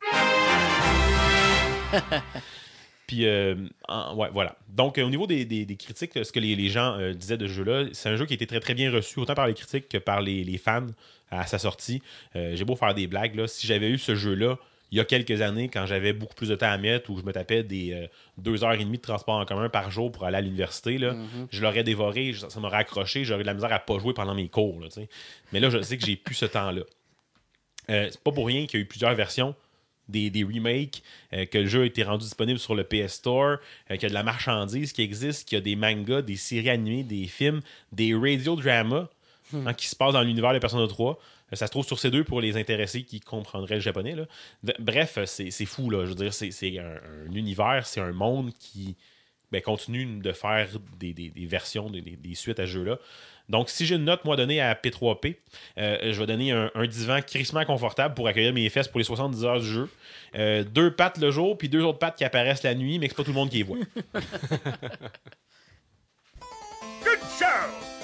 Puis, euh, en, ouais, voilà. Donc, euh, au niveau des, des, des critiques, ce que les, les gens euh, disaient de ce jeu-là, c'est un jeu qui a été très, très bien reçu, autant par les critiques que par les, les fans à sa sortie. Euh, j'ai beau faire des blagues, là. Si j'avais eu ce jeu-là il y a quelques années, quand j'avais beaucoup plus de temps à mettre, où je me tapais des euh, deux heures et demie de transport en commun par jour pour aller à l'université, là, mm-hmm. je l'aurais dévoré, ça m'aurait accroché, j'aurais eu de la misère à pas jouer pendant mes cours. Là, mais là, je sais que j'ai plus ce temps-là. Euh, c'est pas pour rien qu'il y a eu plusieurs versions. Des, des remakes, euh, que le jeu a été rendu disponible sur le P S Store, euh, qu'il y a de la marchandise qui existe, qu'il y a des mangas, des séries animées, des films, des radio-dramas hmm. hein, qui se passent dans l'univers de Persona trois. Euh, ça se trouve sur C deux pour les intéressés qui comprendraient le japonais. Là. De, bref, c'est, c'est fou. Là. Je veux dire, c'est, c'est un, un univers, c'est un monde qui ben, continue de faire des, des, des versions, des, des suites à ce jeu-là. Donc, si j'ai une note, moi, donnée à P trois P, euh, je vais donner un, un divan crissement confortable pour accueillir mes fesses pour les soixante-dix heures du jeu. Euh, deux pattes le jour, puis deux autres pattes qui apparaissent la nuit, mais que c'est pas tout le monde qui les voit. Good show!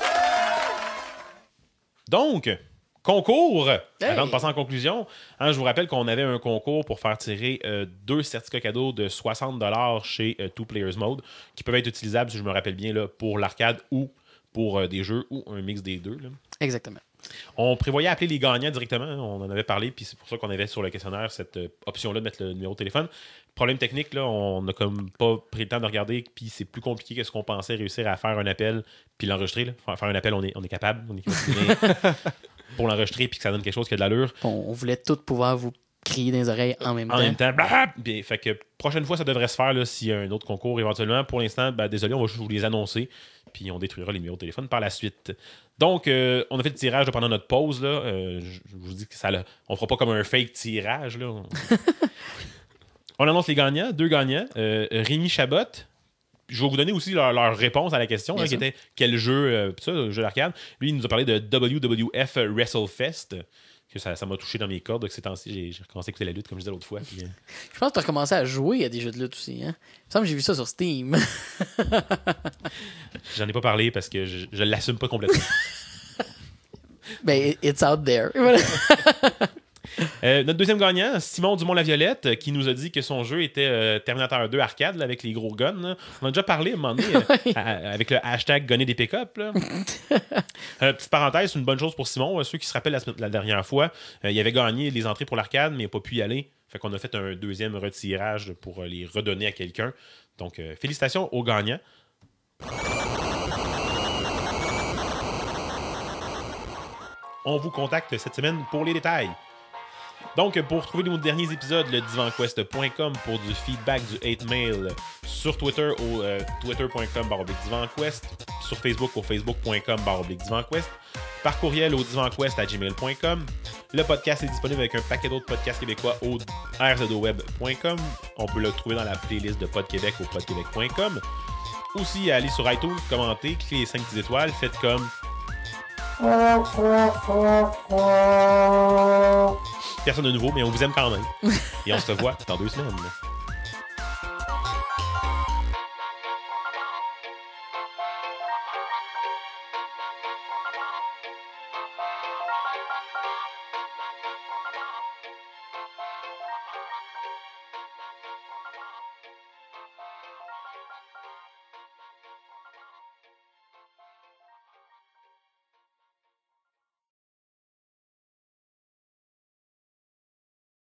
Donc, concours! Hey! Avant de passer en conclusion, hein, je vous rappelle qu'on avait un concours pour faire tirer euh, deux certificats cadeaux de soixante dollars chez euh, Two Players Mode, qui peuvent être utilisables, si je me rappelle bien, là, pour l'arcade ou pour euh, des jeux ou un mix des deux. Là. Exactement. On prévoyait appeler les gagnants directement, hein, on en avait parlé, puis c'est pour ça qu'on avait sur le questionnaire cette euh, option-là de mettre le numéro de téléphone. Problème technique, là, on n'a comme pas pris le temps de regarder, puis c'est plus compliqué que ce qu'on pensait réussir à faire un appel, puis l'enregistrer. Là. Faire un appel, on est, on est capable, on est capable pour l'enregistrer, puis que ça donne quelque chose qui a de l'allure. On, on voulait tous pouvoir vous crier dans les oreilles en même en temps. En même temps, bah, bien, fait que prochaine fois, ça devrait se faire là, s'il y a un autre concours éventuellement. Pour l'instant, ben, désolé, on va juste vous les annoncer, puis on détruira les numéros de téléphone par la suite. Donc, euh, on a fait le tirage là, pendant notre pause. Là. Euh, je, je vous dis que ça, là, on fera pas comme un fake tirage. Là. On annonce les gagnants, deux gagnants. Euh, Rémi Chabot. Je vais vous donner aussi leur, leur réponse à la question, hein, qui était quel jeu, euh, ça, jeu d'arcade. Lui, il nous a parlé de W W F WrestleFest. que ça, ça m'a touché dans mes cordes. Que ces temps-ci, j'ai, j'ai recommencé à écouter la lutte, comme je disais l'autre fois. Puis, euh... Je pense que tu as recommencé à jouer à des jeux de lutte aussi. Hein? Il me semble que j'ai vu ça sur Steam. J'en ai pas parlé parce que je, je l'assume pas complètement. Ben, it's out there. Voilà. Euh, notre deuxième gagnant, Simon Dumont-Laviolette, qui nous a dit que son jeu était euh, Terminator deux arcade là, avec les gros guns. Là. On a déjà parlé à un moment donné euh, à, avec le hashtag gunner des pick-up. Là. euh, petite parenthèse, c'est une bonne chose pour Simon. Euh, ceux qui se rappellent la, la dernière fois, euh, il avait gagné les entrées pour l'arcade, mais il n'a pas pu y aller. Fait qu'on a fait un deuxième retirage pour euh, les redonner à quelqu'un. Donc, euh, félicitations aux gagnants. On vous contacte cette semaine pour les détails. Donc, pour trouver nos derniers épisodes, le divan quest point com pour du feedback, du hate mail, sur Twitter au euh, twitter point com barre oblique divanquest, sur Facebook au facebook point com barre oblique divanquest, par courriel au divanquest à gmail point com. Le podcast est disponible avec un paquet d'autres podcasts québécois au r z o web point com. On peut le trouver dans la playlist de Pod Québec au pod québec point com. Aussi, allez sur iTunes, commentez, cliquez les cinq petites étoiles, faites comme... Personne de nouveau, mais on vous aime quand même. Et on se revoit dans deux semaines.